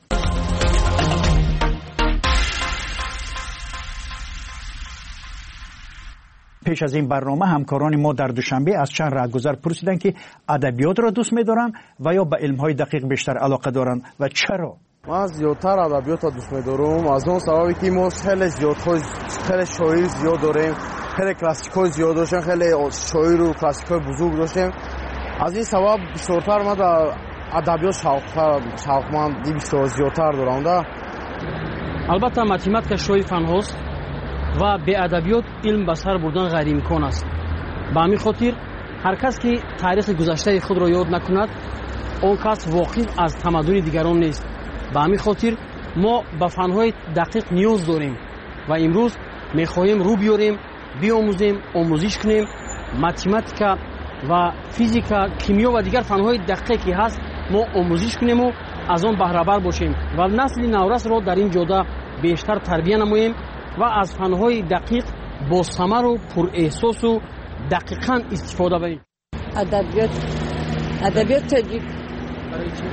پیش از این برنامه همکاران ما در دوشنبه از چند رهگذر پرسیدند که ادبیات را دوست می‌دارند و یا به علم‌های دقیق بیشتر علاقه دارند و چرا؟ من زیادتر ادبیات را دوست می‌دارم از اون سببی که ما خیلی زیاد خیلی شاعر زیاد داریم، خیلی کلاسیک‌های زیاد داشتیم، خیلی شاعر و کلاسیک‌های بزرگ داشتیم. از این سبب بیشتر من در ادبیات شوقمندی بیشتر زیادتر دارم. البته متماتیک شوی فن هست و به ادبیات علم به سر بردن غیر امکان است. به همین خاطر هر کس که تاریخ گذشته خود را یاد نکند، اون کس واقعی از تمدن دیگران نیست. به همین خاطر ما به فن‌های دقیق نیاز داریم و امروز می‌خواهیم رو بیاریم، بیاموزیم، آموزش کنیم. متماتیک و فیزیک، کیمیا و دیگر فن‌های دقیقی هست ما آموزش کنیم و از آن بهره بر باشیم و نسل نورس را در این جاده بیشتر تربیت نماییم و از فن‌های دقیق با ثمر و پر احساس و دقیقاً استفاده کنیم. ادبیات ادبیات تاجیک برای چی؟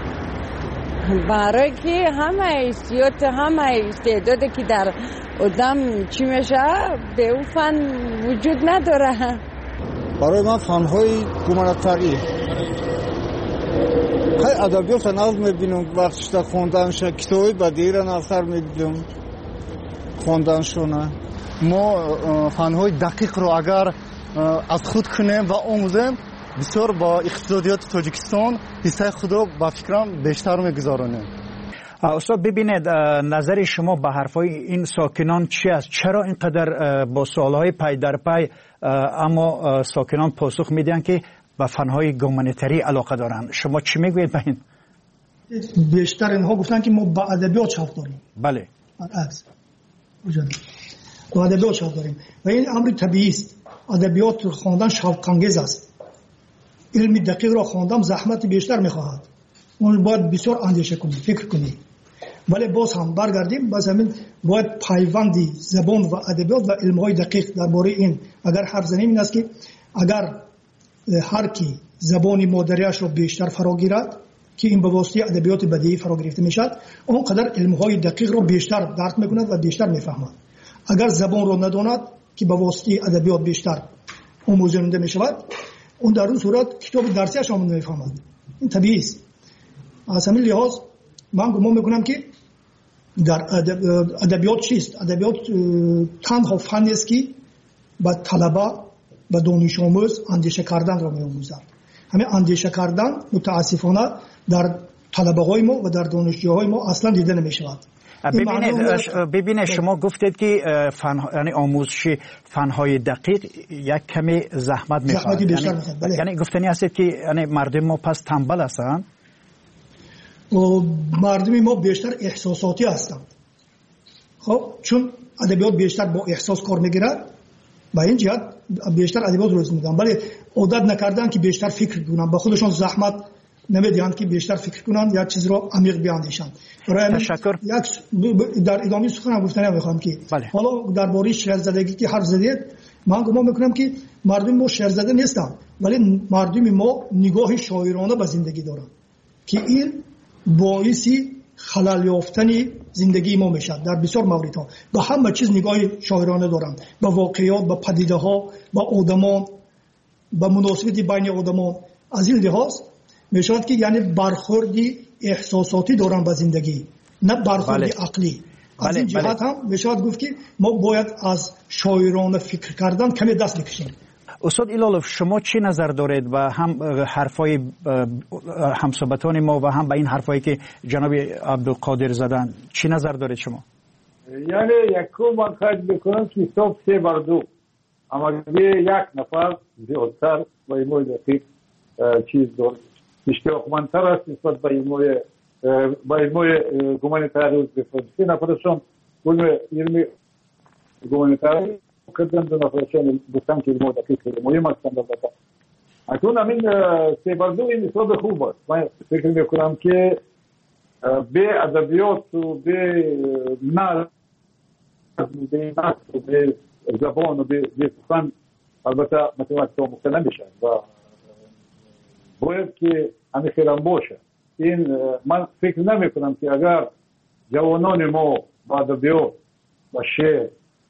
برای که همه استعداد همه استعدادی که در آدم چی میشه به اون فن وجود نداره. برای من فن‌های گمانتری خیلی ادبیات ناز میبینم وقتش تا خوندنش کتابی بدیهی را نظر میدیم خوندنشونه. ما فن‌های دقیق رو اگر از خود کنیم و آموزیم بسیار با اقتصادیات تاجیکستان حصه خود رو با فکرم بیشتر میگذارونیم. استاد ببینید نظر شما به حرفای این ساکنان چی است؟ چرا اینقدر با سوالهای پی در پی اما ساکنان پاسخ میدن که به فنهای گومانیتری علاقه دارند؟ شما چی میگویید به این؟ بیشتر اینها گفتن که ما با ادبیات شوق داریم. بله. برعکس و ادبیات شاید داریم و این امر طبیعی است. ادبیات خواندن شوق انگیز است. علم دقیق را خواندن زحمت بیشتر میخواهد. اون باید بسیار اندیشه کنی، فکر کنی. ولی باز هم برگردیم، باز همین باید پیوندی زبان و ادبیات و علم‌های دقیق درباره این اگر حرف زنیم این است که اگر هر کی زبان مادریش را بیشتر فرا گیرد که این به واسطه ادبیات بدیعی فرا گرفته میشد، اونقدر علم‌های دقیق را بیشتر درک میکند و بیشتر میفهمد. اگر زبان را نداند که به واسطه ادبیات بیشتر آموزنده میشود، اون در اون صورت کتاب درسیش هم نمیفهمد. این طبیعی است. از همین لحاظ من گمان میکنم که در ادبیات چیست؟ ادبیات تنها فنی است که به طلبه و دانش آموز اندیشه کردن را می‌آموزد. همین اندیشه کردن متاسفانه در طلبه های ما و در دانشجوهای ما اصلا دیده نمی‌شود. ببینید ببینید شما گفتید که فن یعنی آموزش فن‌های دقیق یک کمی زحمت می‌خواد. یعنی, یعنی گفتنی است که یعنی مردم ما پس تنبل هستند. و مردم ما بیشتر احساساتی هستند. خب چون ادبیات بیشتر با احساس کار میگیرد، با این جهت بیشتر ادبیات روز میدن، ولی عادت نکردن که بیشتر فکر کنن، با خودشون زحمت نمیدهند که بیشتر فکر کنن یا چیز رو عمیق بیاندیشند. تشکر. یک در ادامه سخنم گفتنم میخوام که بله. حالا درباره شعرزدگی که حرف زدید، من گمان میکنم که مردم ما شعرزده نیستند، ولی مردم ما نگاه شاعرانه به زندگی دارند که این باعث خلل یافتن زندگی ما میشه. در بسیار موردها به همه چیز نگاه شاعرانه دارند، به واقعیات، به پدیده ها، به آدمان، به مناسبت بین آدمان. از این لحاظ میشود که یعنی برخوردی احساساتی دارند به زندگی، نه برخوردی بله. عقلی. از بله. این جهت بله. هم میشود گفت که ما باید از شاعرانه فکر کردن کمی دست بکشیم. استاد ایلالوف، شما چی نظر دارید و هم حرفای همصحبتان ما و هم به این حرفایی که جناب عبدالقادر زدن چی نظر دارید شما؟ یعنی یکو من خواهد بکنم که حساب سه بر دو، اما یک نفر زیادتر با ایموی دقیق چیز دارد اشتیاقمندتر است نسبت با ایموی با ایموی گومانیتاری بفرد. سه نفرشون علم گومانیتاری کردن، دو نفرشون گفتن که ایموی دقیق مهم هستند. البته اکنون همین سه بر دو این حساب خوب است. من فکر میکنم که به ادبیات و به نظم به نظم و به زبان و به سخن البته متوجه مختلف نمیشن و باید که همه خیرم باشه. این من فکر نمی کنم که اگر جوانان ما با ادبیات و شعر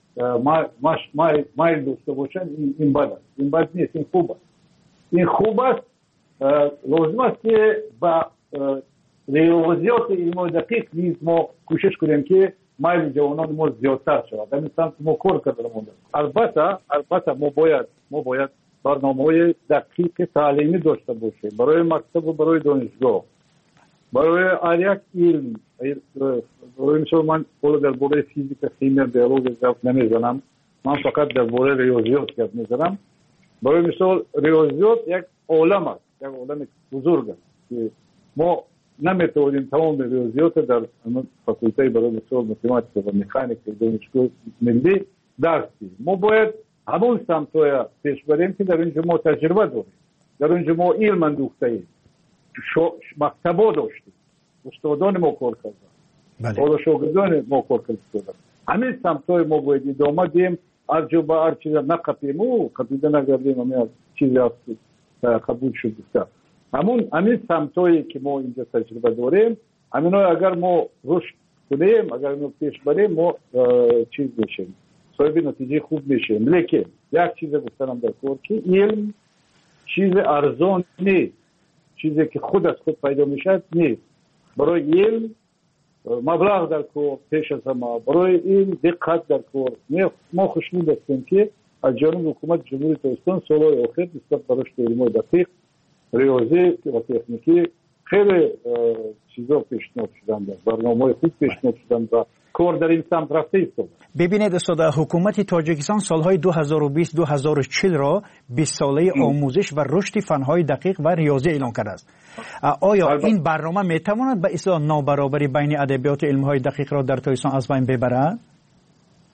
مایل داشته باشن این بد است. این بد نیست، این خوب است. این خوب است. لازم است که با ریاضیات علم دقیق نیز ما کوشش کنیم که مایل جوانان ما زیادتر شود. در این سمت ما کار کرده مونده. البته البته ما باید ما باید برنامه‌های دقیق تعلیمی داشته باشیم برای مکتب و برای دانشگاه، برای هر یک علم. برای مثال من حالا درباره فیزیک، شیمی، بیولوژی حرف نمیزنم، من فقط درباره ریاضیات حرف میزنم. برای مثال ریاضیات یک عالم است، یک عالم بزرگ است که ما نمیتونیم تمام ریاضیات در فاکولته برای مثال متماتیک و مکانیک دانشگاه ملی درس بدیم. ما باید همون سمت‌های پیش بریم که در اینجا ما تجربه داریم، در اینجا ما علم اندوخته ایم، مکتبا داشتیم، استادان ما کار کردن، حالا شاگردان ما کار کردن. همین سمت‌های ما باید ادامه دیم. هر جا با هر چیز نقپیم و قبیده نگردیم همین چیزی هست قبول شد بسته. همون همین سمت‌هایی که ما اینجا تجربه داریم، همین اگر ما رشد کنیم، اگر ما پیش بریم، ما چیز بشیم، صاحب نتیجه خوب میشیم. لیکن یک چیز گفتنم در کار که علم چیز ارزان نیست، چیزی که خود از خود پیدا میشد نیست. برای علم مبلغ در کار پیش از ما، برای علم دقت در کار. ما خوشنود هستیم که از جانب حکومت جمهوری ترکستان سالهای اخیر نسبت به رشد علمی دقیق، ریاضی و تکنیکی خیلی چیزا پیشنهاد شدن، برنامه‌های خوب پیشنهاد شدن و کار در این سمت رفته است. ببینید استاد، حکومت تاجیکستان سالهای دو هزار و بیست تا دو هزار و چهل را بیست ساله آموزش و رشد فنهای دقیق و ریاضی اعلام کرده است. آیا این برنامه میتواند به اصلاح نابرابری بین ادبیات علمهای دقیق را در تاجیکستان از بین ببرد؟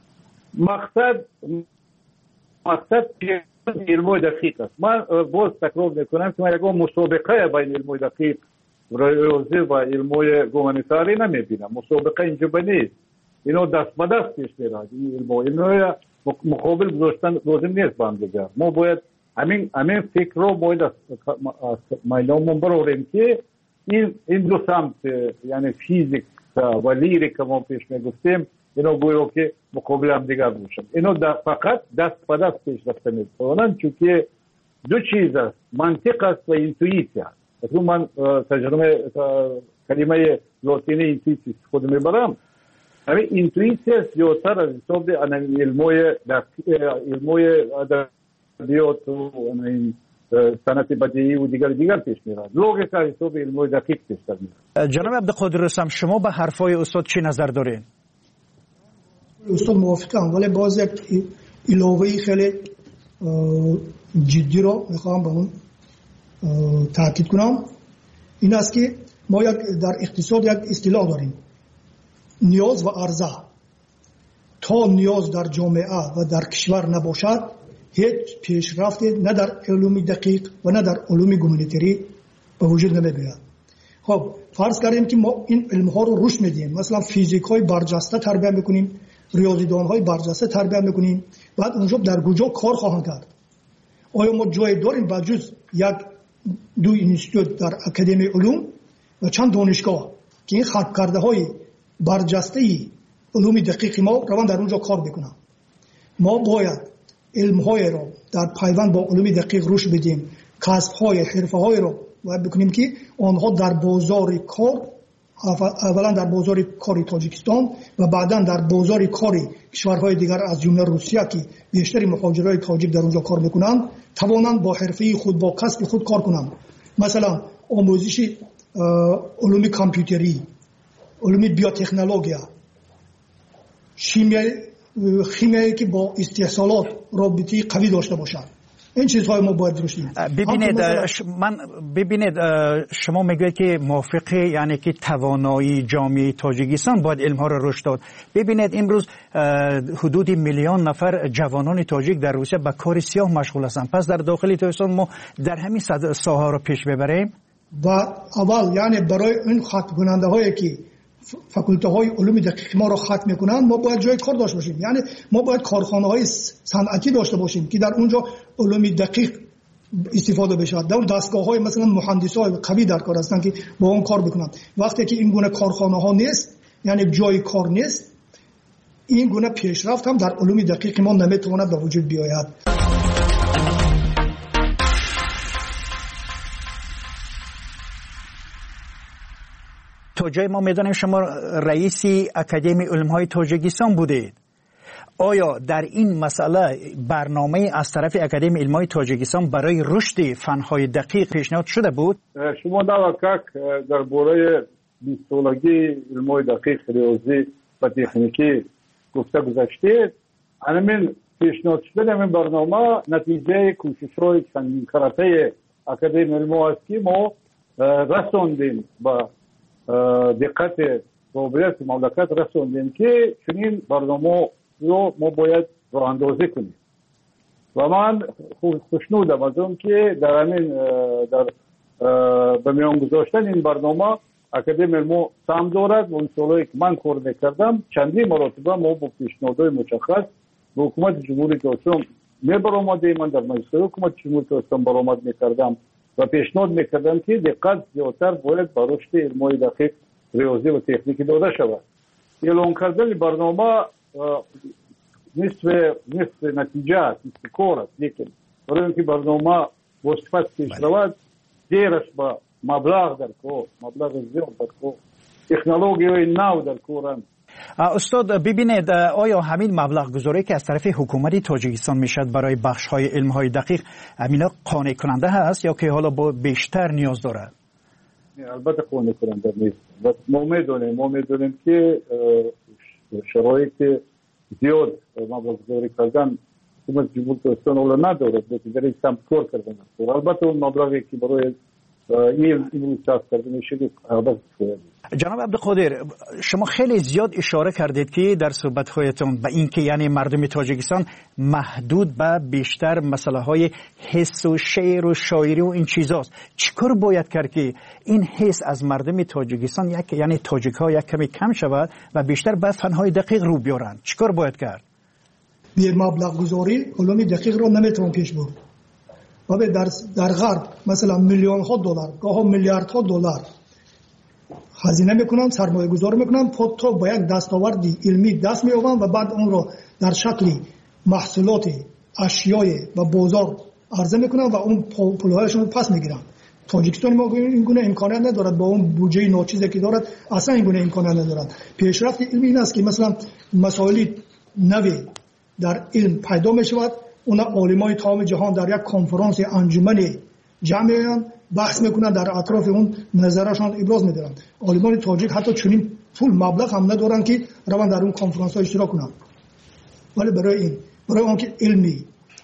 مقصد مقصد علم و دقیق است. من باز تکرار میکنم که من یک مسابقه بین علم و دقیق ریاضی و علم گومانیتاری نمیبینم. مسابقه اینجا نیست. اینو دست به دست پیش میرد. این علم و علم مقابل گذاشتن لازم نیست با هم دیگر. ما باید همین همین فکر رو باید از میدانمون براریم که این این دو سمت، یعنی فیزیک و لیریک که ما پیش میگفتیم، اینو گویا که مقابل هم دیگر باشن. اینو فقط دست به دست پیش رفته میتوانند، چون که دو چیز است، منطق است و اینتویسیا. اصلا من ترجمه کلمه لاتینی اینتویسیا خود میبرم. همین اینتویسیا زیادتر از حساب علمای علمای ادبیات و صنعت بدیعی و دیگر دیگر پیش میرد. لوگیک از حساب علمای دقیق پیش میرد. جناب عبدالقادر رستم، شما به حرفای استاد چی نظر دارین؟ استاد موافقم، ولی باز یک علاوه‌ای خیلی جدی رو میخوام به اون تاکید کنم. این است که ما یک در اقتصاد یک اصطلاح داریم، نیاز و عرضه. تا نیاز در جامعه و در کشور نباشد، هیچ پیشرفت نه در علوم دقیق و نه در علوم گومانیتری به وجود نمی‌آید. خب فرض کردیم که ما این علم‌ها رو رشد میدیم، مثلا فیزیک‌های برجسته تربیت می‌کنیم، ریاضیدان‌های برجسته تربیت می‌کنیم، بعد اونجا در کجا کار خواهند کرد؟ آیا ما جای داریم بجز یک دو اینستیتوت در اکادمی علوم و چند دانشگاه که این خلق کرده های برجسته علوم دقیق ما روان در اونجا کار بکنن؟ ما باید علم های را در پیوند با علوم دقیق رشد بدیم، کسب های حرفه های را باید بکنیم که آنها در بازار کار، اولا در بازار کاری تاجیکستان و بعدا در بازار کاری کشورهای دیگر از جمله روسیه که بیشتری مهاجرای تاجیک در اونجا کار میکنند، توانند با حرفه خود، با کسب خود کار کنند. مثلا آموزش علوم کامپیوتری، علوم بیوتکنولوژیا، شیمیایی خیمیایی که با استحصالات رابطه قوی داشته باشند. این چیزهای ما باید درستیم. ببینید من ببینید شما میگوید که موافقه، یعنی که توانایی جامعه تاجیکستان باید علم ها رو رشد داد. ببینید امروز حدود میلیون نفر جوانان تاجیک در روسیه به کار سیاه مشغول هستند. پس در داخل تاجیکستان ما در همین ساحه رو پیش ببریم. و اول یعنی برای این ختم کننده هایی که فاکولته های علوم دقیق ما را ختم میکنند، ما باید جای کار داشته باشیم. یعنی ما باید کارخانه های صنعتی داشته باشیم که در اونجا علوم دقیق استفاده بشه. در دستگاه های مثلا مهندس های قوی در کار هستند که با اون کار بکنند. وقتی که این گونه کارخانه ها نیست، یعنی جای کار نیست، این گونه پیشرفت هم در علوم دقیق ما نمیتواند به وجود بیاید. تا جای ما میدانیم شما رئیس اکادمی علم‌های تاجیکستان بودید. آیا در این مسئله برنامه از طرف اکادمی علم‌های تاجیکستان برای رشد فن‌های دقیق پیشنهاد شده بود؟ شما در درباره بیستولگی علم‌های دقیق، ریاضی و تکنیکی گفته گذاشتید. همین پیشنهاد شده همین برنامه نتیجه کوشش‌های چندین کارته اکادمی علم‌ها است که ما رساندیم با دقت قابلیت مملکت رساندیم که چنین برنامه رو ما باید راه اندازی کنیم. و من خوشنودم از اون که در همین در به میان گذاشتن این برنامه اکادمی علم‌ها سهم دارد. و اون سالهایی که من کار میکردم چندین مرتبه ما با پیشنهادهای مشخص به حکومت جمهوری تاجیکستان میبرآمدیم. من در مجلس حکومت جمهوری تاجیکستان برآمد میکردم و پیشنهاد میکردم که دقت زیادتر باید به رشد علم‌های دقیق، ریاضی و تکنیکی داده شود. اعلان کردن برنامه نصف نصف نتیجه است، نصف کار است، لیکن برای اینکه برنامه با صفت پیش رود دیرش با مبلغ در کار، مبلغ زیاد در کار، تکنولوژی نو در کارند. استاد ببینید، آیا همین مبلغ گذاری که از طرف حکومت تاجیکستان میشد برای بخش های علم های دقیق امینا قانع کننده هست یا که حالا با بیشتر نیاز دارد؟ البته قانع کننده نیست. ما میدونیم ما میدونیم که شرایط زیاد مبلغ گذاری کردن حکومت جمهوری تاجیکستان اولا ندارد، لیکن در این سمت کار کردن است. البته اون مبلغی که برای این این احساس کردن شده عادت شده. جناب عبدالقادر، شما خیلی زیاد اشاره کردید که در صحبت‌هایتون به اینکه یعنی مردم تاجیکستان محدود به بیشتر مسائل حس و شعر و شاعری و این چیزاست. چیکار باید کرد که این حس از مردم تاجیکستان یک یعنی تاجیک‌ها یک کمی کم شود و بیشتر به فن‌های دقیق رو بیارن؟ چیکار باید کرد؟ بی مبلغ گذاری علوم دقیق رو نمیتونن پیش برد. و در در غرب مثلا میلیون ها دلار، گاه میلیارد ها دلار هزینه میکنن، سرمایه گذاری میکنن تا با یک دستاوردی علمی دست مییابن و بعد اون رو در شکل محصولات اشیای و بازار عرضه میکنن و اون پولهایشون رو پس میگیرن. تاجیکستان ما این گونه امکانات ندارد، با اون بودجه ناچیزی که دارد اصلا این گونه امکانات ندارد. پیشرفت علمی این است که مثلا مسائل نوی در علم پیدا میشود، اون عالمان تمام جهان در یک کنفرانس انجمن جمع میشن، بحث میکنن، در اطراف اون نظرشان ابراز میدارن. عالمان تاجیک حتی چنین پول مبلغ هم ندارن که روان در اون کنفرانس ها اشتراک کنن. ولی برای این برای اون که علمی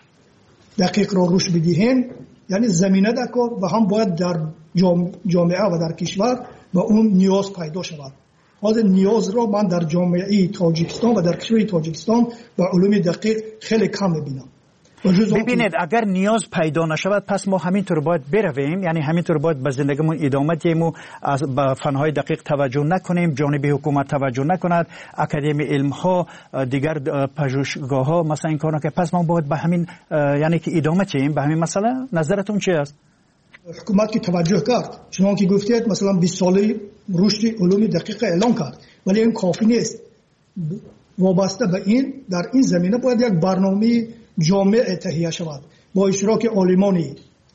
دقیق را روش بدهیم یعنی زمینه در کار و هم باید در جامعه و در کشور و اون نیاز پیدا شود. از نیاز را من در جامعه تاجیکستان و در کشور تاجیکستان و علوم دقیق خیلی کم میبینم. ببینید اگر نیاز پیدا نشود پس ما همینطور باید برویم، یعنی همینطور باید به زندگیمون ادامه دهیم و از به فنهای دقیق توجه نکنیم، جانب حکومت توجه نکند، اکادمی علم ها، دیگر پژوهشگاه ها مثلا این کارا که پس ما باید به همین یعنی که ادامه دهیم به همین مسئله. نظرتون چی است؟ حکومت که توجه کرد، چون که گفتید مثلا بیست ساله رشد علوم دقیق اعلان کرد، ولی این کافی نیست. وابسته به این در این زمینه باید یک برنامه جامع تهیه شود با اشتراک عالمان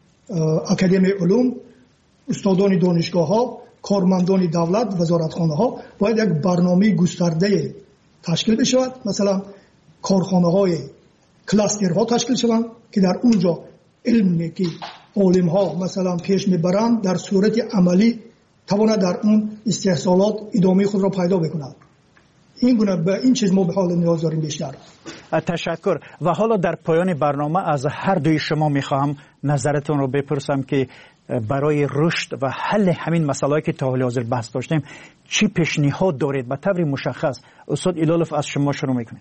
اکادمی علوم، استادان دانشگاه ها، کارمندان دولت، وزارتخانه ها. باید یک برنامه گسترده تشکیل بشود، مثلا کارخانه های کلاستر ها تشکیل شوند که در اونجا علمی که عالم ها مثلا پیش میبرند در صورت عملی تواند در اون استحصالات ادامه خود را پیدا بکند. این گونه به این چیز ما به حال نیاز داریم بیشتر. تشکر. و حالا در پایان برنامه از هر دوی شما میخواهم نظرتون رو بپرسم که برای رشد و حل همین مسائلی که تا حال حاضر بحث داشتیم چی پیشنهاد دارید؟ به طور مشخص استاد ایلالوف از شما شروع میکنیم.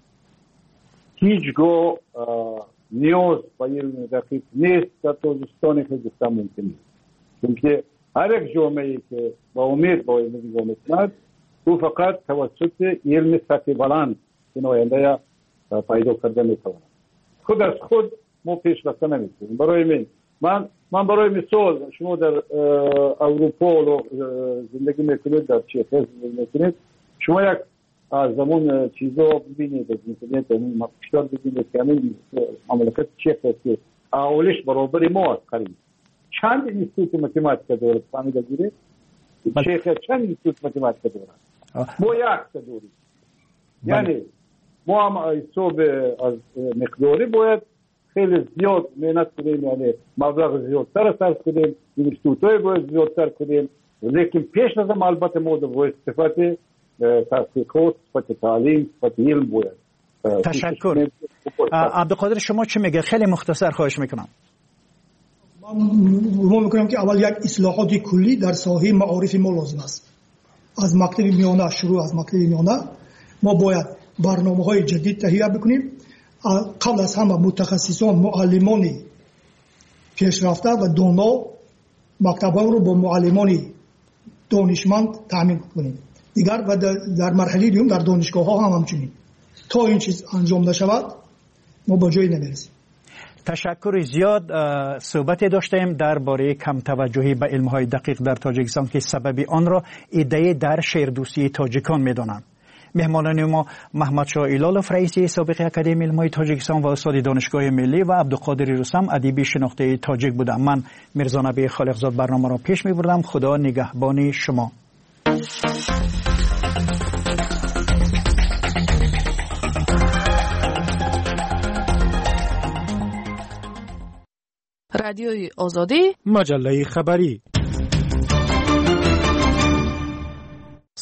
هیچگاه نیاز به علم دقیق نیست در تاجیکستان که گفتم ممکن نیست، چون که هر یک جامعه که با امید با علم نگاه میکند او فقط توسط علم سطح بلند این آینده پیدا کرده میتواند. خود از خود ما پیشرفته نمیتونیم. برای من من من برای مثال شما در اروپا زندگی میکنید، در چیخ زندگی میکنید، شما یک از زمان چیزا ببینید از اینترنت این مقشتار ببینید که همین مملکت چیخ است که اولش برابر ما است قریب. چند اینستیتوت متماتیک دارد فهمیده گیرید؟ چیخ چند اینستیتوت متماتیک دارد؟ ما یک داریم. یعنی ما هم حساب از مقداری باید خیلی زیاد محنت کنیم، یعنی مبلغ زیادتر صرف کنیم، اینستیتوت‌های باید زیادتر کنیم، لیکن پیش از البته ما باید صفت تحقیقات، صفت تعلیم، صفت علم باید. تشکر. عبدالقادر شما چی میگه؟ خیلی مختصر خواهش میکنم. من میکنم که اول یک اصلاحات کلی در ساحه معارف ما لازم است. از مکتب میانه شروع از مکتب میانه ما باید برنامه‌های جدید تهیه بکنیم. قبل از همه متخصصان، معلمان پیشرفته و دانا مکتب‌ها رو با معلمان دانشمند تامین کنیم. دیگر و در مرحله دیگه در دانشگاه‌ها هم همچنین. تا این چیز انجام نشود ما با جایی نمیرسیم. تشکر. زیاد صحبت داشتیم درباره کم توجهی به علم‌های دقیق در تاجیکستان که سبب آن را ایده در شهردوستی تاجیکان می‌دانند. مهمانان ما محمد شاه ایلالوف رئیس سابق اکادمی علم‌های تاجیکستان و استاد دانشگاه ملی و عبدالقادر رستم ادیب شناخته تاجیک بودم. من میرزا نبی خالقزاد برنامه را پیش می‌بردم. خدا نگهبان شما. رادیوی آزادی، مجله خبری.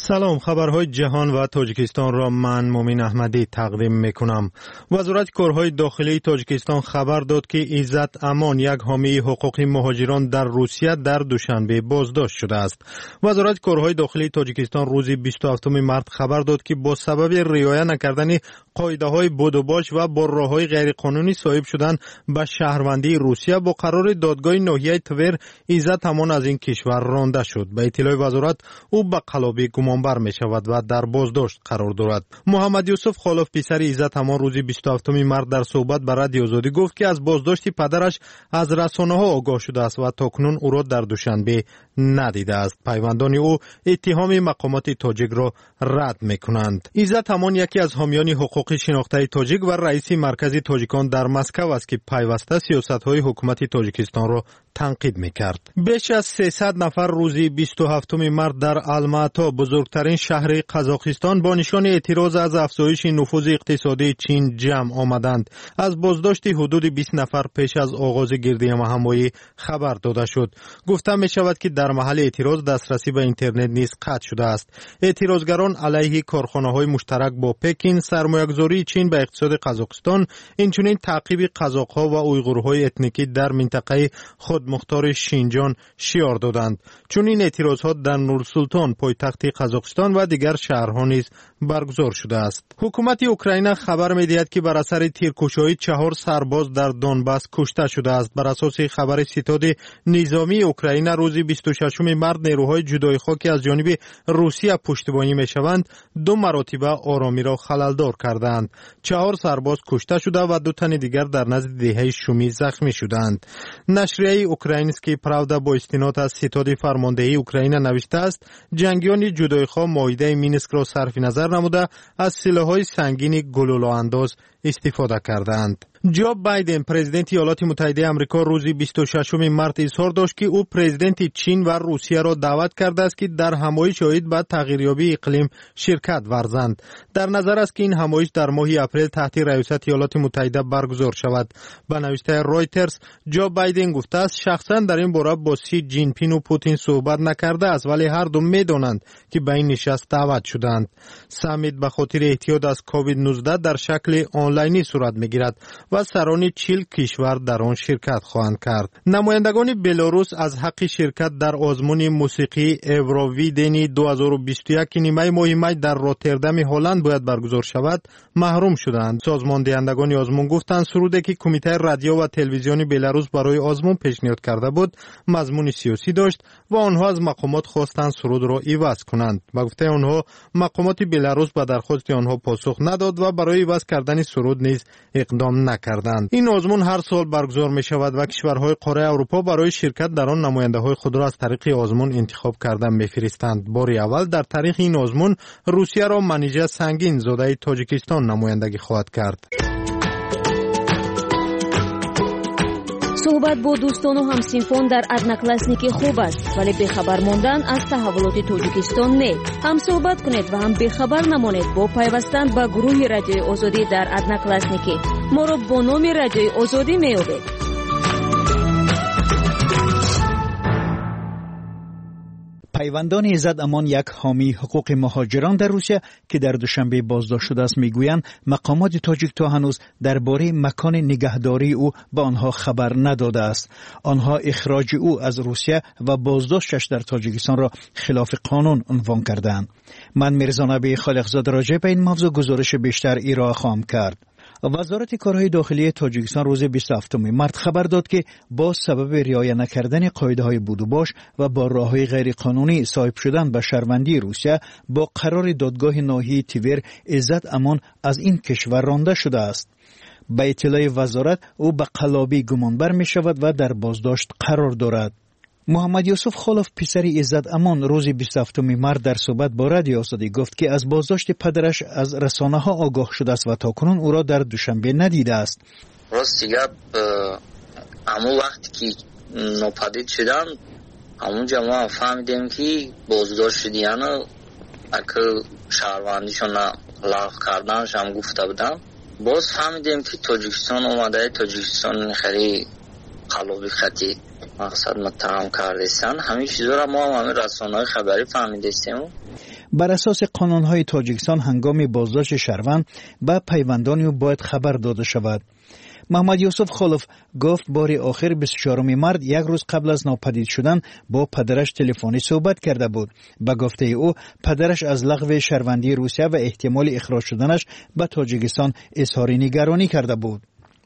سلام، خبرهای جهان و تاجیکستان را من مومن احمدی تقدیم میکنم. وزارت کارهای داخلی تاجیکستان خبر داد که عزت امان، یک حامی حقوقی مهاجران در روسیه، در دوشنبه بازداشت شده است. وزارت کارهای داخلی تاجیکستان روز بیست و هفتم مارس خبر داد که با سبب رعایت نکردن قاعده های بود و باش و با راههای غیر قانونی صاحب شدن به شهروندی روسیه با قرار دادگاه ناحیه تور، عزت امان از این کشور رانده شد. به اطلاع وزارت او به قلابی گمانبر می شود و در بازداشت قرار دارد. محمد یوسف خالف پسر عزت امان روز بیست و هفتم مارس در صحبت با رادیو آزادی گفت که از بازداشت پدرش از رسانه ها آگاه شده است و تاکنون او را در دوشنبه ندیده است. پیوندان او اتهام مقامات تاجیک را رد می کنند. عزت امان یکی از حامیان حقوقی شناخته تاجیک و رئیس مرکز تاجیکان در مسکو است که پیوسته سیاست های حکومت تاجیکستان را تنقید میکرد. بیش از سیصد نفر روز بیست و هفتم مارس در الماتا، بزرگترین شهر قزاقستان، با نشان اعتراض از افزایش نفوذ اقتصادی چین جمع آمدند. از بازداشت حدود بیست نفر پیش از آغاز گردیه همایی خبر داده شد. گفته می شود که در محل اعتراض دسترسی به اینترنت نیز قطع شده است. اعتراضگران علیه کارخانه‌های مشترک با پکین، سرمایه‌گذاری چین به اقتصاد قزاقستان، اینچنین تعقیب قزاق‌ها و اویغورهای اتنیکی در منطقه خود مختار شینجان شیار دادند. چون این اعتراضات در نورسولتان پایتخت قزاقستان و دیگر شهرها نیز برگزار شده است. حکومت اوکراین خبر می‌دهد که بر اثر تیرکشی چهار سرباز در دونباس کشته شده است. بر اساس خبر ستاد نظامی اوکراین روز بیست و ششم مارس نیروهای جدایی‌خواه که از جانب روسیه پشتیبانی می‌شوند دو مراتبه آرامی را خلل‌دار کردند. چهار سرباز کشته شده و دو تن دیگر در نزد دهه شومی زخمی شدند. نشریه اوکراینسکی پراودا با استناد از ستاد فرماندهی اوکراین نوشته است جنگیان جدایی‌خواه معاهده مینسک را صرف نظر نموده از سلاح‌های سنگین گلوله‌انداز استفاده کردند. جو بایدن پرزیدنت ایالات متحده آمریکا روز بیست و ششم مارس اظهار داشت که او پرزیدنت چین و روسیه را دعوت کرده است که در همایش عاید به تغییریابی اقلیم شرکت ورزند. در نظر است که این همایش در ماه اپریل تحت ریاست ایالات متحده برگزار شود. به نوشته رایترز، جو بایدن گفته است شخصا در این باره با سی جین پین و پوتین صحبت نکرده است، ولی هر دو می‌دانند که به این نشست دعوت شدند. سمیت به خاطر احتیاط از کووید نوزده در شکل آنلاینی صورت می‌گیرد و سران چهل کشور در آن شرکت خواهند کرد. نمایندگان بلاروس از حق شرکت در آزمون موسیقی ایوروویدن دو هزار و بیست و یک که نیمه ماه می در روتردام هلند باید برگزار شود محروم شدند. سازمان دهندگان آزمون گفتند سرودی که کمیته رادیو و تلویزیون بلاروس برای آزمون پیشنهاد کرده بود مضمون سیاسی داشت و آنها از مقامات خواستند سرود را عوض کنند. با گفته آنها مقامات بلاروس به درخواست آنها پاسخ نداد و برای عوض کردن سرود نیز اقدام نکردند. این آزمون هر سال برگزار می شود و کشورهای قاره اروپا برای شرکت در آن نماینده‌های خود را از طریق آزمون انتخاب کردن می‌فرستند. بار اول در تاریخ این آزمون روسیه را منیژه سنگین زاده تاجیکستان نمایندگی خواهد کرد. صحبت با دوستان و همسینفون در ادناکلاسنیکی خوب است، ولی بخبر ماندن از تحولات تاجیکستان نه. هم صحبت کنید و هم بخبر نمانید با پیوستن به گروه رادیوی آزادی در ادناکلاسنیکی. ما را با نام رادیوی آزادی می‌یابید. پیوندان عزت امان، یک حامی حقوق مهاجران در روسیه که در دوشنبه بازداشت شده است، میگویند مقامات تاجیک تا هنوز درباره مکان نگهداری او به آنها خبر نداده است. آنها اخراج او از روسیه و بازداشتش در تاجیکستان را خلاف قانون عنوان کردند. من میرزا نبی خالقزاده راجع به این موضوع گزارش بیشتر ارائه خواهم کرد. وزارت کارهای داخلی تاجیکستان روز بیست و هفتم مارس خبر داد که با سبب رعایت نکردن قاعده‌های بود و باش و با راه‌های غیرقانونی صاحب شدن به شهروندی روسیه با قرار دادگاه ناحیه تور، عزت امان از این کشور رانده شده است. به اطلاع وزارت او به قلابی گمانبر می شود و در بازداشت قرار دارد. محمد یوسف خالف پسر عزت امان روز بیست و هفتم مارس در صحبت با رادیو آزادی گفت که از بازداشت پدرش از رسانه ها آگاه شده است و تاکنون او را در دوشنبه ندیده است. راستی گپ همون وقتی که ناپدید شدن همونجا ما فهمیدیم که بازداشت شدیان اکل شهروندیشون لغو کردنش هم گفته بودن. باز فهمیدیم که تاجیکستان اومده. تاجیکستان خیلی قلوبی خطی مقصد متهم کردستن. همین چیزا را ما همه رسانه‌های خبری فهمیدیم. بر اساس قانون‌های تاجیکستان هنگام بازداشت شهروند به پیوندانی او باید خبر داده شود. محمد یوسف خلف گفت بار آخر بیست و چهارم مارس یک روز قبل از ناپدید شدن با پدرش تلفنی صحبت کرده بود. به گفته او پدرش از لغو شهروندی روسیه و احتمال اخراج شدنش به تاجیکستان اظهار نگرانی کرده بود.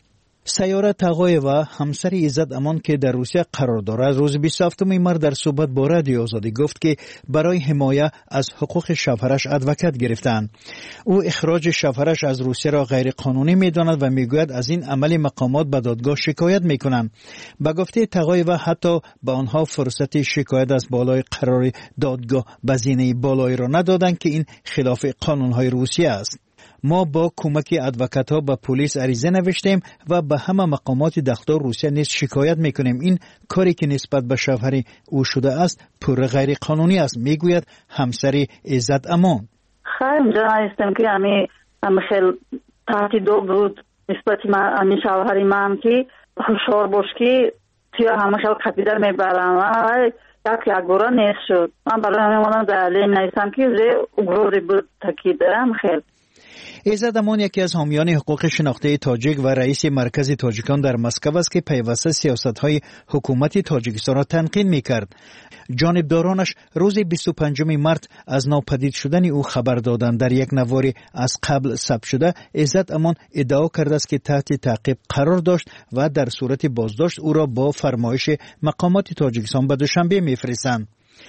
سیاره تقایوا همسر عزت امان که در روسیه قرار دارد روز بیست و هفتم مارس در صحبت با رادیو آزادی گفت که برای حمایت از حقوق شوهرش ادوکت گرفتند. او اخراج شوهرش از روسیه را غیر قانونی می‌داند و میگوید از این عمل مقامات به دادگاه شکایت می‌کنند. به گفته تقایوا حتی به آنها فرصت شکایت از بالای قرار دادگاه بزینه بالایی را ندادند که این خلاف قانون‌های روسیه است. ما با کمک ادوکات‌ها به پلیس عریضه نوشتیم و به همه مقامات داخل روسیه نیز شکایت میکنیم. این کاری که نسبت به شوهر او شده است پر غیر قانونی است، میگوید همسر عزت امان. خیلی جانستم که امی امی خیلی تهدید بود نسبت ما امی شوهر من که خوشحال باش که توی همه خیلی خطیدر میبرم و یک یک گوره نیست شد. من برای همه دلیل نیستم که زی گروری بود تاکید دارم. خیلی عزت امان یکی از حامیان حقوق شناخته تاجیک و رئیس مرکز تاجیکان در مسکو است که پیوسته سیاست‌های حکومت تاجیکستان را تنقید می‌کرد. جانبدارانش روز بیست و پنجم مارس از ناپدید شدن او خبر دادند. در یک نواری از قبل ثبت شده عزت امان ادعا کرده است که تحت تعقیب قرار داشت و در صورت بازداشت او را با فرمایش مقامات تاجیکستان به دوشنبه می‌فرستند.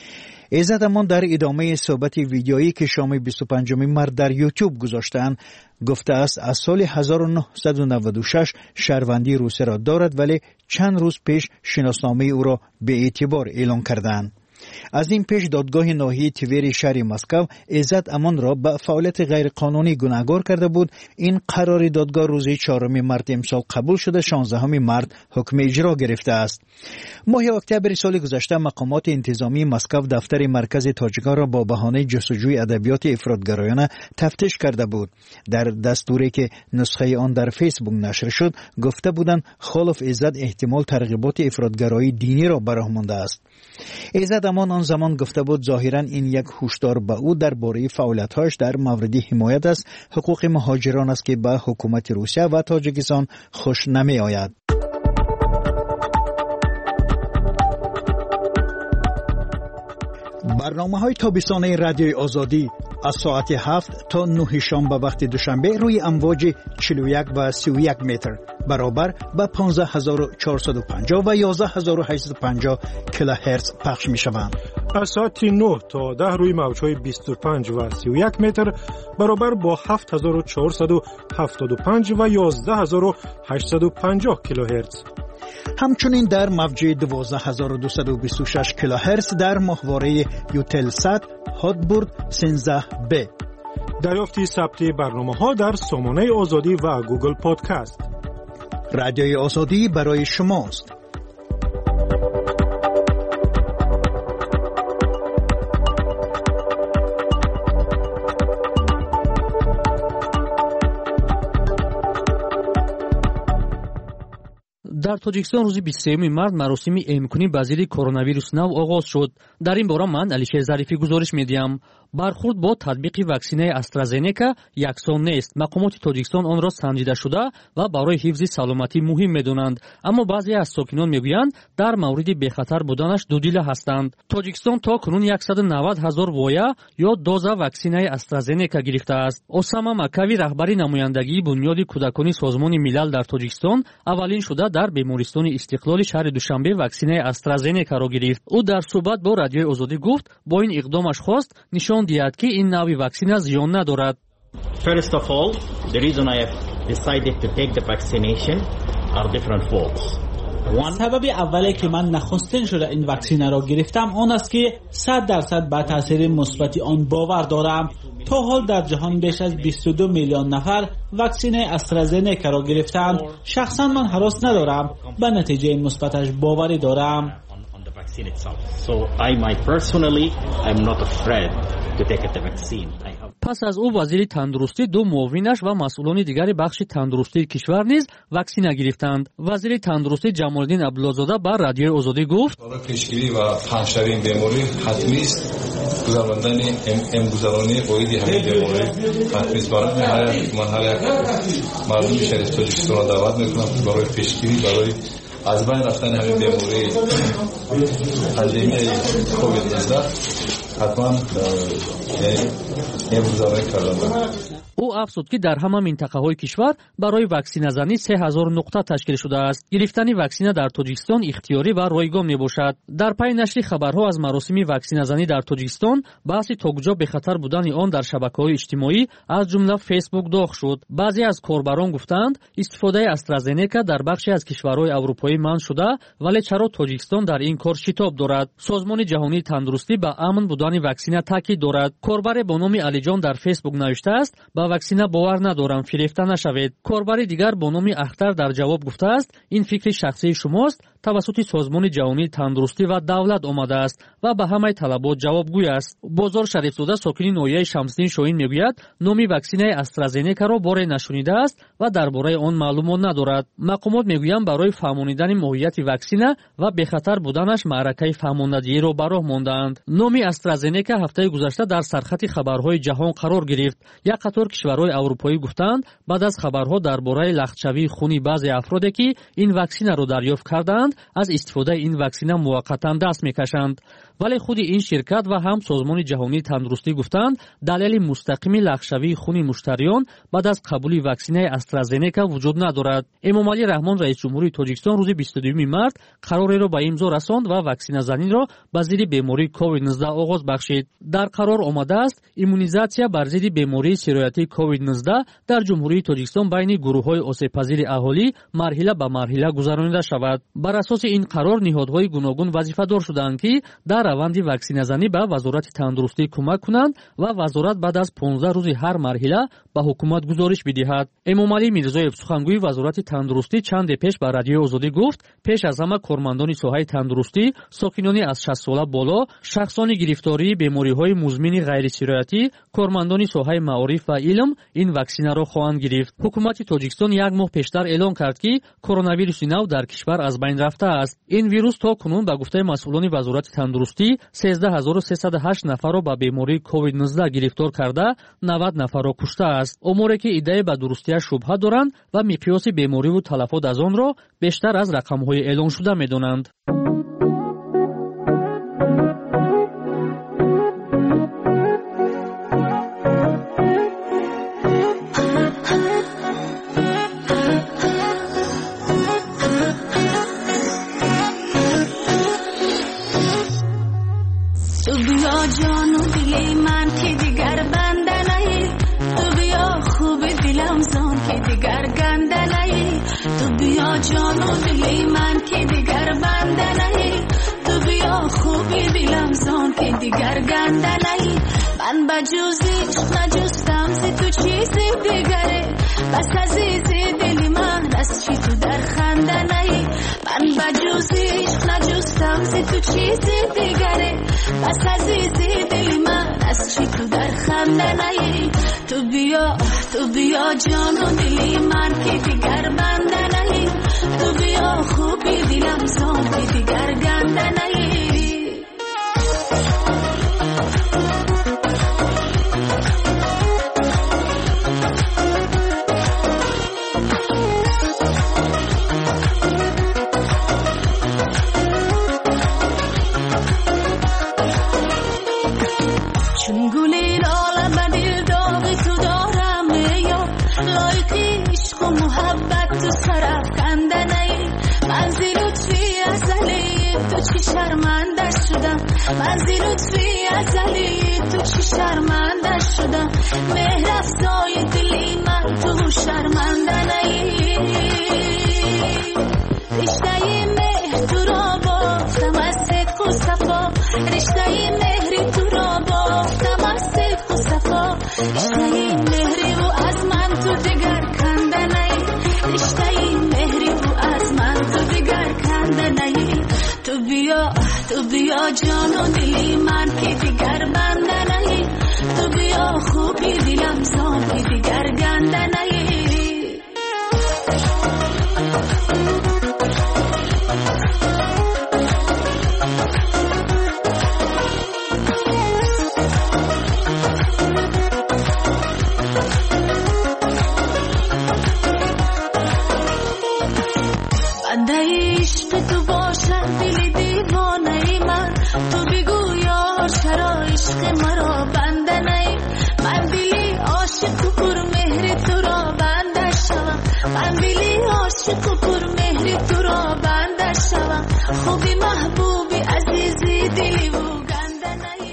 عزت امان در ادامه صحبت ویدیویی که شام بیست و پنجم مارس در یوتیوب گذاشتند گفته است از سال هزار و نهصد و نود و شش شهروندی روسیه را دارد ولی چند روز پیش شناسنامه او را به اعتبار اعلام کردند. از این پیش دادگاه ناحیه تیوری شهر مسکو عزت امان را به فعالیت غیرقانونی گناهکار کرده بود. این قرار دادگاه روز چهارم مارس امسال قبول شده، شانزدهم مارس حکم اجرا گرفته است. ماه اکتبر سال گذشته مقامات انتظامی مسکو دفتر مرکز تاجیکان را با بهانه جستجوی ادبیات افراطگرایانه تفتیش کرده بود. در دستوری که نسخه آن در فیسبوک نشر شد گفته بودند خلف عزت احتمال ترغیبات افراطگرایی دینی را برآورده است. عزت امان آن زمان گفته بود ظاهراً این یک هشدار به او درباره فعالیت‌هایش در مورد حمایت از حقوق مهاجران است که به حکومت روسیه و تاجیکستان خوش نمی‌آید. برنامه‌های تابستانه رادیوی آزادی از ساعت هفت تا نه شنبه وقت دوشنبه روی امواج چهل و یک و سی و یک متر برابر به پانزده هزار و چهارصد و پنجاه و یازده هزار و هشتصد و پنجاه کیلوهرتز پخش می‌شوند. از ساعت نه تا ده روی موج‌های بیست و پنج و سی و یک متر برابر با هفت هزار و چهارصد و هفتاد و پنج و یازده هزار و هشتصد و پنجاه کیلوهرتز. همچنین در موج دوازده هزار و دویست و بیست و شش کیلوهرتز در ماهواره یوتلسات هاتبورد سیزده بی. دریافت ثبت برنامه‌ها در سامانه آزادی و گوگل پادکست. رادیوی آزادی برای شماست. در تاجیکستان روز بیست و سوم مارس مراسم امکانی بازدید کرونا ویروس نو آغاز شد. در این باره من علیشیر ظریفی گزارش میدیم. برخورد با تطبیق واکسینه استرازنیکا یکسان نیست. مقامات تاجیکستان آن را سنجیده شده و برای حفظ سلامتی مهم میدونند، اما بعضی از ساکنان میگویند در مورد بخطر بودنش دودیله هستند. تاجیکستان تا کنون صد و نود هزار وایه یا دوز واکسینه استرازنیکا گرفته است. اسامه مکوی رهبری نمایندگی بنیاد کودکان سازمان ملل در تاجیکستان اولین شده در بیمارستان استقلال شهر دوشنبه واکسینه استرازنیکا را گرفت. او در صحبت با رادیوی آزادی گفت با این اقدامش خواست نشان دهد که این نوع واکسن زیان ندارد. First of all, the reason I have decided to take the vaccination are different folds. سبب اولی که من نخستین شده این واکسینه را گرفتم آن است که صد درصد به تاثیر مثبت آن باور دارم. تا حال در جهان بیش از بیست و دو میلیون نفر واکسینه استرازنیکا را گرفتند. شخصا من هراس ندارم، به نتیجه مثبتش باوری دارم. So I might personally I'm not afraid to take the vaccine. پس از او وزیر تندرستی، دو معاونش و مسئولان دیگری بخش تندرستی کشور نیز واکسینه گرفتند. وزیر تندرستی جمال‌الدین عبدالله‌زاده با رادیوی آزادی گفت: برای پیشگیری و پنه‌شوی این بیماری حتمی است گذراندن امگذرانی قید همین بیماری حتمی است. برای من هر یک مردم شهر تاجیکستان را دعوت میکنم برای پیشگیری برای از بین رفتن همین بیماری پاندمی کووید نوزده حتما امگذرانی کردن. او افزود که در همه منطقه‌های کشور برای واکسینه زنی سه هزار نقطه تشکیل شده است. گرفتن واکسینه در تاجیکستان اختیاری و رایگان میباشد. در پی نشر خبرها از مراسم واکسینه زنی در تاجیکستان، بحث تا کجا به خطر بودن آن در شبکه‌های اجتماعی از جمله فیسبوک داغ شد. بعضی از کاربران گفتند استفاده استرازنیکا در بخشی از کشورهای اروپایی منع شده، ولی چرا تاجیکستان در این کار شتاب دارد؟ سازمان جهانی تندرستی به امن بودن واکسینه تاکید دارد. کاربر با نام علیجان در فیسبوک نوشته است: با واکسینه باور ندارم، فریفته نشوید. کاربر دیگر با نام اختر در جواب گفته است: این فکر شخصی شماست، توسط سازمان جهانی تندرستی و دولت آمده است و به همه طلبات جوابگوی است. بازار شریفزاده ساکن ناحیه شمس‌الدین شاهین میگوید نام واکسینه استرازنیکا را باره نشنیده است و درباره آن معلومات ندارد. مقامات میگویند برای فهماندن ماهیت واکسینه و به خطر بودنش معرکه فهماندهی را براه ماندند. نام استرازنیکا هفته گذشته در سرخط خبرهای جهان قرار گرفت. یک قطار کشورهای اروپایی گفتند بعد از خبرها درباره لختشوی خونی بعضی افرادی که این واکسینه را دریافت کردند از استفاده این واکسینه موقتا دست میکشند. ولی خود این شرکت و هم سازمان جهانی تندرستی گفتند دلیل مستقیم لختشوی خون مشتریان بعد از قبول واکسینه استرازنیکا وجود ندارد. امامعلی رحمان رئیس جمهوری تاجیکستان روز بیست و دوم مارس قراری را به امضا رساند و واکسینه زنی را به ضد بیماری کووید نوزده آغاز بخشید. در قرار آمده است ایمونیزاسیا بر ضد بیماری سرایتی کووید نوزده در جمهوری تاجیکستان بین گروه‌های آسیب‌پذیر اهالی مرحله به مرحله گذرانیده شود. بر اساس این قرار نهادهای گوناگون وظیفه‌دار شدند که در روند واکسینه زنی به وزارت تندرستی کمک کنند و وزارت بعد از پانزده روز هر مرحله به حکومت گزارش بدهد. امامعلی میرزایف سخنگوی وزارت تندرستی چند پیش به رادیوی آزادی گفت پیش از همه کارمندان ساحه تندرستی، ساکنان از شصت ساله بالا، شخصان گرفتاری بیماری‌های مزمن غیر سرایتی، کارمندان ساحه معارف و علم این واکسینه را خواهند گرفت. حکومت تاجیکستان یک ماه پیشتر اعلام کرد که کرونا ویروس نو در کشور از بین رفته است. این ویروس تا کنون به گفته مسئولان وزارت تندرستی سیزده هزار و سیصد و هشت نفر را به بیماری کووید نوزده گرفتار کرده، نود نفر را کشته است. اموری که ایده به درستیش شبهه دارند و مقیاس بیماری و تلفات از آن را بیشتر از رقم‌های اعلام شده می‌دانند. جان و دل من که دیگر بنده نهی، تو بیا خوب دلم زان که دیگر گنده نهی. تو بیا جان و دل من که دیگر بنده نهی، تو بیا خوب دلم زان که دیگر گنده نهی. من بجوزیش نجستم ز تو چیزی دیگره، بس عزیزی دل من از چی تو در خنده نهی. من بجوزیش نجستم ز تو چیزی دیگره، بس عزیزی دل من از چی تو در خنده نهی. تو بیا تو بیا جان و دلی من که دیگر بنده نهی، تو بیا خوبی دلم زان که دیگر گنده نهی. شرمنده شدم من زی لطفی ازلی، تو چی شرمنده شدم مهر افزای دلی من تو شرمنده نهی. رشته مهر تو را بافتم از صدق و صفا، رشته مهری تو را بافتم از صدق و صفا. رشته مهری و از من تو دیگر کنده نهی، رشته مهری و از من تو دیگر کنده نهی. تو بیا تو بیا جان و دلی من که دیگر بنده نهی، تو بیا خوبی دلم زان که دیگر گنده نهی بنده عشق تو باشد دل دیوانه من تو بگو یار چرا عشق مرا بنده نی من دلی عاشق و پر مهر تو را بنده شوم من دلی عاشق و پر مهر تو را بنده شوم خوبی محبوبی عزیزی دلی و گنده نی.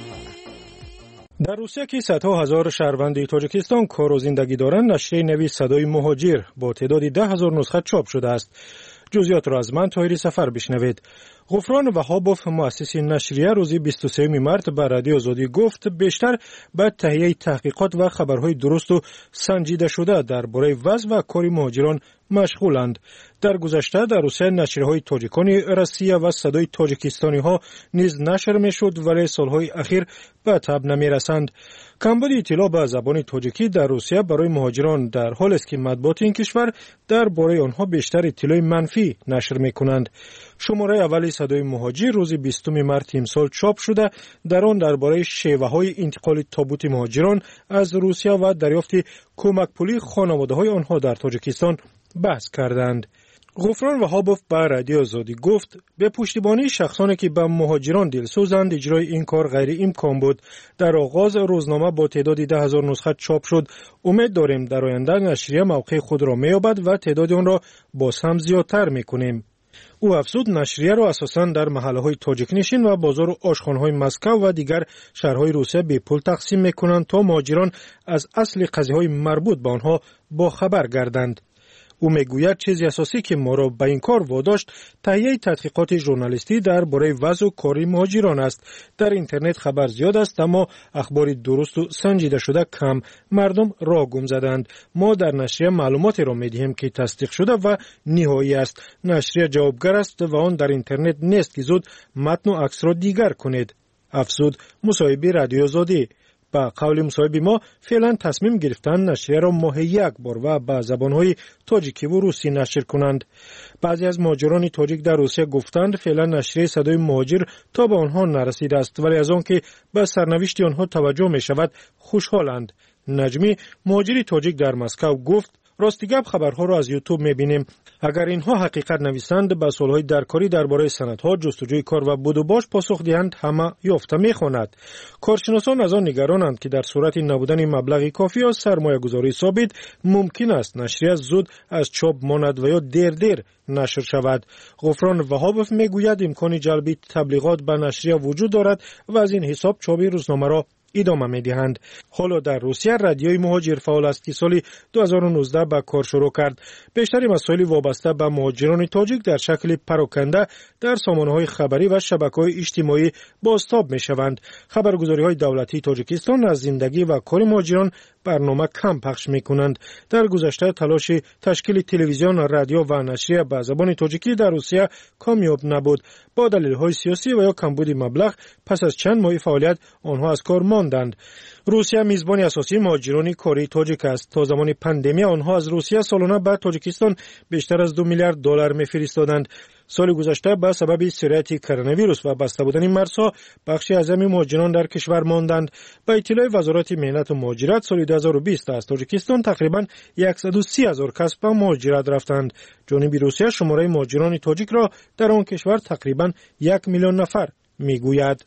در روسیه که صدها هزار شهروند تاجیکستان کار و زندگی دارند، نشریه نوی صدای مهاجر با تعداد ده هزار نسخه چاپ شده است. جزئیات را از من طاهری سفر بشنوید. غفران وهابوف مؤسس نشریه روز بیست و سوم مارس به رادیو آزادی گفت بیشتر به تهیه تحقیقات و خبرهای درست و سنجیده شده درباره وضع و کار مهاجران مشغولند. در گذشته در روسیه نشریه‌های تاجیکانی روسیه و صدای تاجیکستانی ها نیز نشر می‌شد، ولی سالهای اخیر به تب نمی‌رسند. کمبود اطلاع به زبان تاجیکی در روسیه برای مهاجران در حالی است که مطبوعات این کشور درباره آنها بیشتر اطلاع منفی نشر می‌کنند. شماره اولی صدای مهاجر روز بیستم مارس امسال چاپ شده، در آن درباره شیوه‌های انتقال تابوت مهاجران از روسیه و دریافت کمک پولی خانواده‌های آنها در تاجیکستان بحث کردند. غفران وهابوف به رادیو آزادی گفت به پشتیبانی شخصانی که به مهاجران دلسوزند اجرای این کار غیر امکان بود. در آغاز روزنامه با تعداد ده هزار نسخه چاپ شد. امید داریم در آینده نشریه موقع خود را می‌یابد و تعداد آن را باز هم زیادتر می‌کنیم. او افزود نشریه را اساساً در محله‌های تاجیک نشین و بازار و آشخانه‌های مسکو و دیگر شهرهای روسیه به پول تقسیم می‌کنند تا مهاجران از اصل قضیه‌های مربوط به آنها با خبر گردند. او میگوید چیزی اساسی که ما را به این کار واداشت تهیه تحقیقات ژورنالیستی درباره وضع و کار مهاجران است. در اینترنت خبر زیاد است اما اخبار درست و سنجیده شده کم. مردم راه گم زدند. ما در نشریه معلوماتی را میدهیم که تصدیق شده و نهایی است. نشریه جوابگر است و آن در اینترنت نیست که زود متن و عکس را دیگر کنید. افزود مصاحبه رادیو آزادی. با قول مصاحب ما فعلا تصمیم گرفتن نشریه را ماهی یک بار و با زبانهای تاجیکی و روسی نشر کنند. بعضی از مهاجران تاجیک در روسیه گفتند فعلا نشریه صدای مهاجر تا به آنها نرسیده است، ولی از آن که به سرنوشت آنها توجه می شود خوشحالند. نجمی مهاجری تاجیک در مسکو گفت راستی گپ خبرها را از یوتیوب می‌بینیم. اگر اینها حقیقت نویسند به سوالهای درکاری درباره سندها، جستجوی کار و بود و باش پاسخ دهند همه یافته می‌خواند. کارشناسان از آن نگرانند که در صورت نبودن مبلغی کافی از سرمایه‌گذاری ثابت ممکن است نشریه زود از چاپ ماند و یا دیر دیر نشر شود. غفران وهابوف میگوید امکان جلب تبلیغات به نشریه وجود دارد و از این حساب چاپ روزنامه را ادامه می‌دهند. حالا در روسیه رادیوی مهاجر فعال است که سال دو هزار و نوزده به کار شروع کرد. بیشتر مسائل وابسته به مهاجران تاجیک در شکل پراکنده در سامانه‌های خبری و شبکه‌های اجتماعی بازتاب می‌شوند. خبرگزاری‌های دولتی تاجیکستان از زندگی و کار مهاجران برنامه کم پخش می‌کنند. در گذشته تلاش تشکیل تلویزیون، رادیو و نشریه به زبان تاجیکی در روسیه کامیاب نبود. با دلایل سیاسی و یا کمبود مبلغ پس از چند ماه فعالیت آنها از کار ماندند. روسیه میزبان اساسی مهاجران کاری تاجیک است. تا زمان پاندمی آنها از روسیه سالانه به تاجیکستان بیشتر از دو میلیارد دلار می‌فرستادند. سال گذشته به سبب سرایت کرونا ویروس و بسته بودن مرزها بخشی اعظمی مهاجران در کشور ماندند. با اطلاع وزارت مهنت و مهاجرت سال دو هزار و بیست از تاجیکستان تقریباً صد و سی هزار کس به مهاجرت رفتند. جانب روسیه شماره مهاجران تاجیک را در آن کشور تقریباً یک میلیون نفر میگوید.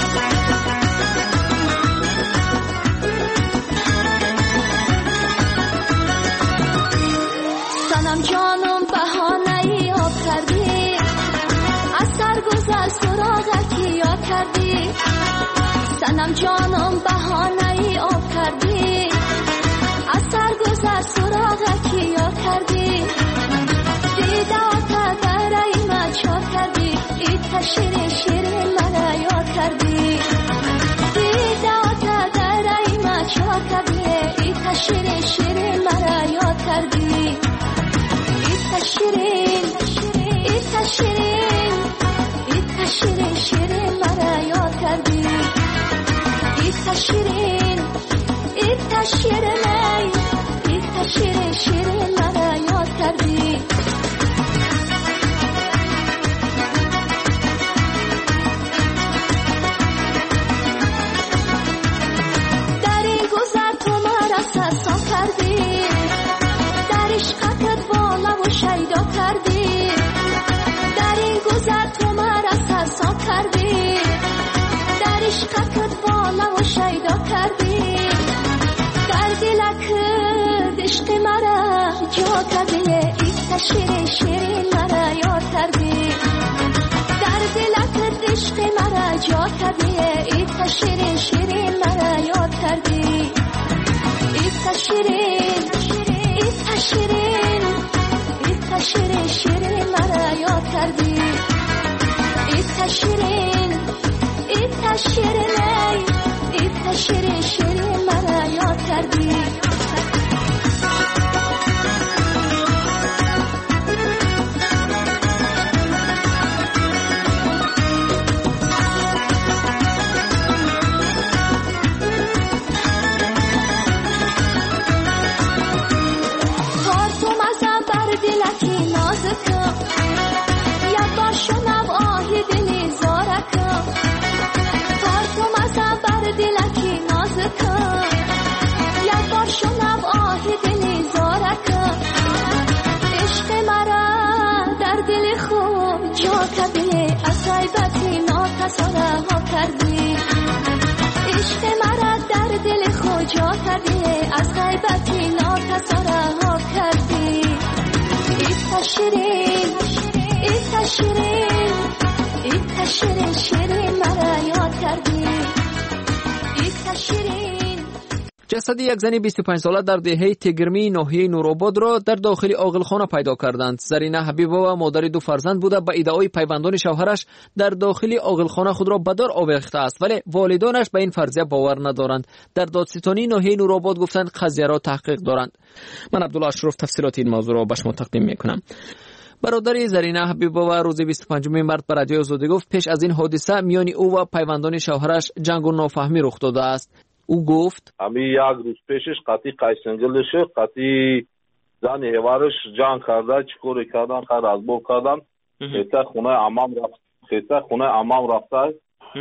سنم جانم بهانه‌ای آب کردی، از سرگذر سراغکی یاد کردی. سنم جانم بهانه‌ای آب کردی، از سرگذر سراغکی یاد کردی. دیده آتا درای من چاد کردی، ایتا شیرین شیرین من یاد کردی. دیده آتا درای من چاد کردی، ایتا شیرین شیرین من یاد کردی. ایتا شیرین ایتا شیرین ایتا شیرین شیرین من یاد کردی. ایتا شیرین شیرین شیرین مرا یاد کردی در دلت عشق مرا جا کردی ایتا شیرین شیرین مرا یاد کردی ایتا شیرین ایتا شیرین ایتا شیرین شیرین مرا یاد کردی ایتا شیرین ایتا شیرین ایتا شیرین شیرین مرا یاد کردی عشق مرا در دل خود جا کردی از غیبتی ناکسا رها کردی ایتا شیرین ایتا شیرین ایتا شیرین شیرین مرا یاد کردی ایتا شیرین. جسد یک زن بیست و پنج ساله در دهه تگرمی ناحیه نورآباد را در داخل عاقلخانه پیدا کردند. زرینه حبیبова مادر دو فرزند بوده به ادعای پیوندان شوهرش در داخل عاقلخانه خود را به دار آویخته است، ولی والدانش به این فرضیه باور ندارند. در دادستانی ناحیه نورآباد گفتند قضیه را تحقیق دارند. من عبدالله اشرف تفصیلات این موضوع را به شما تقدیم میکنم. برادر زرینه حبیبova روز بیست و پنجم مارس به رادیو آزادی گفت پیش از این حادثه میان او و پیوندان شوهرش جنگ و نافهمی رخ داده است. او گفت امی یک روز پیشش قطعی قیسنگلشه قطعی زن هوارش جنگ کرده چیکار کردن خیر از بو کردن خیطه خونه امام رفت خیطه خونه امام رفته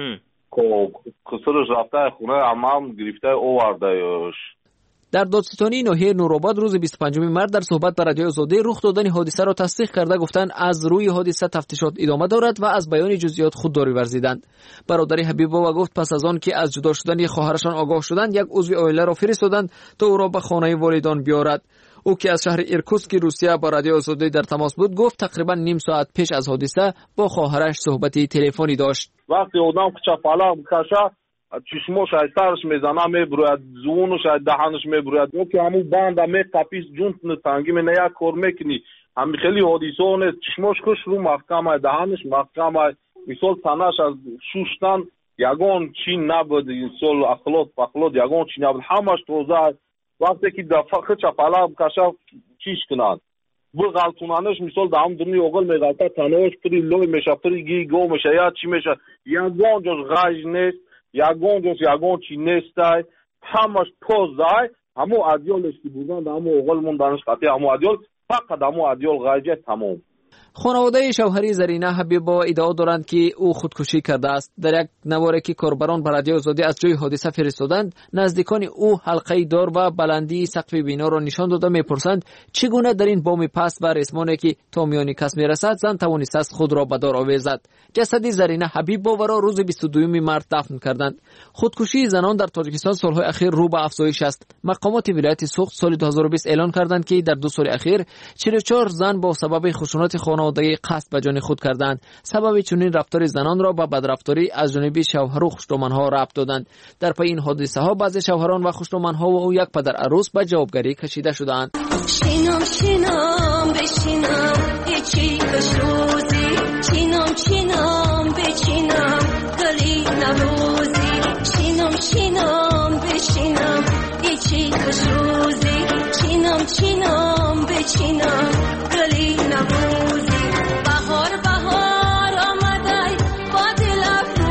کسرش رفته خونه امام گرفته اووردهش. در دادستانی ناحیه نورآباد روز بیست و پنجم مارس در صحبت با رادیو آزادی رخ دادن حادثه را تصدیق کرده گفتند از روی حادثه تفتیشات ادامه دارد و از بیان جزئیات خودداری ورزیدند. برادر حبیبova گفت پس از آن که از جدا شدن خواهرشان آگاه شدند یک عضو عائله را فرستادند تا او را به خانه والدان بیارد. او که از شهر ایرکوتسک روسیه با رادیو آزادی در تماس بود گفت تقریبا نیم ساعت پیش از حادثه با خواهرش صحبت تلفنی داشت. وقتی آدم چپالا میکشه چشموش ای سرش میزنه میبروید زونش ای دهنش میبروید او که همون بند می قپیس جون تنگی می نیا کار میکنی همی خیلی حادثه نه چشموش کش رو محکم ای دهنش محکم ای مثال تنش از شوشتن یگان چی نبود مثال اخلاط اخلاط یگان چی نبود همش توزه وقتی که دفعه چپالا بکشه چیش کنند بر غلطونانش مثال دام دنی اوغل میغلطه تنوش پری لوی میشه پری گی گو میشه یا چی میشه یگان جز غاج نیست یگان جز یگان چی نیستای همش توزای همو ادیالش که بودن همو اوغل موندنش قطعی همو ادیال فقط همو ادیال غایجه تمام. خانواده شوهری زرینه حبیبova ادعا دارند که او خودکشی کرده است. در یک نواره که کاربران به رادیو آزادی از جای حادثه فرستادند نزدیکان او حلقه دار و بلندی سقف بنا را نشان داده میپرسند چگونه در این بام پست و ریسمانی که تا میان کس میرسد زن توانست است خود را به دار آویزد. جسد زرینه حبیبova را روز بیست و دوم مارس دفن کردند. خودکشی زنان در تاجیکستان سالهای اخیر رو به افزایش است. مقامات ولایت سوخت سال دو هزار و بیست اعلان کردند که در دو سال اخیر چهل و چهار زن با سبب خشونت خانوادگی قصد به جان خود کردند. سبب چنین رفتار زنان را به بدرفتاری از جانب شوهر و خشتومانها ربط دادند. در پی این حادثه ها بعضی شوهران و خشتومانها و او یک پدر عروس به جوابگری کشیده شدند. شینم شینم بشینم یکی کش روزی شینم شینم بچینم گلی نوروزی شینم شینم بشینم یکی کش روزی شینم شینم بچینم گلی نوروزی بهار بهار آمدای با دل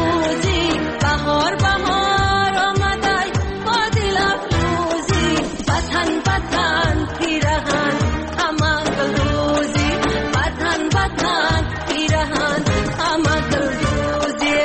افروزی بهار بهار آمدای با دل افروزی وطن وطن پیرهن همه گلروزی وطن وطن پیرهن همه گلروزی.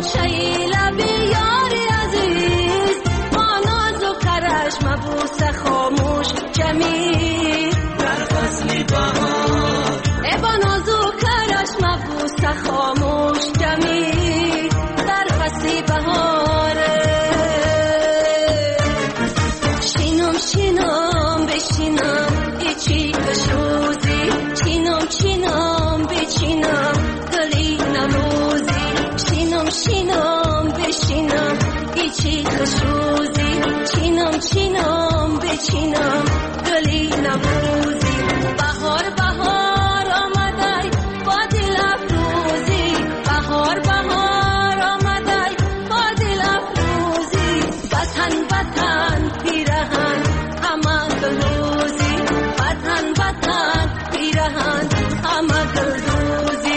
غنچه لبی یار عزیز با ناز و کرش مبوس خاموش جمیل در فصل بهار ای با ناز و کرش مبوس خاموش جمیل در فصل بهار شینم شینم بشینم ایچی کشوزی چینم چینم بچینم گلی نموزی شینم شینم بشینم ایچی کشوزی چینم چینم بچینم گلی نموزی بهار بهار آمدای با دل افروزی بهار بهار آمدای با دل افروزی وطن وطن پیرهن همه گلوزی وطن وطن پیرهن همه گلوزی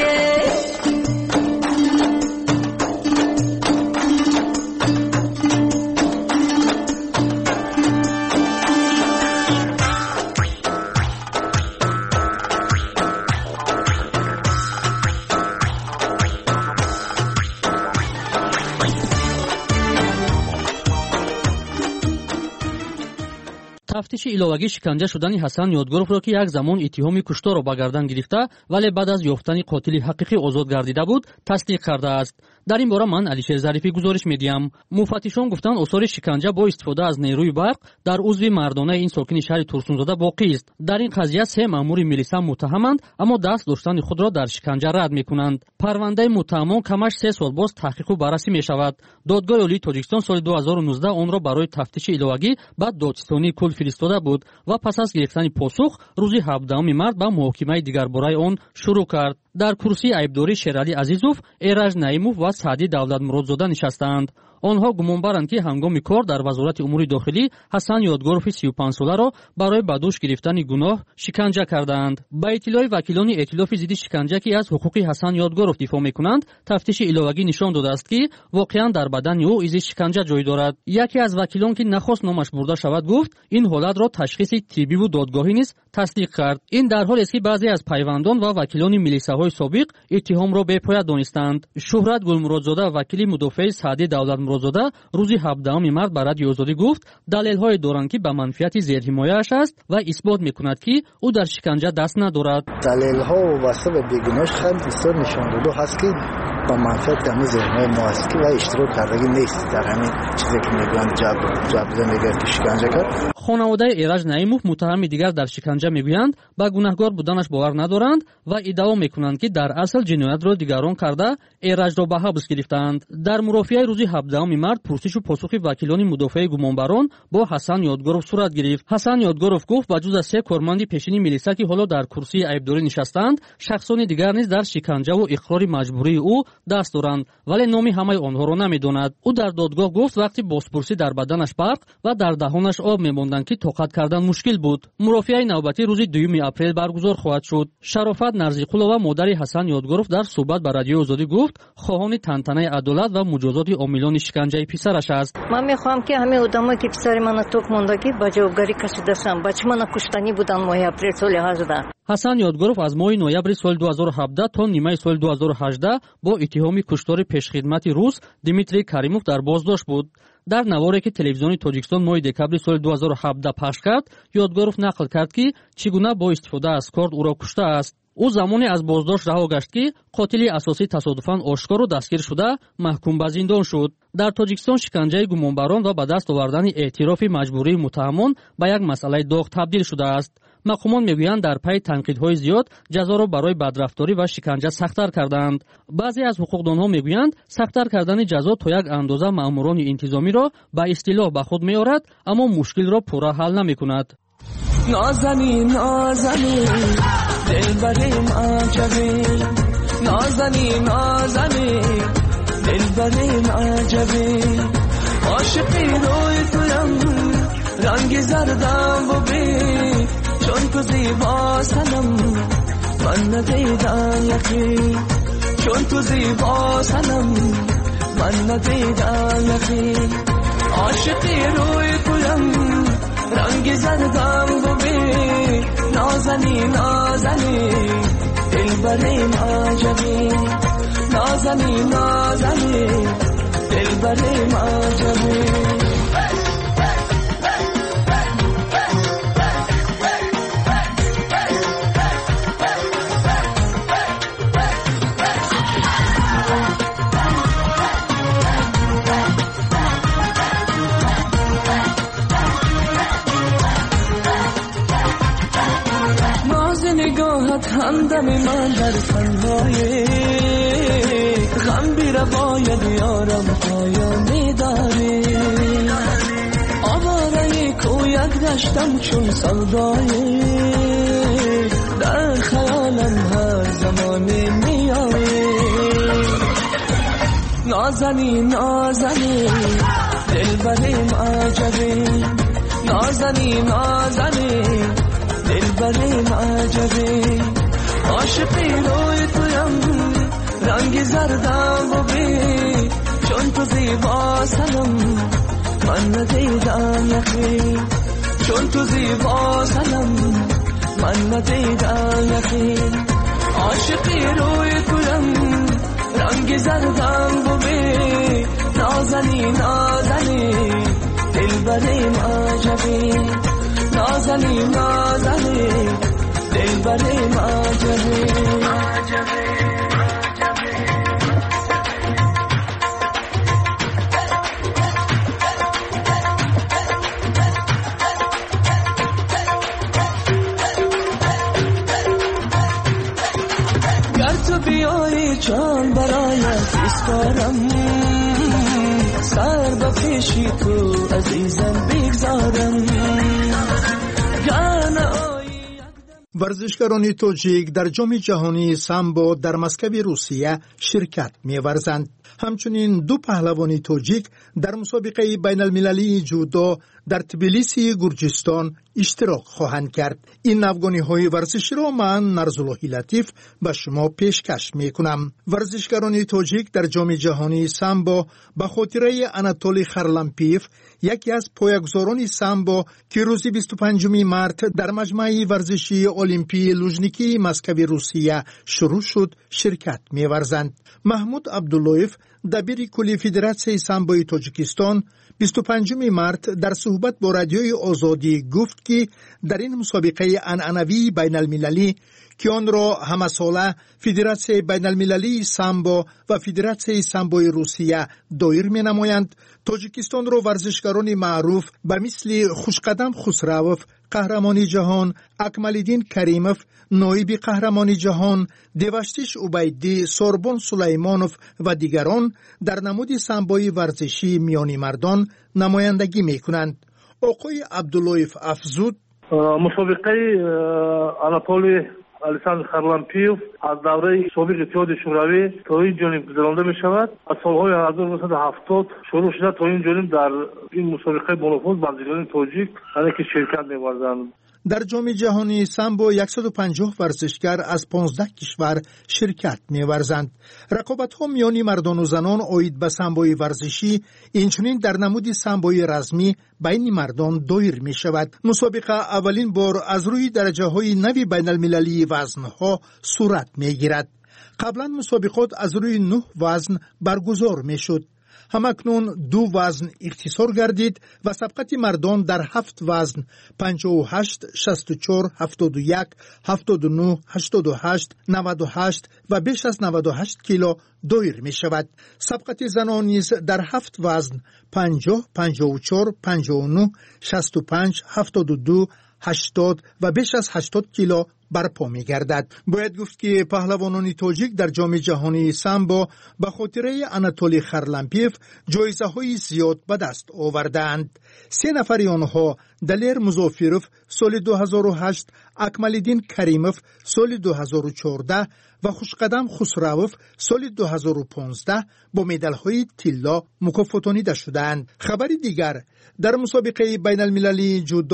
тафтиши иловагӣ шиканҷа шудани ҳасан ёдгуровро ки як замон иттиҳоми кушторро ба гардан гирифта вале баъд аз ёфтани қотили ҳақиқӣ озод гардида буд тасдиқ кардааст. дар ин бора ман алишер зарифӣ гузориш медиҳам. муфаттишон гуфтанд осори шиканҷа бо истифода аз нерӯи барқ дар узви мардонаи ин сокини шаҳри турсунзода боқист. дар ин қазия се маъмури милиса муттаҳаманд, аммо даст доштани худро дар шиканҷа рад мекунанд. парвандаи муттаҳамон камаш се сол боз таҳқиқу баррасӣ мешавад. додгоҳи олии тоҷикистон соли ду ҳазору нуздаҳ онро барои тафтиши иловагӣ ба додчистонии кул фиристода буд ва пас аз гирифтани посух рӯзи ҳабдаҳуми март ба муҳокимаи дигарбораи он шурӯъ кард. дар курсии айбдорӣ Шералӣ Азизов, Эраж Наимов ва Саъди Давлатмуродзода нишастаанд. онҳо гумонбаранд ки ҳангоми кор дар вазорати умури дохилӣ Ҳасан Ёдгурови си و پنج соларо барои ба дӯш гирифтани гуноҳ шиканҷа кардаанд. ба иттилои вакилони эътилофи зидди шиканҷа ки аз ҳуқуқи Ҳасан Ёдгуров дифоъ мекунанд, тафтиши иловагӣ нишон додааст ки воқеан дар бадани ӯ изи шиканҷа ҷой дорад. яке аз вакилон ки нахост номаш бурда шавад гуфт, ин ҳолатро ташхиси тиббиву додгоҳӣ низ тасдиқ кард. ин дар ҳолест ки баъзе аз пайвандон ва вакилони милисаҳои собиқ иттиҳомро бепоя донистанд. Шуҳрат Гулмуродзода, вакили мудофиаи Саъди Давлатмуродзода, рӯзи ҳабдаҳуми март ба радиои Озодӣ гуфт, далелҳое доранд ки ба манфиати зерҳимояаш аст ва исбот мекунад ки ӯ дар шиканҷа даст надорад. далелҳо вобаста ба бегуноҳиш хеле бисёр нишондода ҳаст ки ба манфиати ҳамин зерҳимояи мо аст ки ва иштирок кардагӣ нест дар ҳамин чизе ки мегӯянд ҷабр ҷабрда мегӯяд ки шиканҷа кард. хонаводаи Эраж Наимов, муттаҳами дигар дар шиканҷа мегӯянд, ба гунаҳгор буданаш бовар надоранд ва иддао мекунанд ки дар асл ҷиноятро дигарон карда Эражро ба ҳабс гирифтаанд. дар мурофиаи рӯзи ҳабдаҳуми март пурсишу посухи вакилони мудофиаи гумонбарон бо Ҳасан Ёдгуров сурат гирифт. Ҳасан Ёдгуров гуфт ба ҷуз аз се корманди пешини милиса ки ҳоло дар курсии айбдорӣ нишастанд, шахсони дигар низ дар шиканҷаву иқрори маҷбурии ӯ даст доранд, вале номи ҳамаи онҳоро намедонад. ӯ дар додгоҳ гуфт вақти бозпурсӣ дар баданаш барқ ва дар даҳонаш об мемонданд ки тоқат кардан мушкил буд. мурофиаи навбатӣ рӯзи дуюми апрел баргузор хоҳад шуд. Шарофат Нарзиқулова, модари Ҳасан Ёдгуров, дар суҳбат ба радиои Озодӣ гуфт, хоҳони тантанаи адолат ва муҷозоти омилони шиканҷаи писараш аст. ман мехоҳам ки ҳамин одамое ки писари мана ток мондагӣ ба ҷавобгарӣ кашидашанд. бачи мана куштанӣ буданд моҳи апрел соли ҳаждаҳ. Ҳасан Ёдгуров аз моҳи ноябри соли ду ҳазору ҳабдаҳ то нимаи соли ду ҳазору ҳаждаҳ бо иттиҳоми куштори пешхидмати рус Дмитрий Каримов дар боздошт буд. дар наворе ки телевизиони Тоҷикистон моҳи декабри соли ду ҳазору ҳабдаҳ пахш кард, Ёдгуров нақл кард ки чӣ гуна бо истифода аз корд ӯро куштааст. ӯ замоне аз боздошт раҳо гашт ки қотили асосӣ тасодуфан ошкору дастгир шуда маҳкум ба зиндон шуд. дар Тоҷикистон шиканҷаи гумонбарон ва ба даст овардани эътирофи маҷбурии муттаҳамон ба як масъалаи доғ табдил шудааст. мақомон мегӯянд дар пайи танқидҳои зиёд ҷазоро барои бадрафторӣ ва шиканҷа сахттар кардаанд. баъзе аз ҳуқуқдонҳо мегӯянд сахттар кардани ҷазо то як андоза маъмурони интизомиро ба истилоҳ ба худ меорад, аммо мушкилро пурра ҳал намекунад. نازنین نازنین دلبریم عجبی نازنین نازنین دلبریم عجبی عاشقی روی تویم رنگ زردم و بی چون تو زیبا سنم من ندیدم یقین چون تو زیبا سنم من ندیدم یقین عاشقی روی تویم رنگ زردم ببی نازنی نازنی دلبریم عجبی نازنی نازنی دلبر معجبی همدم من در تنهایی غم بی روایت یارم پایانی داری آواره کویت گشتم چون سودایی در خیالم هر زمانی میایی نازنی نازنی دلبری معجبی نازنی نازنی دلبری معجبی عاشقی روی تویم رنگی زردم و بی چون تو زیبا سنم من ندیدم یقین چون تو زیبا سنم من ندیدم یقین عاشقی روی تویم رنگی زردم و بی نازنی نازنی دلبری معجبی نازنی نازنی دلبری معجبی گر تو بیایی جان برایت ایستارم سر به پیشی تو عزیزم بگذارم ورزشکاران توجیک در جام جهانی سامبو در مسکو روسیه شرکت می‌ورزند. همچنین دو پهلوان توجیک در مسابقه بین المللی جودو در تبلیسی گرجستان اشتراک خواهند کرد. این افغانی ورزشی را من نرزالله لطیف به شما پیشکش میکنم. ورزشکاران توجیک در جام جهانی سامبو به خاطره آناتولی خارلامپیف، یکی از پایه‌گذاران سامبو که روز بیست و پنجم مارس در مجمع ورزشی المپی لوژنیکی مسکو روسیه شروع شد، شرکت می‌ورزند. محمود عبداللهیف دبیر کلی فدراسیون سامبوی تاجیکستان بیست و پنجم مارس در صحبت با رادیوی آزادی گفت که در این مسابقه عنعنوی بین المللی که آن را همه ساله فدراسیون بین المللی سامبو و فدراسیون سامبوی روسیه دایر می نمایند، تاجیکستان را ورزشکاران معروف به مثل خوشقدم خسروف قهرمانی جهان، اکمالدین کریموف نایب قهرمانی جهان، دیوشتیش عبیدی، سوربون سلیمانوف و دیگران در نمود سامبوی ورزشی میانی مردان نمایندگی می کنند. آقای عبداللهیف افزود مسابقه آناتولی الکساندر خارلامپیف از دوره سابق اتحاد شوروی تا این جانب گذرانده می شود. از سالهای هزار و نهصد و هفتاد شروع شده تا این جانب در این مسابقه بانفوذ بازیگران تاجیک که شرکت می ورزند. در جام جهانی سامبو صد و پنجاه ورزشکار از پانزده کشور شرکت می‌ورزند. رقابت‌ها میان مردان و زنان عاید به سامبوی ورزشی اینچنین در نمود سامبوی رزمی بین مردان دایر می‌شود. مسابقه اولین بار از روی درجه‌های نوی بین المللی وزن‌ها صورت می‌گیرد. قبلا مسابقات از روی نه وزن برگزار می‌شد. همکنون دو وزن اختصار گردید و سبقت مردان در هفت وزن پنجاه و هشت، شصت و چهار، هفتاد و یک، هفتاد و نه، هشتاد و هشت، نود و هشت و بیش از نود و هشت کیلو دایر می شود. سبقت زنان نیز در هفت وزن پنجاه، پنجاه و چهار، پنجاه و نه، شصت و پنج، هفتاد و دو، هشتاد و بیش از هشتاد کیلو برپا می گردد. باید گفت که پهلوانان تاجیک در جام جهانی سامبو به خاطره آناتولی خارلامپیف جایزه های زیاد به دست آوردند. سه نفر آنها دلیر مظافروف سال دو هزار و هشت، اکمالدین کریموف سال دو هزار و چهارده و خوشقدم خسروف سال دو هزار و پانزده با مدال های طلا مکافاتانیده شدند. خبر دیگر در مسابقه بین المللی جودو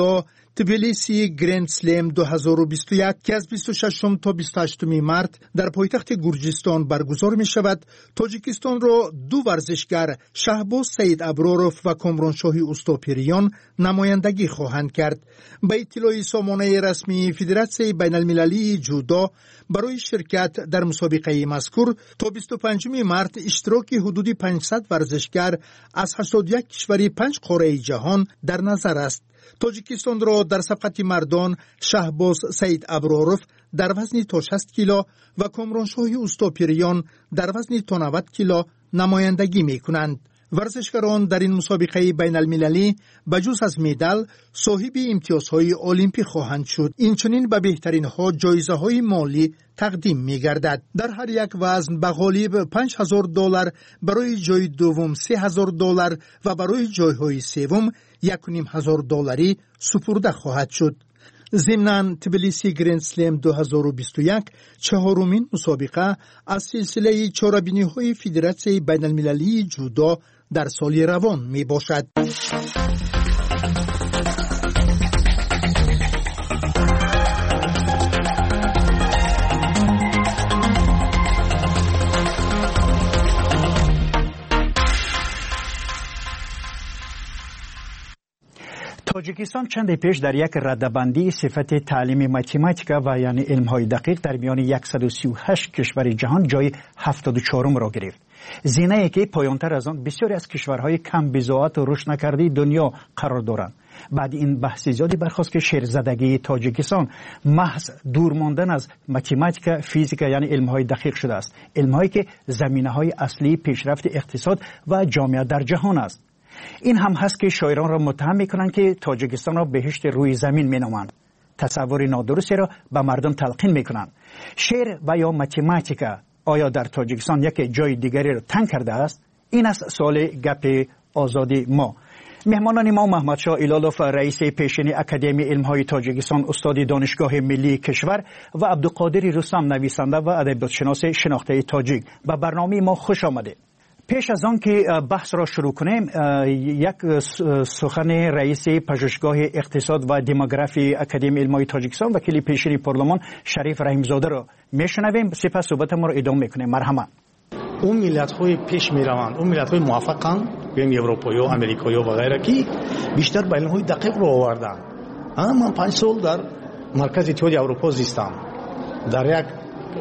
تبلیسی گرند سلم دو هزار و بیست و یک که از بیست و ششم تا بیست و هشتم مارس در پایتخت گرجستان برگزار می شود، تاجیکستان را دو ورزشگر شهباز سید ابراروف و کامرانشاهی اوستاپیریان نمایندگی خواهند کرد. به اطلاع سامانه رسمی فدراسیون بین المللی جودو، برای شرکت در مسابقه مذکور تا بیست و پنجم مارس اشتراک حدود پانصد ورزشگر از هشتاد و یک کشور پنج قاره جهان در نظر است. تاجیکستان را در سبقت مردان شهباز سید ابراروف در وزن تا شصت کیلو و کامرانشاهی اوستاپیریان در وزن تا نود کیلو نمایندگی می کنند. ورزشکاران در این مسابقه بین المللی بجز از مدال صاحب امتیازهای المپیک خواهند شد. اینچنین به بهترین ها جایزه های مالی تقدیم می گردد. در هر یک وزن به غالب پنج هزار دلار، برای جای دوم سه هزار دلار و برای جایهای سوم یک و نیم هزار دلاری سپرده خواهد شد. ضمناً تبلیسی گرند سلم دو هزار و بیست و یک چهارمین مسابقه از سلسله چهاربینی های فدراسیون بین المللی جودو در سال روان می باشد. تاجیکستان چند پیش در یک رده‌بندی صفت تعلیم متماتیک و یعنی علم‌های دقیق در میان صد و سی و هشت کشور جهان جای هفتاد و چهارم را گرفت. زینه‌ای که پایان‌تر از آن بسیاری از کشورهای کم بضاعت و رشد نکرده دنیا قرار دارند. بعد این بحث زیادی برخاست که شیرزدگی تاجیکستان محض دور ماندن از متماتیک، فیزیک یعنی علم‌های دقیق شده است. علم‌هایی که زمینه‌های اصلی پیشرفت اقتصاد و جامعه در جهان است. این هم هست که شاعران را متهم میکنند که تاجیکستان را بهشت روی زمین مینامند. تصور نادرستی را به مردم تلقین میکنند. شعر و یا متماتیک آیا در تاجیکستان یک جای دیگری را تنگ کرده است؟ این است سوال گپ آزادی ما. مهمانان ما محمد شاه ایلالوف رئیس پیشین اکادمی علم‌های تاجیکستان، استاد دانشگاه ملی کشور و عبدالقادر رستم نویسنده و ادبیات‌شناس شناخته تاجیک. به برنامه ما خوش آمده. پیش از آن که بحث را شروع کنیم، یک سخن رئیس پژوهشگاه اقتصاد و دموگرافی اکادمی علم‌های تاجیکستان وکیل پیشین پارلمان شریف رحیمزاده را میشنویم، سپس صحبتمان را ادامه میکنیم. مرحبا. اون ملت‌های پیش میروند، اون ملت‌های موفقن، بیم اروپایی و آمریکایی و غیره که بیشتر به علم‌های دقیق رو آوردن. من پنج سال در مرکز اتحادیه اروپا زیستم، در یک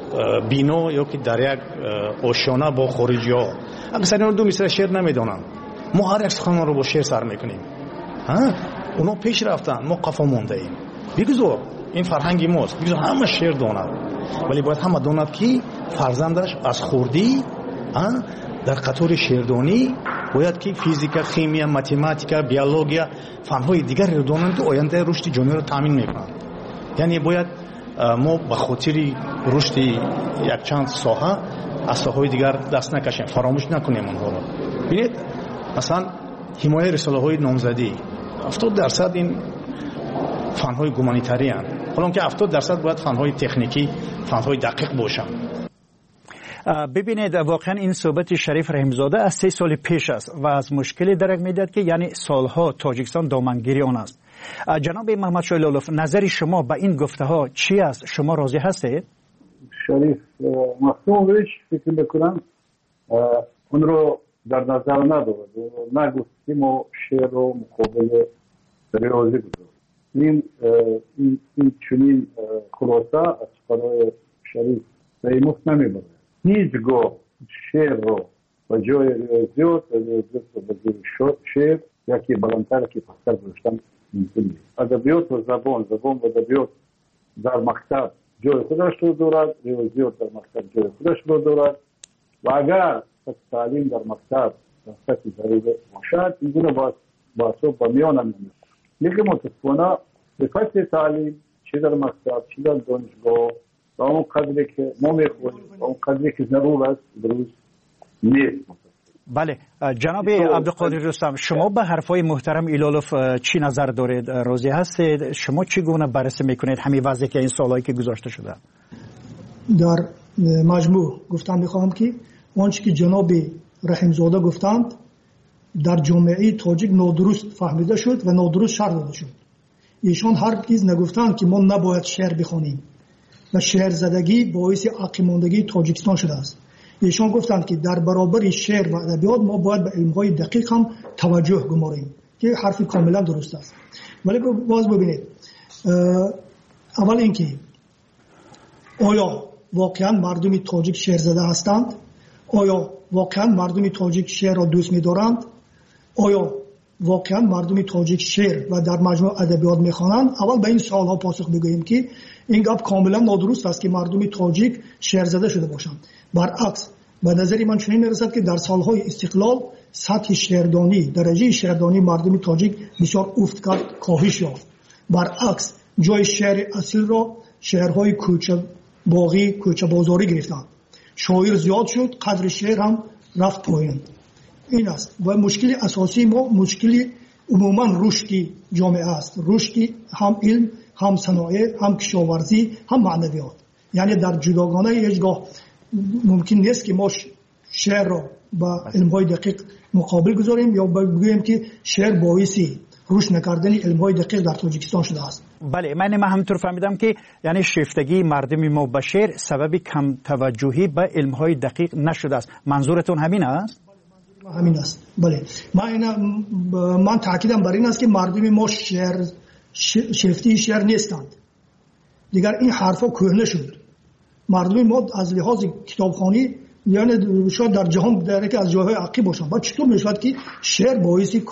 بینو یا که در یک آشیانه با خارجی‌ها. اکثر دو مثل شعر نمیدونن، ما هر یک سخنان رو با شعر سر میکنیم. ها اونا پیش رفتن، ما قفا مونده ایم. بگذار این فرهنگی ماست، بگذار همه شعر داند، ولی باید همه داند که فرزندش از خوردی در قطار شعردانی باید که فیزیک، شیمی، متماتیک، بیولوژی، فن‌های دیگر رو دانند که آینده رشد جامعه رو تامین میکنند. یعنی باید ما به خاطر رشد یک چند ساحه از ساحه‌های دیگر دست نکشیم، فراموش نکنیم اونها رو. ببینید مثلا حمایت رساله‌های نامزدی هفتاد درصد این فن‌های گومانیتاری اند، حالا که هفتاد درصد باید فن‌های تکنیکی، فن‌های دقیق باشند. ببینید واقعا این صحبت شریف رحیمزاده از سه سال پیش است و از مشکلی درک می‌دهد که یعنی سالها تاجیکستان دامنگیری آن است. جناب محمد شاه ایلالوف، نظر شما به این گفته‌ها چی است؟ شما راضی هستید؟ شریف مخصومش فکر میکنم اون رو در نظر ندارد، نگفتیم و شعر رو مقابل ریاضی بذارد. این این چنین خلاصه از برای شریف ریموس نمیبره. هیچگاه شعر رو به جای ریاضیات ریاضیات رو به جای شعر یکی بلندتر که پستر گذاشتن ممکن نیست. ادبیات و زبان زبان و ادبیات در مکتب جای خودش رو دارد، ریاضیات در مکتب جای خودش رو دارد و اگر تعلیم در مکتب در سطح ضروری باشد این گونه بحثا به میان نمیاد. لیکن متاسفانه صفت تعلیم چه در مکتب چه در دانشگاه و اون قدری که ما میخواهیم و اون قدری که ضرور است درست نیست. بله جناب عبدالقادر رستم، شما به حرفای محترم ایلالوف چی نظر دارید؟ راضی هستید؟ شما چگونه بررسی میکنید همین وضعی که این سالهایی که گذاشته شده؟ در مجموع گفتم میخواهم که آنچه که جناب رحیمزاده گفتند در جامعه تاجیک نادرست فهمیده شد و نادرست شرح داده شد. ایشان هرگز نگفتند که ما نباید شعر بخوانیم و شعر زدگی باعث عقیماندگی تاجیکستان شده است. ایشان گفتند که در برابر شعر و ادبیات ما باید به علم‌های دقیق هم توجه گماریم که حرف کاملا درست است. ولی باز ببینید، اول اینکه آیا واقعا مردم تاجیک شعر زده هستند؟ آیا واقعا مردم تاجیک شعر را دوست می‌دارند؟ آیا واقعا مردم تاجیک شعر و در مجموع ادبیات می‌خوانند؟ اول به این سوال‌ها پاسخ بگوییم که این گپ کاملا نادرست است که مردم تاجیک شعر زده شده باشند. برعکس به نظر من چنین می‌رسد که در سال‌های استقلال سطح شعردانی، درجه شعردانی مردم تاجیک بسیار افت کرد، کاهش یافت. برعکس جای شعر اصیل را شعرهای کوچه باغی، کوچه بازاری گرفتند. شاعر زیاد شد، قدر شعر هم رفت پایین. این است و مشکل اساسی ما مشکل عموما رشد جامعه است. رشد هم علم، هم صنایع، هم کشاورزی، هم معنویات. یعنی در جداگانه هیچگاه ممکن نیست که ما شعر را با علم‌های دقیق مقابل گذاریم یا بگوییم که شعر باعثی روش نکردن علم‌های دقیق در تاجیکستان شده است. بله، من ما همطور فهمیدم که یعنی شیفتگی مردم ما به شعر سبب کم توجهی به علم‌های دقیق نشده است. منظورتون همین است؟ همین است. بله، من من تاکیدم بر این است که مردم ما شعر شیفتی شعر نیستند. دیگر این حرفا کهنه شد. مردم ما از لحاظ کتابخوانی یعنی شاید در جهان در یکی از جاهای عقیب باشند. بعد چطور میشود که شعر باعثی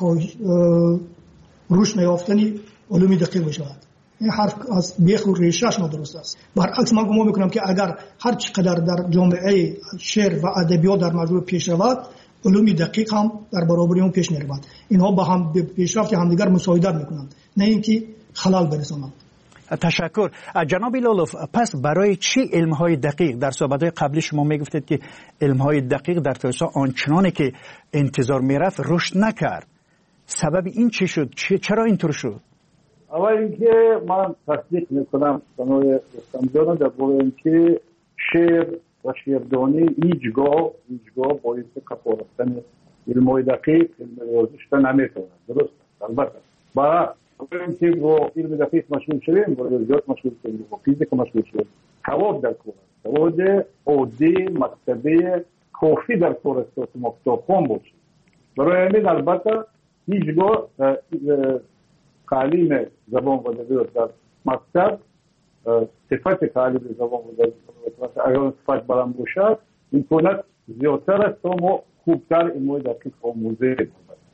روش نیافتنی علوم دقیق بشود؟ این حرف از بیخ و ریشه‌اش نادرست است. برعکس من گمان میکنم که اگر هر چقدر در جامعه شعر و ادبیات در مجموع پیش رود، علوم دقیق هم در برابر اون پیش میرود. اینها با هم پیشرفت همدیگر مساعدت میکنند، نه اینکه خلل برسانند. تشکر. جناب لولوف، پس برای چی علم‌های دقیق در صحبت‌های قبلی شما میگفتید که علم‌های دقیق در تاریخ آنچنانی که انتظار میرفت رشد نکرد؟ سبب این چی شد؟ چرا اینطور شد؟ اول اینکه من تصدیق میکنم سنوی استمدانه در باره اینکه شعر و شعردانی هیچگاه هیچگاه باعث کفارستن علم‌های دقیق علم ریاضیش نمیتونه. درست؟ البته با اینکه با علم دقیق مشغول شدیم، با ریاضیات مشغول شدیم، با فیزیک مشغول شدیم، سواد در کار است. سواد عادی مکتبی کافی در کار است که ما کتابخوان باشیم. برای همین البته هیچگاه تعلیم زبان و ادبیات در مکتب صفت تعلیم زبان و ادبیات اگر صفت بلند باشد امکانات زیادتر است تا ما خوبتر علم‌های دقیق آموزه کنیم.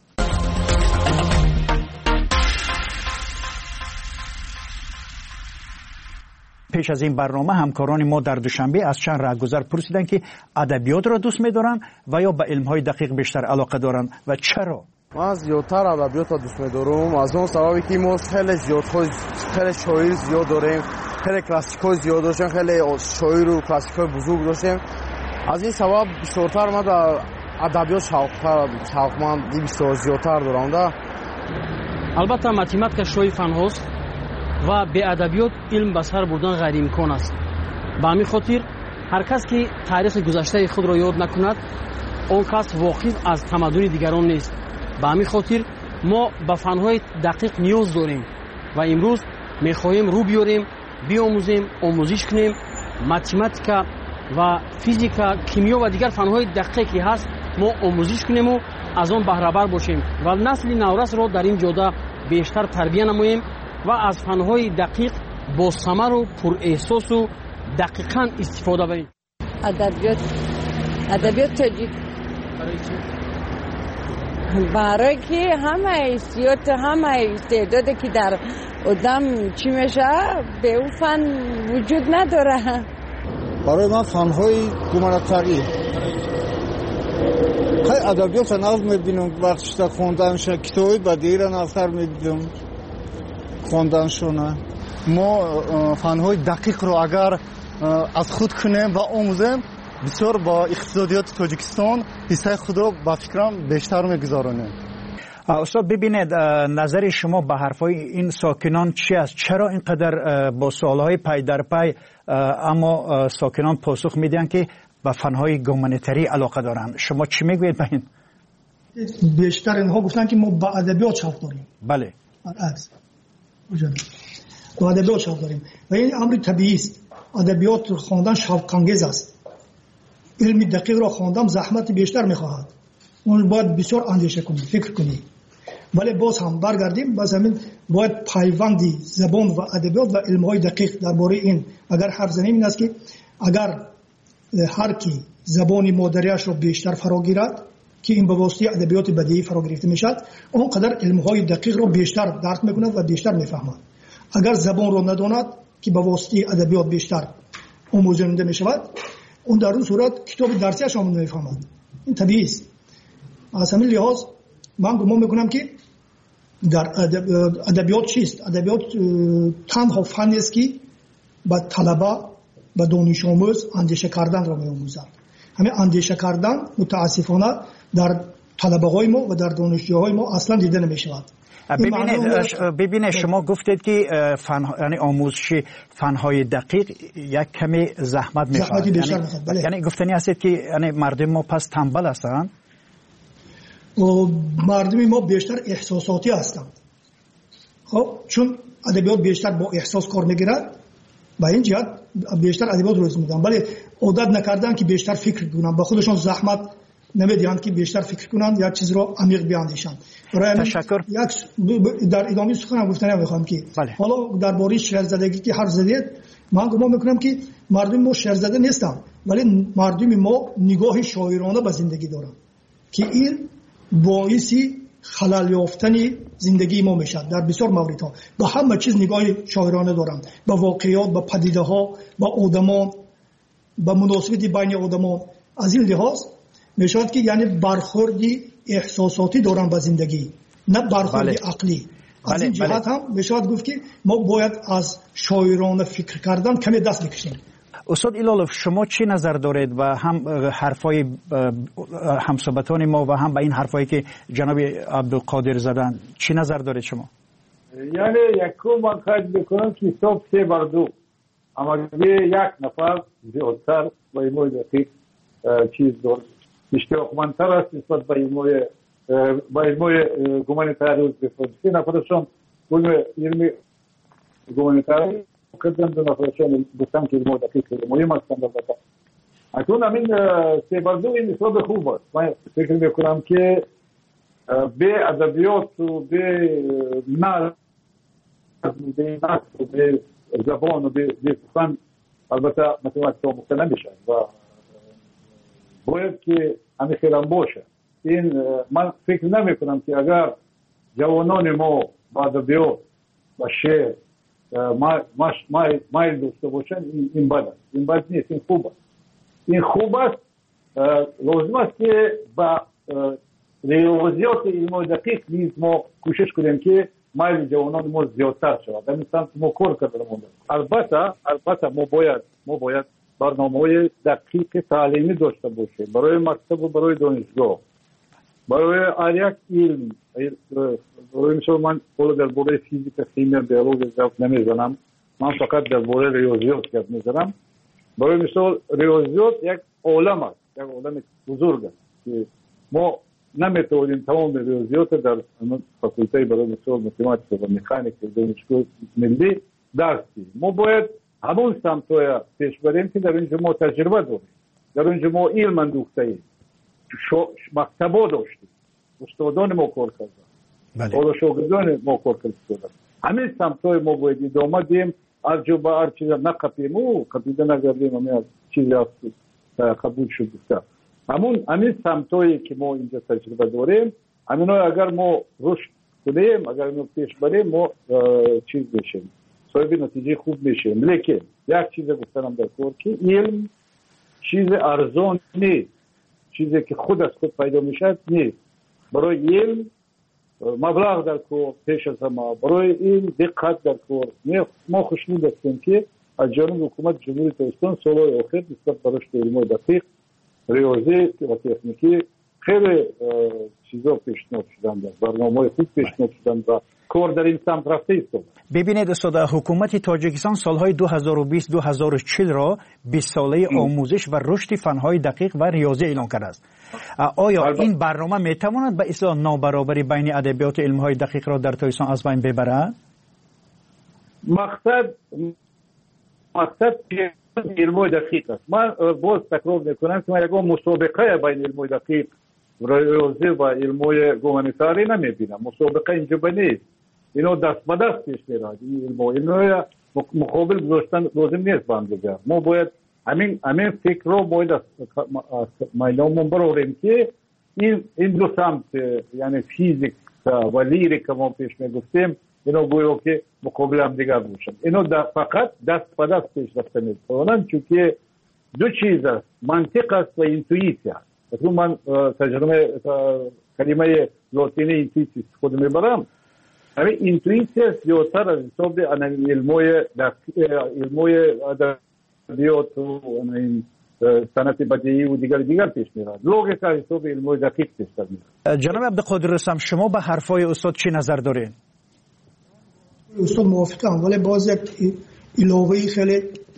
پیش از این برنامه همکاران ما در دوشنبه از چند رهگذر پرسیدند که ادبیات را دوست می‌دارند و یا به علم‌های دقیق بیشتر علاقه دارند و چرا؟ من زیادتر ادبیات را دوست می‌دارم از اون سببی که ما خیلی زیاد خیلی شاعر زیاد داریم، خیلی کلاسیک‌های زیاد داشتیم، خیلی شاعر و کلاسیک‌های بزرگ داشتیم. از این سبب بیشتر من در ادبیات شوق‌تر شوقمندی بیشتر زیادتر دارم. البته متماتیک شوی فن‌هاست و به ادبیات علم به سر بردن غیر امکان است. به همین خاطر هر کس که تاریخ گذشته خود را یاد نکند، اون کس واقف از تمدن دیگران نیست. به همین خاطر ما به فن‌های دقیق نیاز داریم و امروز می‌خواهیم رو بیاریم، بیاموزیم، آموزش کنیم. متماتیک و فیزیک، کیمیا و دیگر فن‌های دقیقی هست ما آموزش کنیم و از آن بهره بر باشیم و نسل نورس را در این جاده بیشتر تربیت نماییم و از فن‌های دقیق با ثمر و پر احساس و دقیقاً استفاده بریم. ادبیات ادبیات تاجیک برای چی؟ برای که همه استعداد همه استعدادی که در آدم چی میشه به اون فن وجود نداره. برای من فن‌های گمانه‌تری خیلی ادبیات را نو می‌بینم وقتی تا خوندنش کتابی بدیهی را نوتر می‌دیدم خواندنشونه. ما فن‌های دقیق رو اگر از خود کنیم و آموزیم بسیار با اقتصادیات تاجیکستان حصه خود رو با فکرم بیشتر میگذارونیم. استاد ببینید نظر شما به حرفای این ساکنان چی است؟ چرا اینقدر با سوالهای پی در پی اما ساکنان پاسخ میدن که به فن‌های گومانیتری علاقه دارند؟ شما چی میگویید به این؟ بیشتر اینها گفتن که ما با ادبیات شوق داریم. بله. برعکس و ادبیات شوق داریم و این امر طبیعی است. ادبیات خواندن شوق انگیز است. علم دقیق را خواندن زحمت بیشتر میخواهد. اون باید بسیار اندیشه کنی، فکر کنی. ولی باز هم برگردیم باز همین باید پیوندی زبان و ادبیات و علم‌های دقیق درباره این اگر حرف زنیم این است که اگر هر کی زبان مادریش را بیشتر فرا گیرد که این به واسطه ادبیات بدیهی فرا گرفته میشد اونقدر علم‌های دقیق را بیشتر درک میکند و بیشتر میفهمد. اگر زبان را نداند که به واسطه ادبیات بیشتر آموزنده میشود اون در اون صورت کتاب درسیش هم نمیفهمد. این طبیعی است. از همین لحاظ من گمان میکنم که در ادبیات چیست؟ ادبیات تنها فنی است که به طلبه به دانش آموز اندیشه کردن را می‌آموزد. همین اندیشه کردن متاسفانه در طلبه های ما و در دانشجوهای ما اصلا دیده نمی‌شود. ببینید ببینید شما گفتید که فن یعنی آموزش فن‌های دقیق یک کمی زحمت می‌خواد. یعنی, بله. یعنی گفتنی هست که یعنی مردم ما پس تنبل هستند. و مردم ما بیشتر احساساتی هستند. خب چون ادبیات بیشتر با احساس کار میگیرد با این جهت بیشتر ادبیات رو میدن ولی عادت نکردن که بیشتر فکر کنن با خودشون زحمت نمیدهند که بیشتر فکر کنن یک چیز رو عمیق بیاندیشند. تشکر. یک در ادامه سخنم گفتنم میخوام که بله. حالا درباره شعرزدگی که حرف زدید من گمان میکنم که مردم ما شعرزده نیستن ولی مردم ما نگاه شاعرانه به زندگی دارن که این باعثی خلل یافتن زندگی ما میشد. در بسیار موردها به همه چیز نگاه شاعرانه دارند، به واقعیات، به پدیده ها، به آدمان، به مناسبت بین آدمان. از این لحاظ میشود که یعنی برخوردی احساساتی دارند به زندگی نه برخوردی بله. عقلی. از بله. این جهت بله. هم میشود گفت که ما باید از شاعرانه فکر کردن کمی دست بکشیم. استاد ایلالوف شما چی نظر دارید و هم حرفای همصحبتان ما و هم به این حرفایی که جناب عبدالقادر زدن چی نظر دارید شما؟ یعنی یکو من خواهد بکنم که حساب سه بر دو اما یک نفر زیادتر با ایموی دقیق چیز دارد اشتراکمندتر است نسبت با ایموی با ایموی گومانیتاری روز بفرد سه نفرشون علم گومانیتاری کردن دو نفرشون گفتن که ایموی دقیق مهم هستند البته اکنون همین سه بر دو این حساب خوب است. من فکر میکنم که به ادبیات و به نظم به نقد و به زبان و به فن البته متوجه مختلف نمیشه و باید که همه خیلی باشه. این من فکر نمی کنم که اگر جوانان ما با ادبیات و شعر مایل داشته باشن این بد است. این بد نیست، این خوب است. این خوب است. لازم است که با ریاضیات علم دقیق نیز ما کوشش کنیم که مایل جوانان ما زیادتر شود. در مثلا ما کار کردیم. البته البته ما باید ما باید برنامه‌های دقیق تعلیمی داشته باشیم برای مکتب و برای دانشگاه، برای هر یک علم. برای مثال من قول درباره فیزیک، شیمی، بیولوژی حرف نمیزنم، من فقط درباره ریاضیات حرف میزنم. برای مثال ریاضیات یک عالم است، یک عالم بزرگ است که ما نمیتونیم تمام ریاضیات در فاکولته برای مثال متماتیک و مکانیک دانشگاه ملی درس بدیم. ما باید همون سمت‌های پیش بریم که در اینجا ما تجربه داریم، در اینجا ما علم اندوخته ایم، مکتبا داشتیم، استادان ما کار کردن، حالا شاگردان ما کار کردن. همین سمت‌های ما باید ادامه دیم. هر جو با هر چیز نقپیم و قبیده نگردیم همین چیزی قبول شد بسته. همون همین سمت‌هایی که ما اینجا تجربه داریم همینا اگر ما رشد کنیم، اگر ما پیش بریم ما چیز بشیم، صاحب نتیجه خوب میشیم. لیکن یک چیز گفتنم در کار که علم چیز ارزان نیست، چیزی که خود از خود پیدا میشد نیست. برای علم مبلغ در کار پیش از ما، برای این دقت در کار. ما خوشنود هستیم که از جانب حکومت جمهوری تاجیکستان سالهای اخیر نسبت به رشد علم دقیق، ریاضی و تکنیکی خیلی چیزا پیشنهاد شدن، برنامه‌های خوب پیشنهاد شدن و کار در این سمت رفته است. ببینید استاد، حکومت تاجیکستان سالهای دو هزار و بیست تا دو هزار و چهل را بیست ساله آموزش و رشد فنهای دقیق و ریاضی اعلام کرده است. آیا این برنامه میتواند به اصلاح نابرابری بین ادبیات علمهای دقیق را در تاجیکستان از بین ببرد؟ مقصد مقصد علم دقیق است. من باز تکرار میکنم که من یک مسابقه بین علم دقیق ریاضی و علم گومانیتاری نمیبینم. مسابقه اینجا نیست. اینو دست به دست پیش میرد. این علم مقابل گذاشتن لازم نیست با هم دیگه. ما باید همین همین فکر رو باید از میدانمون براریم که این این دو سمت، یعنی فیزیک و لیریک ما پیش میگفتیم، اینو گویا که مقابل هم دیگر باشن. اینو فقط دست به دست پیش رفته میتونن، چون که دو چیز است، منطق است و اینتویسیا. مثلا من تجربه کلمه لاتینی اینتویسیا خود میبرم. همین اینتویسیا زیادتر از حساب علموی علموی ادبیات و صنعت بدیعی و دیگر دیگر پیش میرد. لوگیک از حساب علموی دقیق پیش میرد. جناب عبدالقادر رستم، شما به حرفای استاد چی نظر دارین؟ استاد موافقم، ولی باز یک علاوه خیلی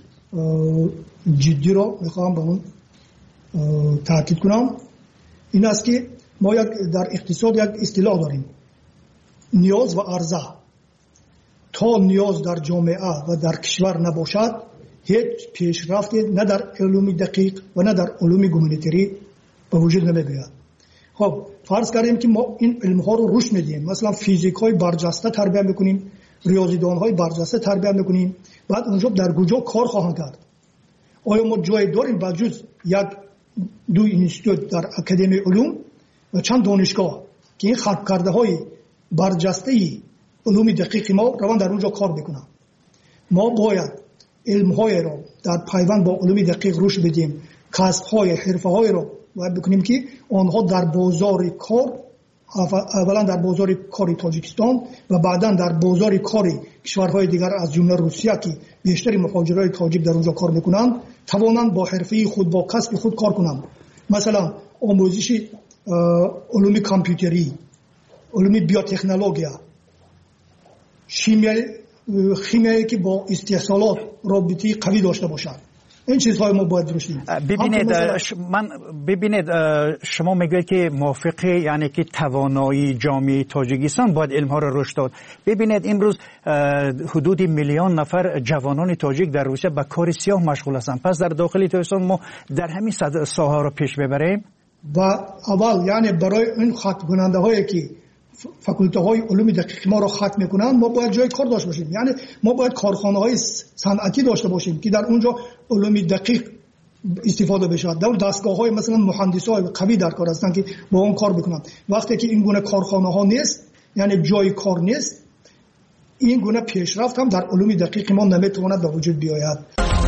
جدی رو میخوام به اون تاکید کنم. این است که ما یک در اقتصاد یک اصطلاح داریم، نیاز و عرضه. تا نیاز در جامعه و در کشور نباشد، هیچ پیشرفتی نه در علوم دقیق و نه در علوم گومانیتری به وجود نمی‌آید. خب فرض کردیم که ما این علم‌ها رو رشد میدیم، مثلا فیزیک‌های برجسته تربیت می‌کنیم، ریاضیدان‌های برجسته تربیت می‌کنیم، بعد اونجا در کجا کار خواهند کرد؟ آیا ما جای داریم بجز یک دو اینستیتوت در اکادمی علوم و چند دانشگاه که این خلق کرده‌های برجسته علوم دقیق ما روان در اونجا کار بکنن؟ ما باید علم‌های را در پیوند با علوم دقیق رشد بدیم، کسب‌های حرفه‌های را باید بکنیم که آنها در بازار کار، اولا در بازار کاری تاجیکستان و بعدا در بازار کاری کشورهای دیگر از جمله روسیه که بیشتری مهاجرای تاجیک در اونجا کار میکنند، توانند با حرفه خود، با کسب خود کار کنند. مثلا آموزش علوم کامپیوتری، علوم بیوتکنولوژی، شیمیایی خیمیایی که با استحصالات رابطه قوی داشته باشد. این چیزهای ما باید درستیم. ببینید من ببینید شما میگوید که موافقه، یعنی که توانایی جامعه تاجیکستان باید علم ها را رشد داد. ببینید امروز حدود میلیون نفر جوانان تاجیک در روسیه به کار سیاه مشغول هستند. پس در داخل تاجیکستان ما در همین ساحه را پیش ببریم و اول یعنی برای این ختم کننده هایی که فاکولته های علوم دقیق ما را ختم میکنن، ما باید جای کار داشته باشیم. یعنی ما باید کارخانه های صنعتی داشته باشیم که در اونجا علوم دقیق استفاده بشه. در دستگاه های مثلا مهندس های قوی در کار هستن که با اون کار بکنن. وقتی که این گونه کارخانه ها نیست، یعنی جای کار نیست، این گونه پیشرفت هم در علوم دقیق ما نمیتواند به وجود بیاید.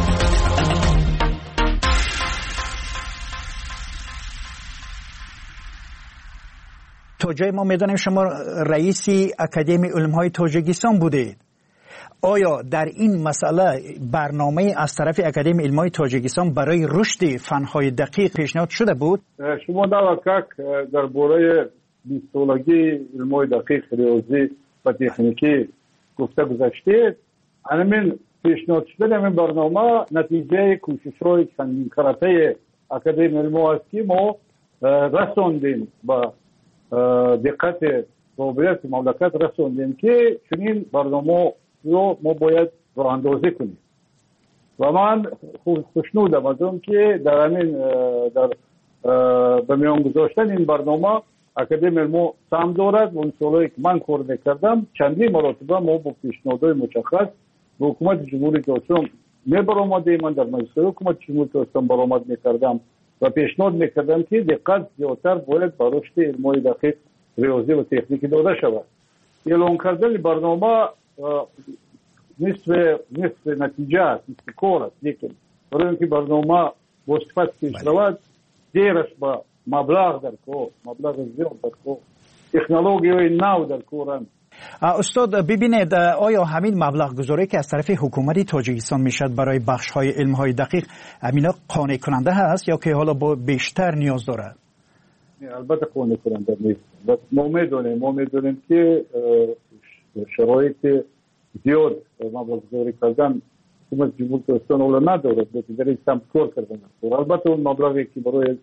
تا جای ما میدانیم شما رئیس اکادمی علم‌های تاجیکستان بودید. آیا در این مسئله برنامه از طرف اکادمی علم‌های تاجیکستان برای رشد فن‌های دقیق پیشنهاد شده بود؟ شما در درباره بیستولوژی، علم‌های دقیق، ریاضی و تکنیکی گفته گذاشتید. همین پیشنهاد شده همین برنامه نتیجه کوشش‌های چندین کارته اکادمی علم‌ها است که ما رساندیم با دقت قابلیت مملکت رسوندیم که چنین برنامه رو ما باید راه اندازی کنیم. و من خوشنودم از اون که در همین در به میان گذاشتن این برنامه اکادمی علم سهم دارد و اون سالهایی که من کار میکردم چندین مراتبه ما با پیشنهادهای مشخص به حکومت جمهوری اسلامی میبرآمدیم. من در مجلس حکومت جمهوری اسلامی برآمد میکردم و پیشنهاد میکردم که دقت زیادتر باید به رشد علم‌های دقیق، ریاضی و تکنیکی داده شود. اعلان کردن برنامه نصف نصف نتیجه است، نصف کار است، لیکن برای اینکه برنامه با صفت پیش رود دیرش با مبلغ در کار، مبلغ زیاد در کار، تکنولوژی نو در کارند. استاد ببینید، آیا همین مبلغ گذاری که از طرف حکومت تاجیکستان میشد برای بخش های علم های دقیق امینا قانع کننده هست یا که حالا با بیشتر نیاز دارد؟ البته قانع کننده نیست. بس ما میدونیم ما میدونیم که شرایط زیاد مبلغ گذاری کردن حکومت جمهوری اسلامی اولا ندارد، در این سمت کار کردن. البته اون مبلغی که برای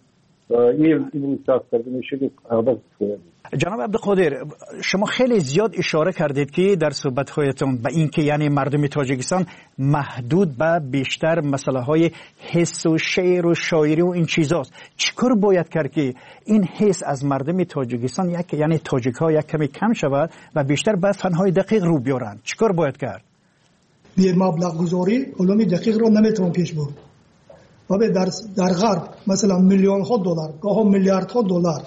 این این احساس کرده میشه که عادت شده. جناب عبدالقادر، شما خیلی زیاد اشاره کردید که در صحبت‌هایتون به این که یعنی مردم تاجیکستان محدود به بیشتر مسئله های حس و شعر و شاعری و این چیزاست. چیکار باید کرد که این حس از مردم تاجیکستان یک یعنی تاجیک ها یک کمی کم شود و بیشتر به فنهای دقیق رو بیارن؟ چیکار باید کرد؟ بی مبلغ گذاری علوم دقیق رو نمیتون پیش برد. و در در غرب مثلا میلیون ها دلار، گاه میلیارد ها دلار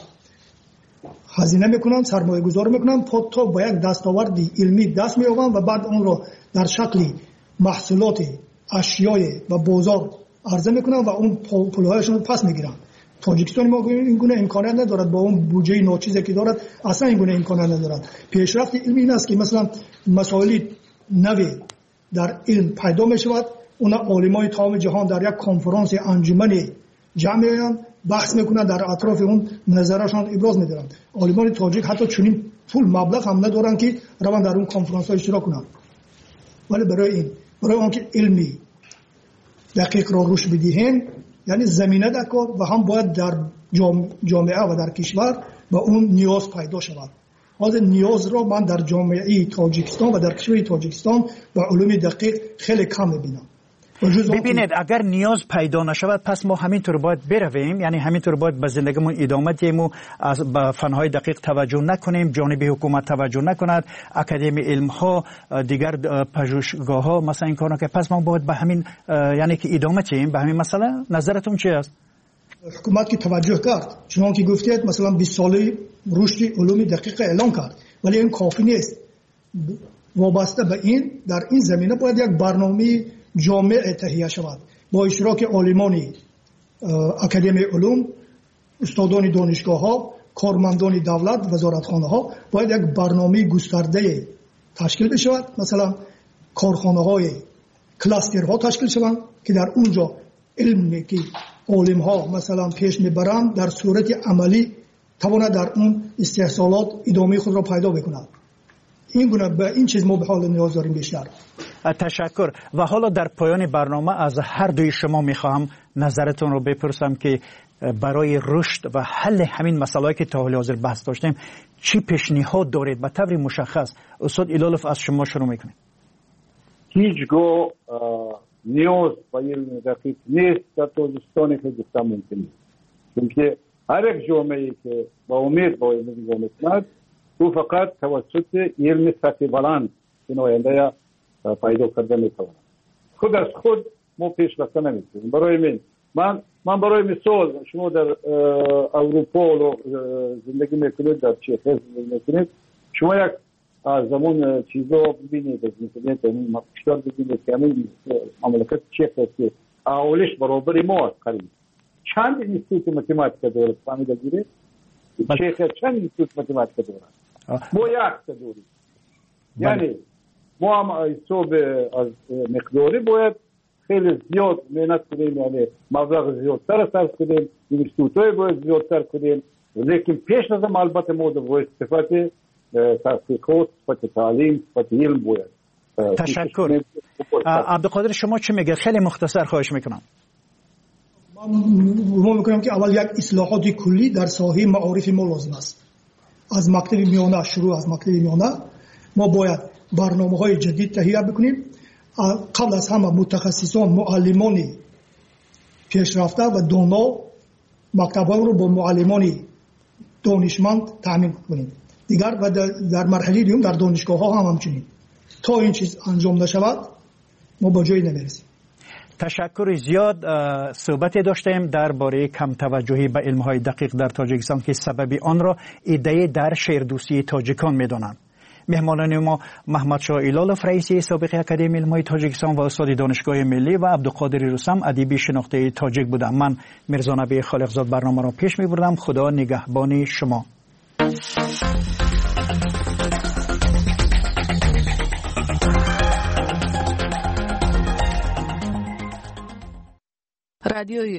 هزینه میکنن، سرمایه گذاری میکنن تا با یک دستاوردی علمی دست مییابن و بعد اون رو در شکل محصولات اشیای و بازار عرضه میکنن و اون پولهایشون رو پس میگیرن. تاجیکستان ما این گونه امکانات ندارد، با اون بودجه ناچیزی که دارد اصلا این گونه امکانات ندارد. پیشرفت علمی این است که مثلا مسائل نوی در علم پیدا میشود، اون عالمای تمام جهان در یک کنفرانس انجمنی جمع میشن، بحث میکنن، در اطراف اون نظرشان ابراز میدارن. عالمان تاجیک حتی چنین پول مبلغ هم ندارن که روان در اون کنفرانس ها اشتراک کنن. ولی برای این برای اون که علمی دقیق را روش بدهیم یعنی زمینه در کار و هم باید در جامعه و در کشور با اون نیاز پیدا شود. از نیاز را من در جامعه تاجیکستان و در کشور تاجیکستان و علوم دقیق خیلی کم میبینم. ببینید اگر نیاز پیدا نشود پس ما همینطور باید برویم، یعنی همینطور باید به زندگیمون ادامه دهیم و از به فنهای دقیق توجه نکنیم، جانب حکومت توجه نکند، اکادمی علم ها، دیگر پژوهشگاه ها مثلا این کارا که پس ما باید به همین یعنی که ادامه دهیم به همین مسئله. نظرتون چی است؟ حکومت که توجه کرد، چون که گفتید مثلا بیست ساله رشد علوم دقیق اعلان کرد، ولی این کافی نیست. وابسته به این در این زمینه باید یک برنامه جامع تهیه شود با اشتراک عالمان اکادمی علوم، استادان دانشگاه ها، کارمندان دولت، وزارتخانه ها. باید یک برنامه گسترده تشکیل بشود، مثلا کارخانه های کلاستر ها تشکیل شوند که در اونجا علمی که عالم ها مثلا پیش میبرند در صورت عملی تواند در اون استحصالات ادامه خود را پیدا بکند. این گونه به این چیز ما به حال نیاز داریم بیشتر. تشکر. و حالا در پایان برنامه از هر دوی شما میخواهم نظرتون رو بپرسم که برای رشد و حل همین مسائلی که تا حال حاضر بحث داشتیم چی پیشنهاد دارید؟ به طور مشخص استاد ایلالوف از شما شروع میکنیم. هیچگاه نیاز به علم دقیق نیست در تاجیکستان کردستان ممکن نیست، چون هر یک جامعه‌ای که با امید با علم نگاه میکند او فقط توسط علم سطح بلند این آینده پیدا کرده میتواند. خود از خود ما پیش رفته نمیتونیم. برای من من من برای مثال شما در اروپا زندگی میکنید، در چیخ زندگی میکنید، شما یک از زمان چیزا ببینید از مثلیت این مقشتر ببینید که همین مملکت چیخ است که اولش برابر ما است قریب. چند اینستیتوت متماتیک دارد فهمیده گیرید؟ چیخ چند اینستیتوت متماتیک دارد؟ ما یک داریم. یعنی ما هم حساب از مقداری باید خیلی زیاد محنت کنیم، یعنی مبلغ زیادتر صرف کنیم، اینستیتوت‌های باید زیادتر کنیم، لیکن پیش از البته ما باید صفت تحقیقات، صفت تعلیم، صفت علم باید. تشکر. عبدالقادر شما چی میگه؟ خیلی مختصر خواهش میکنم. من میکنم که اول یک اصلاحات کلی در ساحه معارف ما لازم است. از مکتب میانه شروع از مکتب میانه ما باید برنامه‌های جدید تهیه بکنیم. قبل از همه متخصصان، معلمان پیشرفته و دانا مکتب‌ها رو با معلمان دانشمند تامین کنیم. دیگر و در مرحله دیگه در دانشگاه‌ها هم همچنین. تا این چیز انجام نشود ما با جایی نمیرسیم. تشکر. زیاد صحبت داشتیم درباره کم توجهی به علم‌های دقیق در تاجیکستان که سبب آن را ایده در شهردوستی تاجیکان می‌دانند. مهمانان ما محمد شاه ایلالوف رئیس سابق اکادمی علم‌های تاجیکستان و استاد دانشگاه ملی و عبدالقادر رستم ادیب شناخته تاجیک بودم. من میرزا نبی خالقزاد برنامه را پیش می‌بردم. خدا نگهبان شما. رادیوی